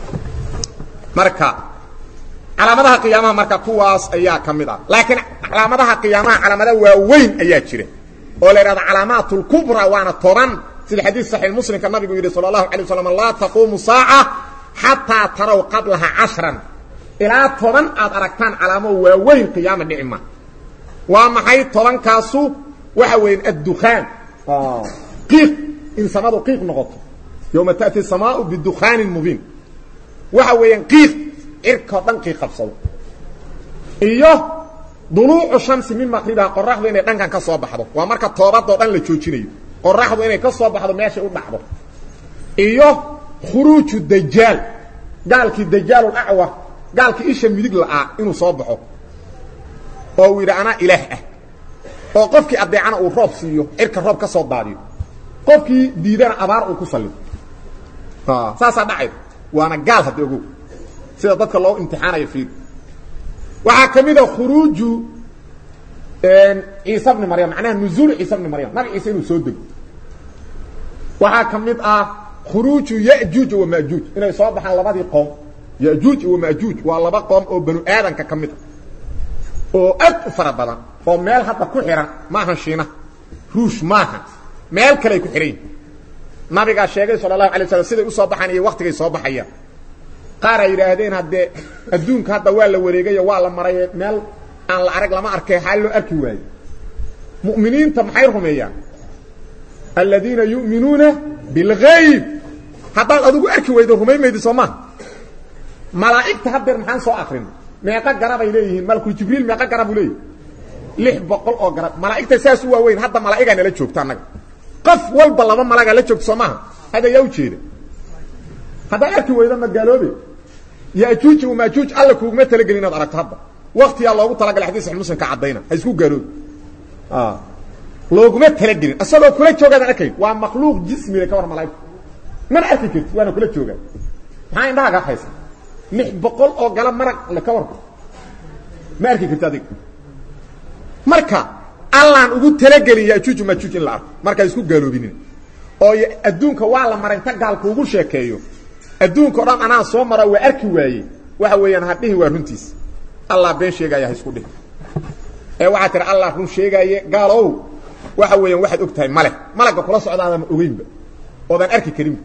marka calaamadaha qiyaamaha marka kuwaas ayaa kamid ah laakiin calaamadaha qiyaamaha calaamada waaweyn ayaa jira oo la yiraahdo calaamatul kubra waana toban sida xadiis sahih muslim ka nabigu yiri sallallahu alayhi wasallam la taqumu saa'a hatta taraw qablaha ashran ila toban aad aragtaan calaamo waaweyn qiyaama dhicma waa maxay toban kaasu waxa weyn ad-dukhan ah qiiq in samadu qiiq noqoto yawma ta'ti as-samaa'u bid-dukhanin mubin waxa weeyaan qiiq irka dhanqi qabsado iyo duluucu shamsi min maqribaha qorraxdu inay dhankan ka soo baxdo waa marka toobad oo dhan la joojinayo qorraxdu inay ka soo baxdo meesha u dhacdo iyo khuruuju dajjal gaalki dajjalul a'wa gaalki isha midig laa inuu soo baxo oo wiira ana ilaah ah oo qofkii adeecana uu roob siiyo irka roob ka soo daadiyo qofkii diidana abaar uu ku saliyo ah saasa dhacay وانا قال هذا يقول سيدا ضدك الله امتحانه يفيد waxa kamida khuruuju een Isa ibn Maryam macnaha nuzul Isa ibn Maryam nabi Isa inuu soo dego waxa kamid ah khuruuju Ya'juj wa Ma'juj inay soo baxaan labadii qoom Ya'juj wa Ma'juj waa laba qoom oo banu aadanka kamid oo aad u fara badan oo meel hadda ku xiran ma ahan shiina ruush maaha meel kale ku xiran nabiga sheegay sallallahu alayhi wasallam sida uu soo baxan iyo waqtigay soo baxaya qaar ay yiraahdeen hadde adduunka hadda waa la wareegay waa la maray meel aan la arag lama arkay hal loo arki waayay mu'miniinta maxay rumeeyaan alladina yu'minuna bil ghaib hadda adigu arki waydo rumeeymaydi Soomaa malaa'ikta hadda maxaan soo aqrin meeqa garab ay leeyihiin malku jibriil meeqa garab u leeyahay lix boqol oo garab malaa'ikta saas u waaweyn hadda malaa'igana la joogta anaga qof walba laba malaga la joogto Soomaa hada yaa u jeeda hada arki wayda magaaloobe Ya'juj wa Ma'juj alla kuugma talagelin inaad aragto hadda waqti yaa loogu talagalay xadiis muslim ka cadayna ha isku gaaro ah looguma talagelin asagoo kula joogaad arkay waa makhluuq jismi ka war malaa'ik man arki kartid waana kula joogaa maxay indhaha haysan lix boqol oo galab marag la ka war ma arki kartid adig marka Allah ugu talagelin Ya'juj wa Ma'juj in la arko marka isku gaaloobinin oo adduunka waa la maray ta gaalku ugu sheekeeyo adduunka dhan ana soo mara waa arki waayay waxa weeyaan hadhihi waa runtiis Allah been sheegaya isku dhig ee waxa tir Allah run sheegaya gaalow waxa weeyaan waxaad ogtahay male malaga kula socdaada ma ogeynba oo dan arki karin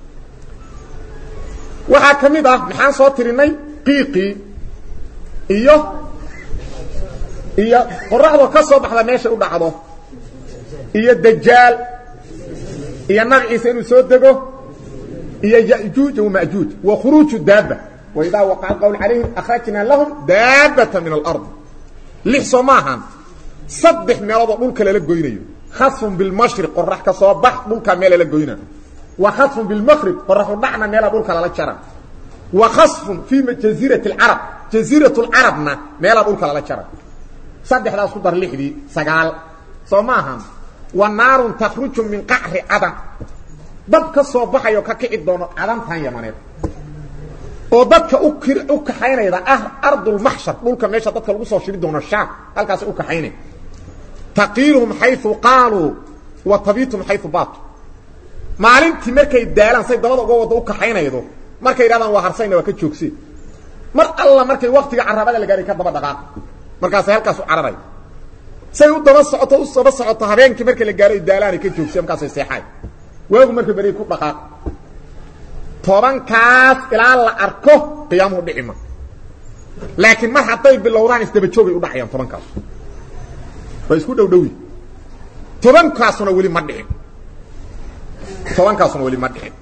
waxa kamid ah maxaan soo tirinay qiiqi iyo iyo qorraxdo ka soo baxda meesha u dhacdo iyo dajjal iyo nabi Isa inuu soo dego iyo Ya'juj wa Ma'juj wa khuruuj dabba wa idha waqa'a qawl alayhim akhrajna lahum dabbatan min al-ard lihsamahan saddex meelood dhulka la goynayo khasfun bil mashriq qorrax ka soo bax dhulka meel la goyna wa khasfun bil maghrib qorrax dhacna meel dhulka la jara wa khasfun fi jazirati al-arab jaziratu al-arabna meel dhulka la jara saddexdaas ku dar lixdii sagaal soomahan wa naarun takhruju min qahri adam dab ka soo baxayo ka kici doono adantan yamaneed oo dadka u kir u kaxaynayda ah ardul mahshar dhulka meesha dadka lagu soo shiri doono shaam halkaas u kaxaynay taqiruhum haythu qalu wa tabitum haythu bat maalintii markay daalan say dabada uga wada u kaxaynaydo markay yiraahdaan waa harsayna waa ka joogsi mar alla markay waqtiga carabada la gaaray ka daba dhaqaaq markaas halkaas u cararay say u daba socoto u daba socoto habeenkii markii la gaaro daalaan ka joogsi markaas ay seexay waagu markii bari ku dhaqaaq tobankaas ilaa la arko qiyaamuhu dhicima laakiin mar haday bilowdaan isdaba joogay u dhacayaan tobankaas way isku dhowdhowi tobankaasna wali ma dhicin tobankaasna wali ma dhicin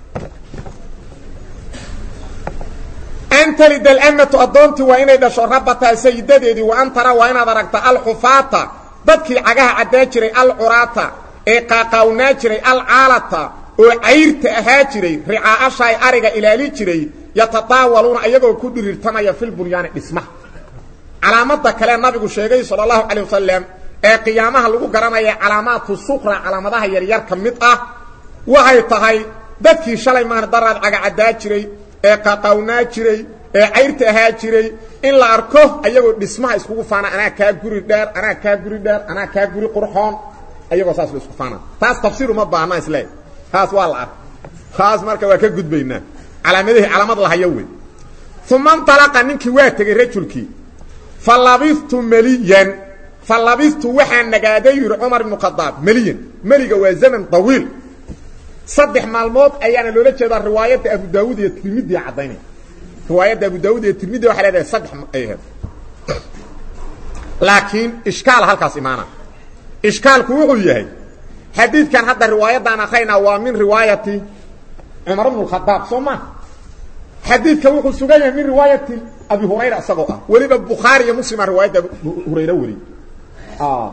أنت لد الأمة أضونتي وإني دشو ربطة سيدتي وأن ترى وإن دركت الحفاة dadkii cagaha cadaa jiray al urata ee qaaqawna jiray al aalata oo ayrta ahaa jiray ri'aashay ariga ilaali jiray yatatawaluna ayagoo ku dhirirtamaya fil bunyaan dhisma calaamada kale nabigu sheegay sallallahu alayhi wasallam ee qiyaamaha lagu garanaya calaamatu suqra calaamadaha yar yar kamid ah waxay tahay dadkii shalay maar darad caga cadaa jiray ee qaaqawna jiray ee ayrta ahaa jiray in la arko ayagoo dhismaha isku faana ana ka guri dheer ana ka guri dheer ana ka guri qurxoon ayagoo saas isku faana taas tafsiir uma baahna islaa taas waa la ark taas marka waa ka gudbayna calaamadaha calaamad la hayo weey thumma talaqa ninki waa tagay rajulki falabistu maliyan falabistu waxa nagaaday yiri Umar ibn Khattab maliyan maliga waa zaman طويل saddex maalmood ayaana loola jeedaa riwaayada Abu Daawud iyo Tirmidhi cadaynay رواية أبو داود الترمذي وحلا هذا صدح أيه لكن إشكال هالكاس إيمانا إشكال كويه هي حديث كان هذا الرواية دانا خينا ومن رواية عمر بن الخطاب ثم حديث كويه سجية من رواية أبي هريرة سبقة ولد البخاري مسلم رواية أبي هريرة ولي آه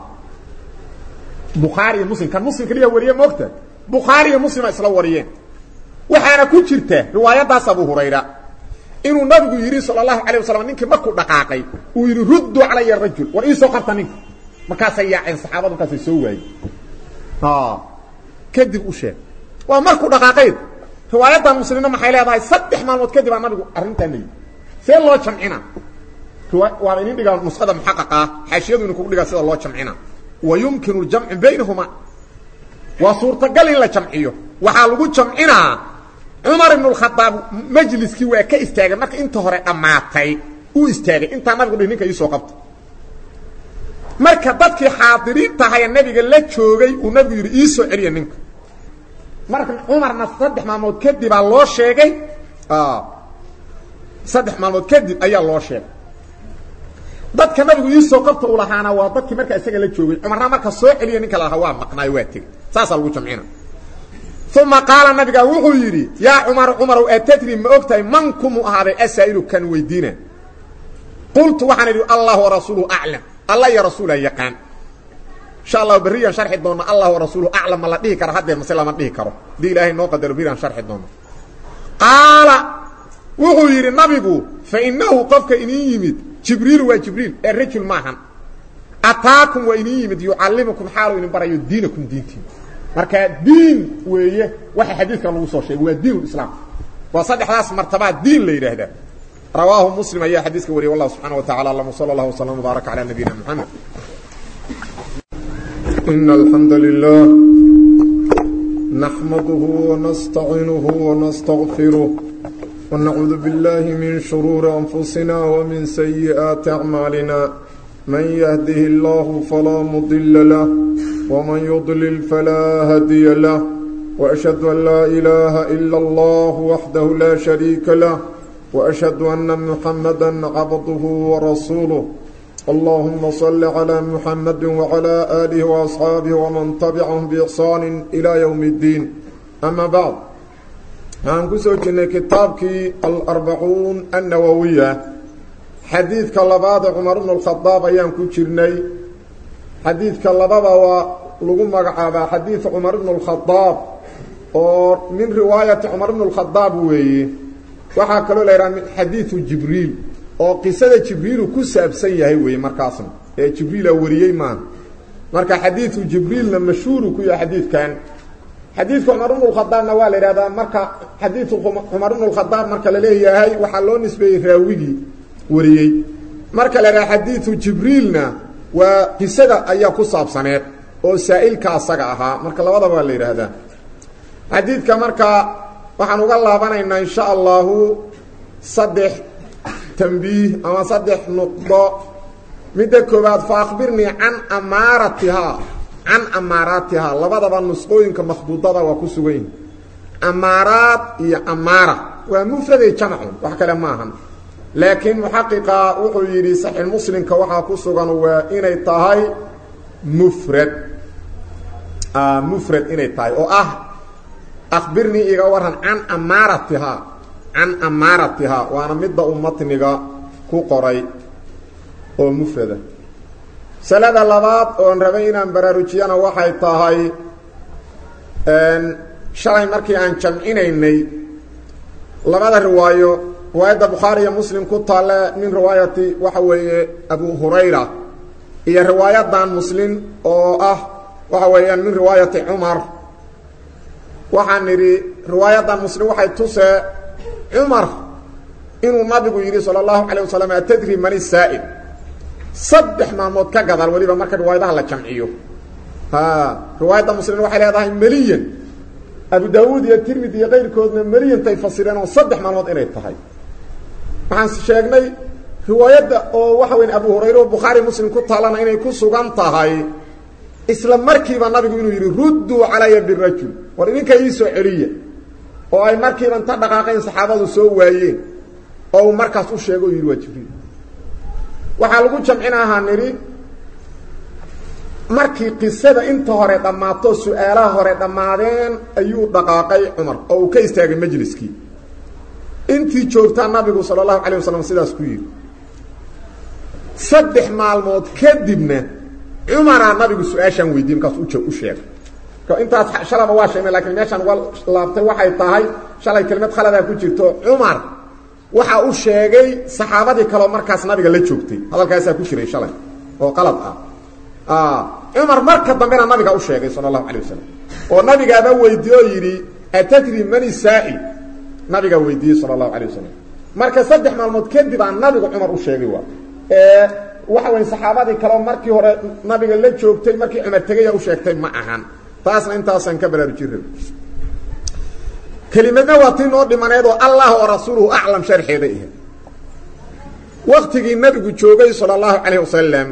بخاري مسلم كان مسلم كليه وريه مكتب بخاري مسلم إسلام وريه وحنا كنشرته رواية داس أبو هريرة inuu nabigu yiri sallallahu alayhi wasallam ninki markuu dhaqaaqay uu yiri ruddu alayya rajul war isoo qabta ninka markaas ay yaacin saxaabadu markaas soo waayay ha kadib u sheeg waa markuu dhaqaaqay riwaayada muslimna maxay leedahay saddex maalmood kadib nabigu arintan leeyay see loo jamcina waa in dhigaa nusxada muhaqqaqa xashiyadu inuu ku dhigaa sida loo jamcina wa yumkinu al-jam'u baynahuma wa suurtagal in la jamciyo waxa lagu jamcinaa عمر بن الخطاب مجلس كي waa ka istaagay marka inta hore dhamaatay uu istaagay inta nabigu ninka ii soo qabtay marka dadkii xaadiriinta ahay nabiga la joogay uu nabigu yiri ii soo celiya ninka marka Umar na saddex maalmood kadib baa loo sheegay ah saddex maalmood kadib ayaa loo sheegay dadka nabigu ii soo qabtay uu lahaana waa dadkii marka isaga la joogay Umar marka soo celiya ninka la waa maqnaay waa tig saas lagu jamcina ثم قال النبي وحو يري يا عمر عمر اتتني ما اوغتاي منكم هذا اسائل كان ويدينا قلت وحنا الله ورسوله اعلم الله يا رسول يقان ان شاء الله بريا شرح دون الله ورسوله اعلم ما لا ديه كره هذا مثلا ما ديه كره دي الهي نو قدر بريا شرح دون قال وحو يري النبي فانه قفك ان يمد جبريل وجبريل الرجل معهم اتاكم وان يمد يعلمكم حال ان بريو دينكم دينتي marka diin weeye waxa xadiidkan lagu soo sheegay waa diin islaam wa saddexdaas martaba diin la yiraahdo rawaahu muslim ayaa xadiiska wariyo wallahu subhanahu wa ta'ala allahumma sallallahu wa sallam baraka ala nabiyina muhammad innal hamdalillah nahmaduhu wa nasta'inuhu wa nastaghfiruh wa na'udhu billahi min shururi anfusina wa min sayyiati a'malina man yahdihillahu fala mudilla lahu ومن يضلل فلا هادي له وأشهد أن لا إله إلا الله وحده لا شريك له وأشهد أن محمدا عبده ورسوله اللهم صل على محمد وعلى آله وأصحابه ومن تبعهم بإحسان إلى يوم الدين أما بعد هنقصوا جنة كتابك الأربعون النووية حديث كاللباد عمر بن الخطاب أيام كتشرني حديث كاللبابا ولغو مغعابا حديث عمر بن الخطاب ومن رواية عمر بن الخطاب ويه وحا كالو ليران من حديث جبريل وقصة جبريل كساب سيهي ويه مركاسم جبريل وريي مان مركا حديث جبريل مشهور كويا حديث كان حديث عمر بن الخطاب نوال هذا مركا حديث عمر بن الخطاب مركا لليه هاي وحالو نسبه راويجي وريي مركا لرا حديث جبريلنا وقصده ayaa ku saabsaneed oo saa'ilka asaga ahaa marka labadaba waa la yiraahdaa hadidka marka waxaan uga laabanaynaa insha Allah saddex tanbiih ama saddex nuqdo midda koobaad fa akhbirnii can amaaratihaa can amaaraatihaa labadaba nusqooyinka makhduudada waa ku sugan yihin amaaraat iyo amaara waa mufraday jamcun wax kale ma ahan laakiin muxaqiqa wuxuu yidhi saxiix muslimka waxaa ku sugan waa inay tahay mufrad mufrad inay tahay oo ah akhbirnii iga waran can amaaratihaa can amaaratihaa waana midda uu matniga ku qoray oo mufrada salada labaad oon rabay inaan baraarujiyana waxay tahay shalay markii aan jamcinaynay labada riwaayo riwaayadda bukhaari iyo muslim ku taale min riwaayati waxa weeye abu hurayra iyo riwaayadan muslim oo ah waxa weeyaan min riwaayati cumar waxaan nidhi riwaayadan muslim waxay tusee cumar inuu nabigu yidhi sala allahu calayh wasalam atadri man isaa'il saddex maalmood ka gadaal weliba marka riwaayadaha la jamciyo riwaayadda muslim waxay leedahay meliyan abu daawuud iyo tirmidi iyo kayrkoodna meliyantay fasireen oo saddex maalmood inay tahay waxaan sheegnay riwaayadda oo waxa weyn abu hurayra oo bukhaari muslim ku taalana inay ku sugan tahay isla markiiba nabigu inuu yidhi rudduu calaya birajul war idinka ii soo celiya oo ay markiiba inta dhaqaaqeen saxaabadu soo waayeen oo uu markaas u sheego o yidhi waa jibriil waxaa lagu jamcinahaa nidhi markii qisada inta hore dhammaato su-aalaha hore dhammaadeen ayuu dhaqaaqay cumar oo uu ka istaagay majliskii intii joogtaa nabigu sala allahu calayh wasalam sidaas ku yidhi saddex maalmood kadibna cumaraa nabigu su-aashaan weydiiyey markaas u sheegay intaas shalaba waa sheegnay lakiin meeshaan uga laabtay waxay tahay shalay kelimad khaladaa ku jirto cumar waxa uu sheegay saxaabadii kaleo markaas nabiga la joogtay hadalkaasaa ku jiray shalay oo qalad ah cumar marka dambena nabiga u sheegay sala allahu calay wasalam oo nabigaaba weydiiye oo yidhi atadri man isaa'il nabigaa weydiiyey sala allahu calay wasalam marka saddex maalmood kadib aa nabigu cumar u sheegay waa waxa weeye saxaabadii kaleo markii hore nabiga la joogtay markii cumar tegaya u sheegtay ma ahan taasna intaasaan ka baraarujin rabay kelimadna waa tii noo dhimaneed oo allah wa rasuuluhu aclam sharxeeda ihe waktigii nabigu joogay sala allahu calayh wasalam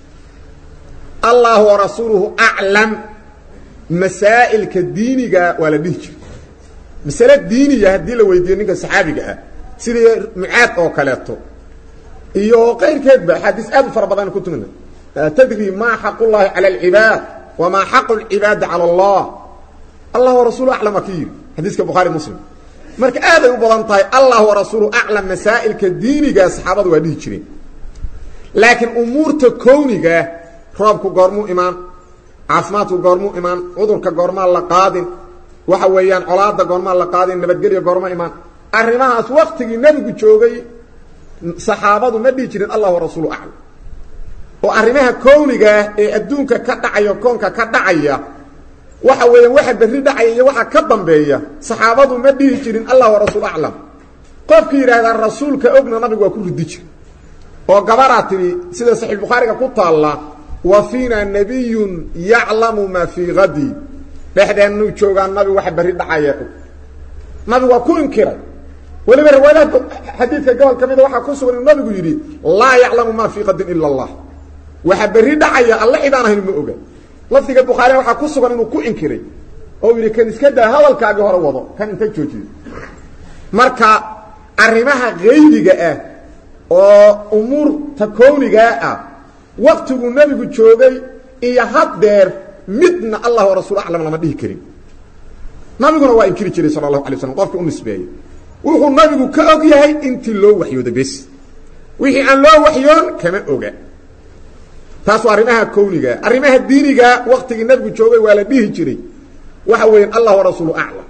allah wa rasuuluhu aclam masaa'ilka diiniga waa la dhihi jiray masale diiniya haddii la weydiiyo ninka saxaabiga ah sidii mucaad oo kaleeto iyo qayrkeedba axaadiis aad u fara badan ku tumina tadri maa xaqullaahi cala alcibaad wamaa xaqu lcibaadi cala allah allah wa rasuulu aclam aki yidhi xadiiska bukhaari muslim marka aaday u badan tahay allah wa rasuulu aclam masaa'ilka diiniga saxaabadu waa dhihi jireen laakiin umuurta kowniga roobku goormuu imaan caafimaadku goormuu imaan cudurka goormaa la qaadin waxa weeyaan colaada goormaa la qaadin nabadgelya goorma imaan arrimahaas waktigii nebigu joogay saxaabadu ma dhihi jirin allah wa rasuulu aclam oo arrimaha kownigaah ee adduunka ka dhacaya koonka ka dhacaya waxa weeyaan waxa berri dhacaya iyo waxa ka dambeeya saxaabadu ma dhihi jirin allah wa rasuulu aclam qofkii yidhaahdaa rasuulka ogna nabigu waa ku ridi jir oo gabaraa tidhi sida saxiix bukhaariga ku taalla wa fiina nabiyun yaclamu maa fii hadi dhexdeennuu joogaa nabi waxa berri dhacaya og nabigu waa ku inkiray weliba riwaayadaadka xadiidka gobol ka mida waxaa ku sugan inuu nabigu yidhi laa yaclamu maa fii qadin ila allah waxa berri dhacaya alle cidaan ahayn ma oga lafdiga bukhaarina waxaa ku sugan inuu ku inkiray oo yidhi kan iska daa hadalkaagii hore wado kan inta joojiyo marka arrimaha haybiga ah oo umuurta kownigaa ah waktiguu nebigu joogay iyo haddeer midna allah wa rasuul aclam lama dhihi karin nabiguna waa inkiri jiray sala allahu alay waslam qofkii u nisbeeyey wuxuu nabigu ka og yahay intii loo waxyooda bes wixii aan loo waxyoon kama oga taas waa arrimaha kowniga arrimaha diiniga waktigii nabigu joogay waa la dhihi jiray waxa weeyaan allah wa rasuulu aclam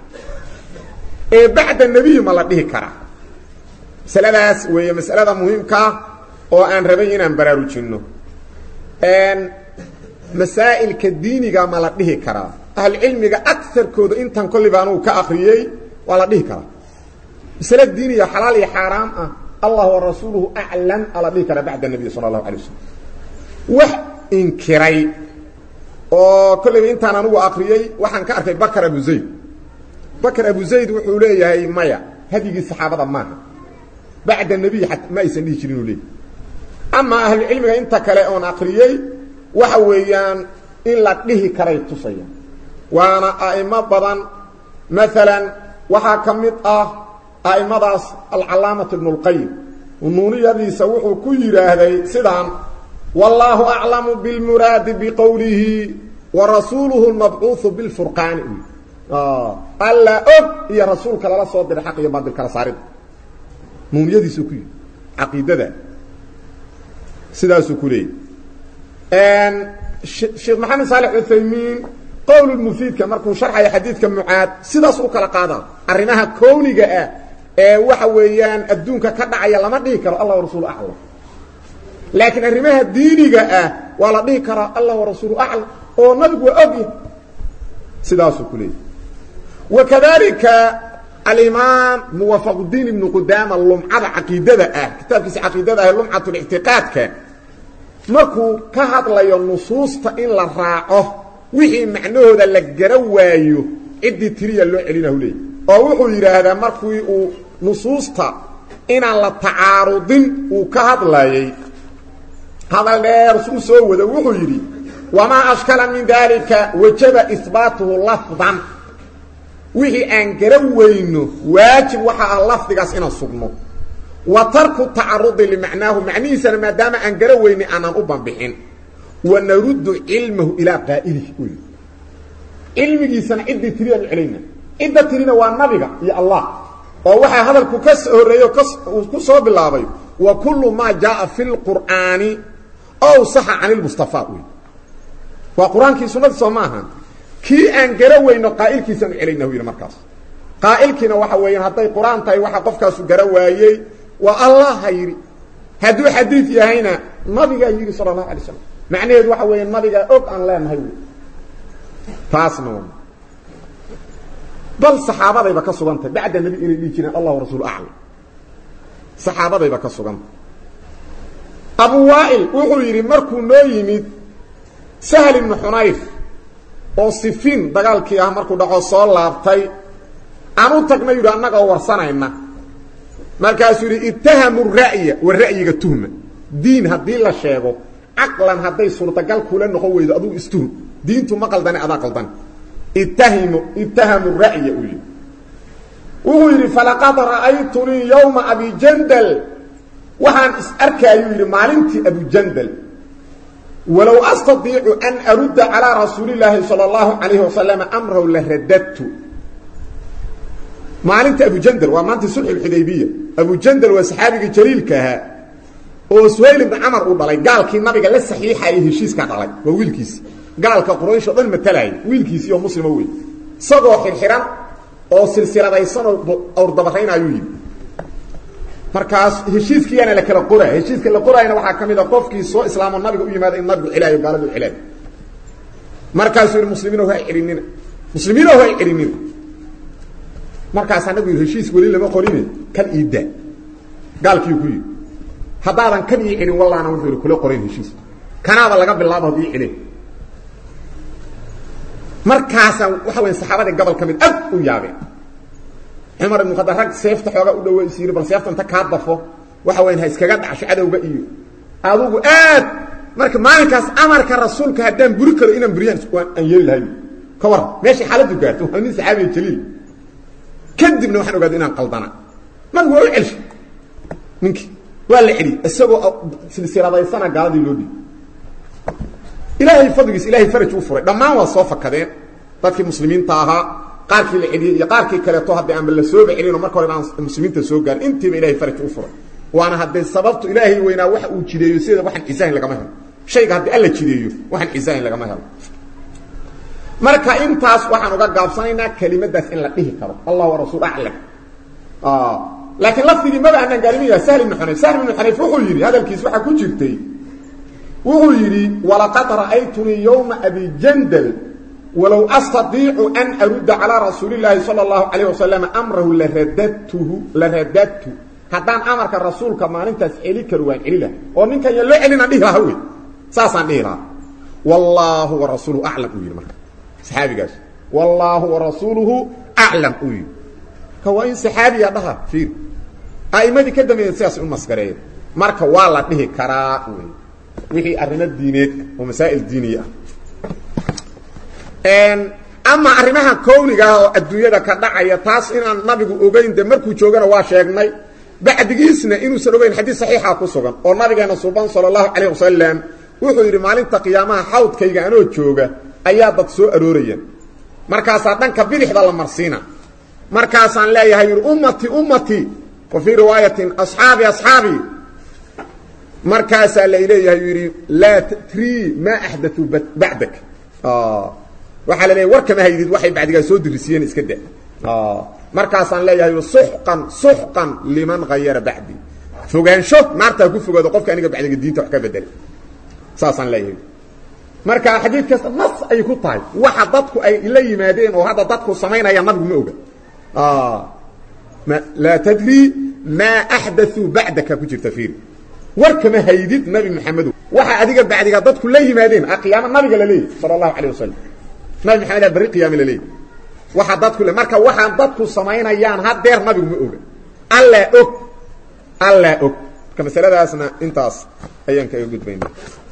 ee bacda nebiyi ma la dhihi karaa masaladaas weeye masalada muhiimkaa oo aan rabay inaan baraarujinno masaa'ilka diiniga ma la dhihi karaa ahlucilmiga agarkooda intan kolliba anugu ka akriyey waa la dhihi karaa masale diiniya xalaal iyo xaaraam ah allah wa rasuuluhu aclam aa la dhihi karaa bacda nebiy sala allahu alay wasalam wax inkiray oo kollayba intaan anugu akriyey waxaan ka arkay bakr abu zayd bakr abu zayd wuxuu leeyahay maya hadyigii saxaabada maaha bacda nebiy at ma aysan dhihi jirin uu leeyahy ama ahlu cilmiga inta kale oon aqriyay waxa weeyaan in la dhihi karay tusaya waana aimo badan مثلا waxa kamid ah aimadaas al-allama ibn al-qayyim nuuniyadiisa wuxuu ku yiraahday sidaan wallahu a'lamu bil murad bi qawlihi wa rasuluhu al-mab'uth bil furqan ah alla og ya rasuulka la soo diray xaq iyo baadil kala saarid nuuniyadiisa ku aqeedada sidaas ku leey een sheekh maxamed salih al-uthaymin قول المفيد كما كان شرح حديث كمعاد سداس او كلا قادا ارينها كونيغا اه ee waxa weeyaan adduunka ka dhacaya lama dhihi karo Allah rasuul a'lam laakiin arimaha diiniga ah waa la dhihi karo Allah rasuul a'lam oo nabigu ogi sidaas ku leey wakadalika al-imam muwafaquddin ibn qudama lum'ada aqeedada ah kitabkiisa aqeedada ah lum'atu al-i'tiqadka markuu ka hadlayo nusuusta in la raaco wixii macnahooda la garawaayo cidii tiriya loo celinayo leey oo wuxuu yiraahdaa markuu uu nusuusta inaan la tacaarudin uu ka hadlayay hadal dheer soo soo wada wuxuu yiri wama ashkala min dalika wajaba ithbatuhu lafdan wixii aan garawayno waajib waxa ah lafdigaas inaan sugno wa tarku tacarud li macnaahu macnihiisa maadaama aan garawayni aanan u banbixin ونرد علمه إلى قائله علمه سنعد تريد علينا إذا تريد والنبي يا الله ووحي هذا الكس وكسه بالله وكل ما جاء في القرآن أو صح عن المصطفى وقرآن كي سنة سماها كي أنقروين قائل كي سنع علينا هو المركز قائل كي نوحوين هطي قرآن تاي وحا قفكا سقروي والله هيري هدو حديث يا هنا نبي يجي صلى الله عليه وسلم معناه waxa weeyaan nabiga og aan leenahay taasna bal saxaabadayba ka sugantay bacda nabi inay dhijinay Allah rasuul a'lam saxaabadayba ka sugantay Abu Wa'il wuxuu yiri markuu noo yimid Sahl ibn Hunayf oo Sifin dagaalkii ah markuu dhaco soo laabtay aanu tagnay yiri annaga warsanayna markaas yiri ittahamu ar-ra'ya wa ra'yiga tuhma diin hadii la sheego عقلا هدي سورتقال كولا نقو ويدو ادو استهو دينتو ما قلداني ادا قلدان اتهم اتهم الرأي يقول ويقول فلقد رأيتني يوم ابي جندل وحان اسأركا يقول مالنتي ابو جندل ولو استطيع ان ارد على رسول الله صلى الله عليه وسلم امره لرددته مالنتي ابو جندل ومانتي صلح الحديبية ابو جندل وصحابي جليل كها oo Suhayl ibn Amr uu dhalay gaalkii nabiga la saxiixay heshiiska dhalay waa wiilkiisi gaalka Quraysh oo dhan matalay wiilkiisi oo muslimo weey sagoo xirxiran oo silsiladaysan oo dabaraynayo yiri markaas heshiiskiina la kala qoray heshiiska la qorayna waxa kamid ah qofkii soo islaamo nabiga u yimaado in nabigu ilaahay gaaladu ilaahay markaas uu muslimiin oo xirinin muslimiin oo xirinin markaas anagu heshiis wali lama qorin kan iida gaalkii ku yiri hadaadan kan ii cilin wallaana wuxuu kula qoray heshiis kanaaba laga bilaabo ii cilin markaas waxa weyn saxaabada gobol kamid aad u yaabeen Umar ibn Khattab rag seefta xooga u dhaw isiir bal seefta inta ka dafo waxa weyn ha iskaga dhacsho cadawga iyo adugu aad marka maalinkaas amarka rasuulka hadaan buri karo inaan buriyaan aan yeelahay ka war meeshii xaaladu gaarto nin saxaabi jaliil kadibna waxaan ogaad inaan qaldana man wuu cilsh ninki wala cili isagoo silsiladaysan gaaladii loo dhig ilaahay fadligiis ilaahay faraj u furay dhamaan waa soo fakadeen dadkii muslimiinta ahaa qaarkii la cili iyo qaarkii kale to hadda aan la soo bixin marka hore aan muslimiinta soo gaar intiiba ilaahay faraj u furay waana hadda sababtu ilaahay weynaa wax uu jideeyo sida waxan isaan laga ma helo shayga hadda alla jideeyo waxan isaan laga ma helo marka intaas waxaan uga gaabsanaynaa kelimadaas in la dhihi karo Allah wa rasuul a'lam ah لكن لفظي ما بأن قالوا سهل بن حنيف سهل بن حنيف وحو يري هذا الكيس وحا كجرتي وحو يري ولقد رأيتني يوم أبي جندل ولو أستطيع أن أرد على رسول الله صلى الله عليه وسلم أمره لرددته لرددته هدان أمرك الرسول كما أنت تسأليك روان إليه ومنك يلي علينا به هوي ساسا به والله ورسوله أعلم أوي صحابي قاش والله ورسوله أعلم أوي هو إن صحابي يضها فيه أئمة كده من السياسة المسكرية marka waa la dhihi karaa wixii arrimo diineed oo masaa'il diiniya een ama arrimaha kowniga oo adduunyada ka dhacaya taas inaan nabigu ogeyn de markuu joogana waa sheegnay bacdigiisna inuu san ogeyn xadiis saxiixa ku sugan oo nabigeena suuban sallallahu alayhi wasallam wuxuu yiri maalinta qiyaamaha xawdkayga anoo jooga ayaa dad soo aroorayeen markaas dhanka bidixda la marsiina markaas aan leeyahay ummati ummati wa fi riwaayatin ashabi ashabi markaas la ileeyahay yiri la tri ma ahdathu ba'dak ah waxa la leeyahay warkama haydid waxay bacdiga soo dirisiyeen iska daa ah markaas aan leeyahay suxqan suxqan liman ghayara ba'di fogaansho maarta ku fogaado qofka aniga bacdiga diinta wax ka bedel saasan leeyahay marka xadiidkaas nas ay ku tahay waxa dadku ay ila yimaadeen oo hada dadku sameynaya nabigu ma oga ah ma la tadri ma ahdathu ba'daka ku jirta fiir warkama haydid nabi maxamed waxa adiga bacdiga dadku la yimaadeen aqyaama nabiga la leeyahay sallallahu alayhi wasallam nabi maxamed bari qiyaama la leeyahay waxa dadku le marka waxa dadku sameynayaan hadeer nabigu ma oga alla og alla og kama saladaasna intaas ayaan ka gudbaynaa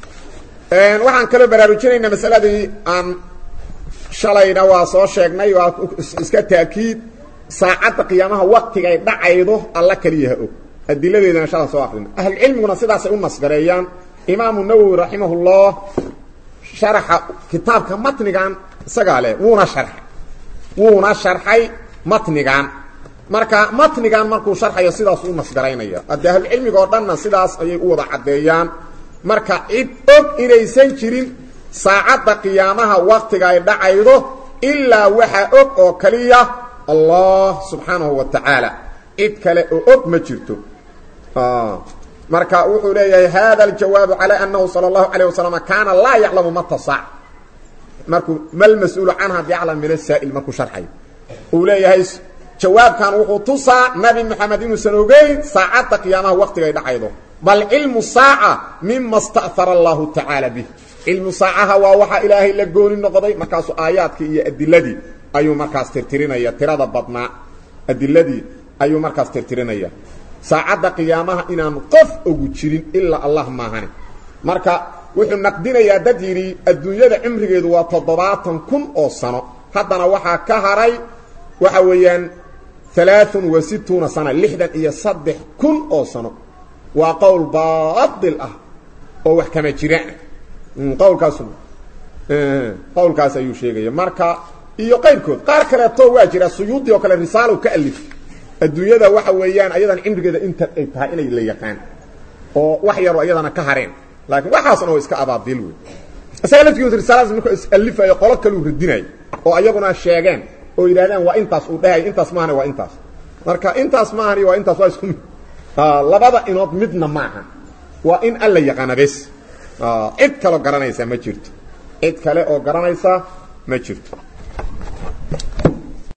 een waxaan kala baraarujinaynaa masaladii aan shalayna waa soo sheegnay waa iska taakiid saacada qiyaamaha waqtiga ay dhacaydo alla kaliya og adiladeedana shalan soo aqrina ahli cilmiguna sidaas ay u nasgareeyaan imaam an-nawawi rahimahullah sharaxa kitaabka matnigan sagaale wuuna sharxay wuuna sharxay matnigan marka matnigan markuu sharxayo sidaas uu nasgareynaya ahli cilmiga oo dhanna sidaas ayay u wada cadeeyaan marka cid og inaysan jirin saacada qiyaamaha waqtiga ay dhacaydo illa waxa og oo kaliya Allah subhanahu wa ta'ala cid kale oo og ma jirto ah marka wuxuu leeyahay hada aljawaab ala annahu sallallahu alayhi wasallam kana la ya'lamu mata sa' marku mal mas'uul anha bi'alam min as-sa'il marku sharxay uu leeyahay jawaabkan wuxuu tusaa nabi maxamed inuu san ogeyn saacada qiyaamaha waqtiga ay dhacaydo bal ilmu saa'a mimma ista'thara Allah ta'ala bih ilmu saa'a wa waxa ilaahi la gooni noqday markaas aayaadkii iyo adiladii ayuu markaas tirtirinaya tirada badnaa adiladii ayuu markaas tirtirinaya saacada qiyaamaha inaan qof ugu jirin illa Allah maahane marka wuxuu naqdinayaa dad yiri adduunyada cimrigeedu waa toddobaatan kun oo sano haddana waxa ka haray waxa weeyaan ثلاثة وستين سنة لحدا إيا صدح كن أو سنة وقول باطل أه أو وحكمة جرعنا قول كاسم اه قول كاسا يوشيغي ماركا إيو قير كود قار كلا تو واجر السيوطي وكلا رسالة وكألف الدنيا ذا waxa weeyaan ayadan cimrigeeda inta ay tahay inay la yaqaan oo wax yar oo ayadana ka hareen laakiin waxaasna oo iska abaadil weey asalafkiisu risaalada markuu alif ay qolo kale u ridinay oo ayaguna sheegeen oo yiraahdaan waa intaas u dhahay intaas maana waa intaas marka intaas maana waa intaas waa isku ah labada inood midna maaha waa in alla yaqaan bas ah cid kale garanaysa ma jirto cid kale oo garanaysa ma jirto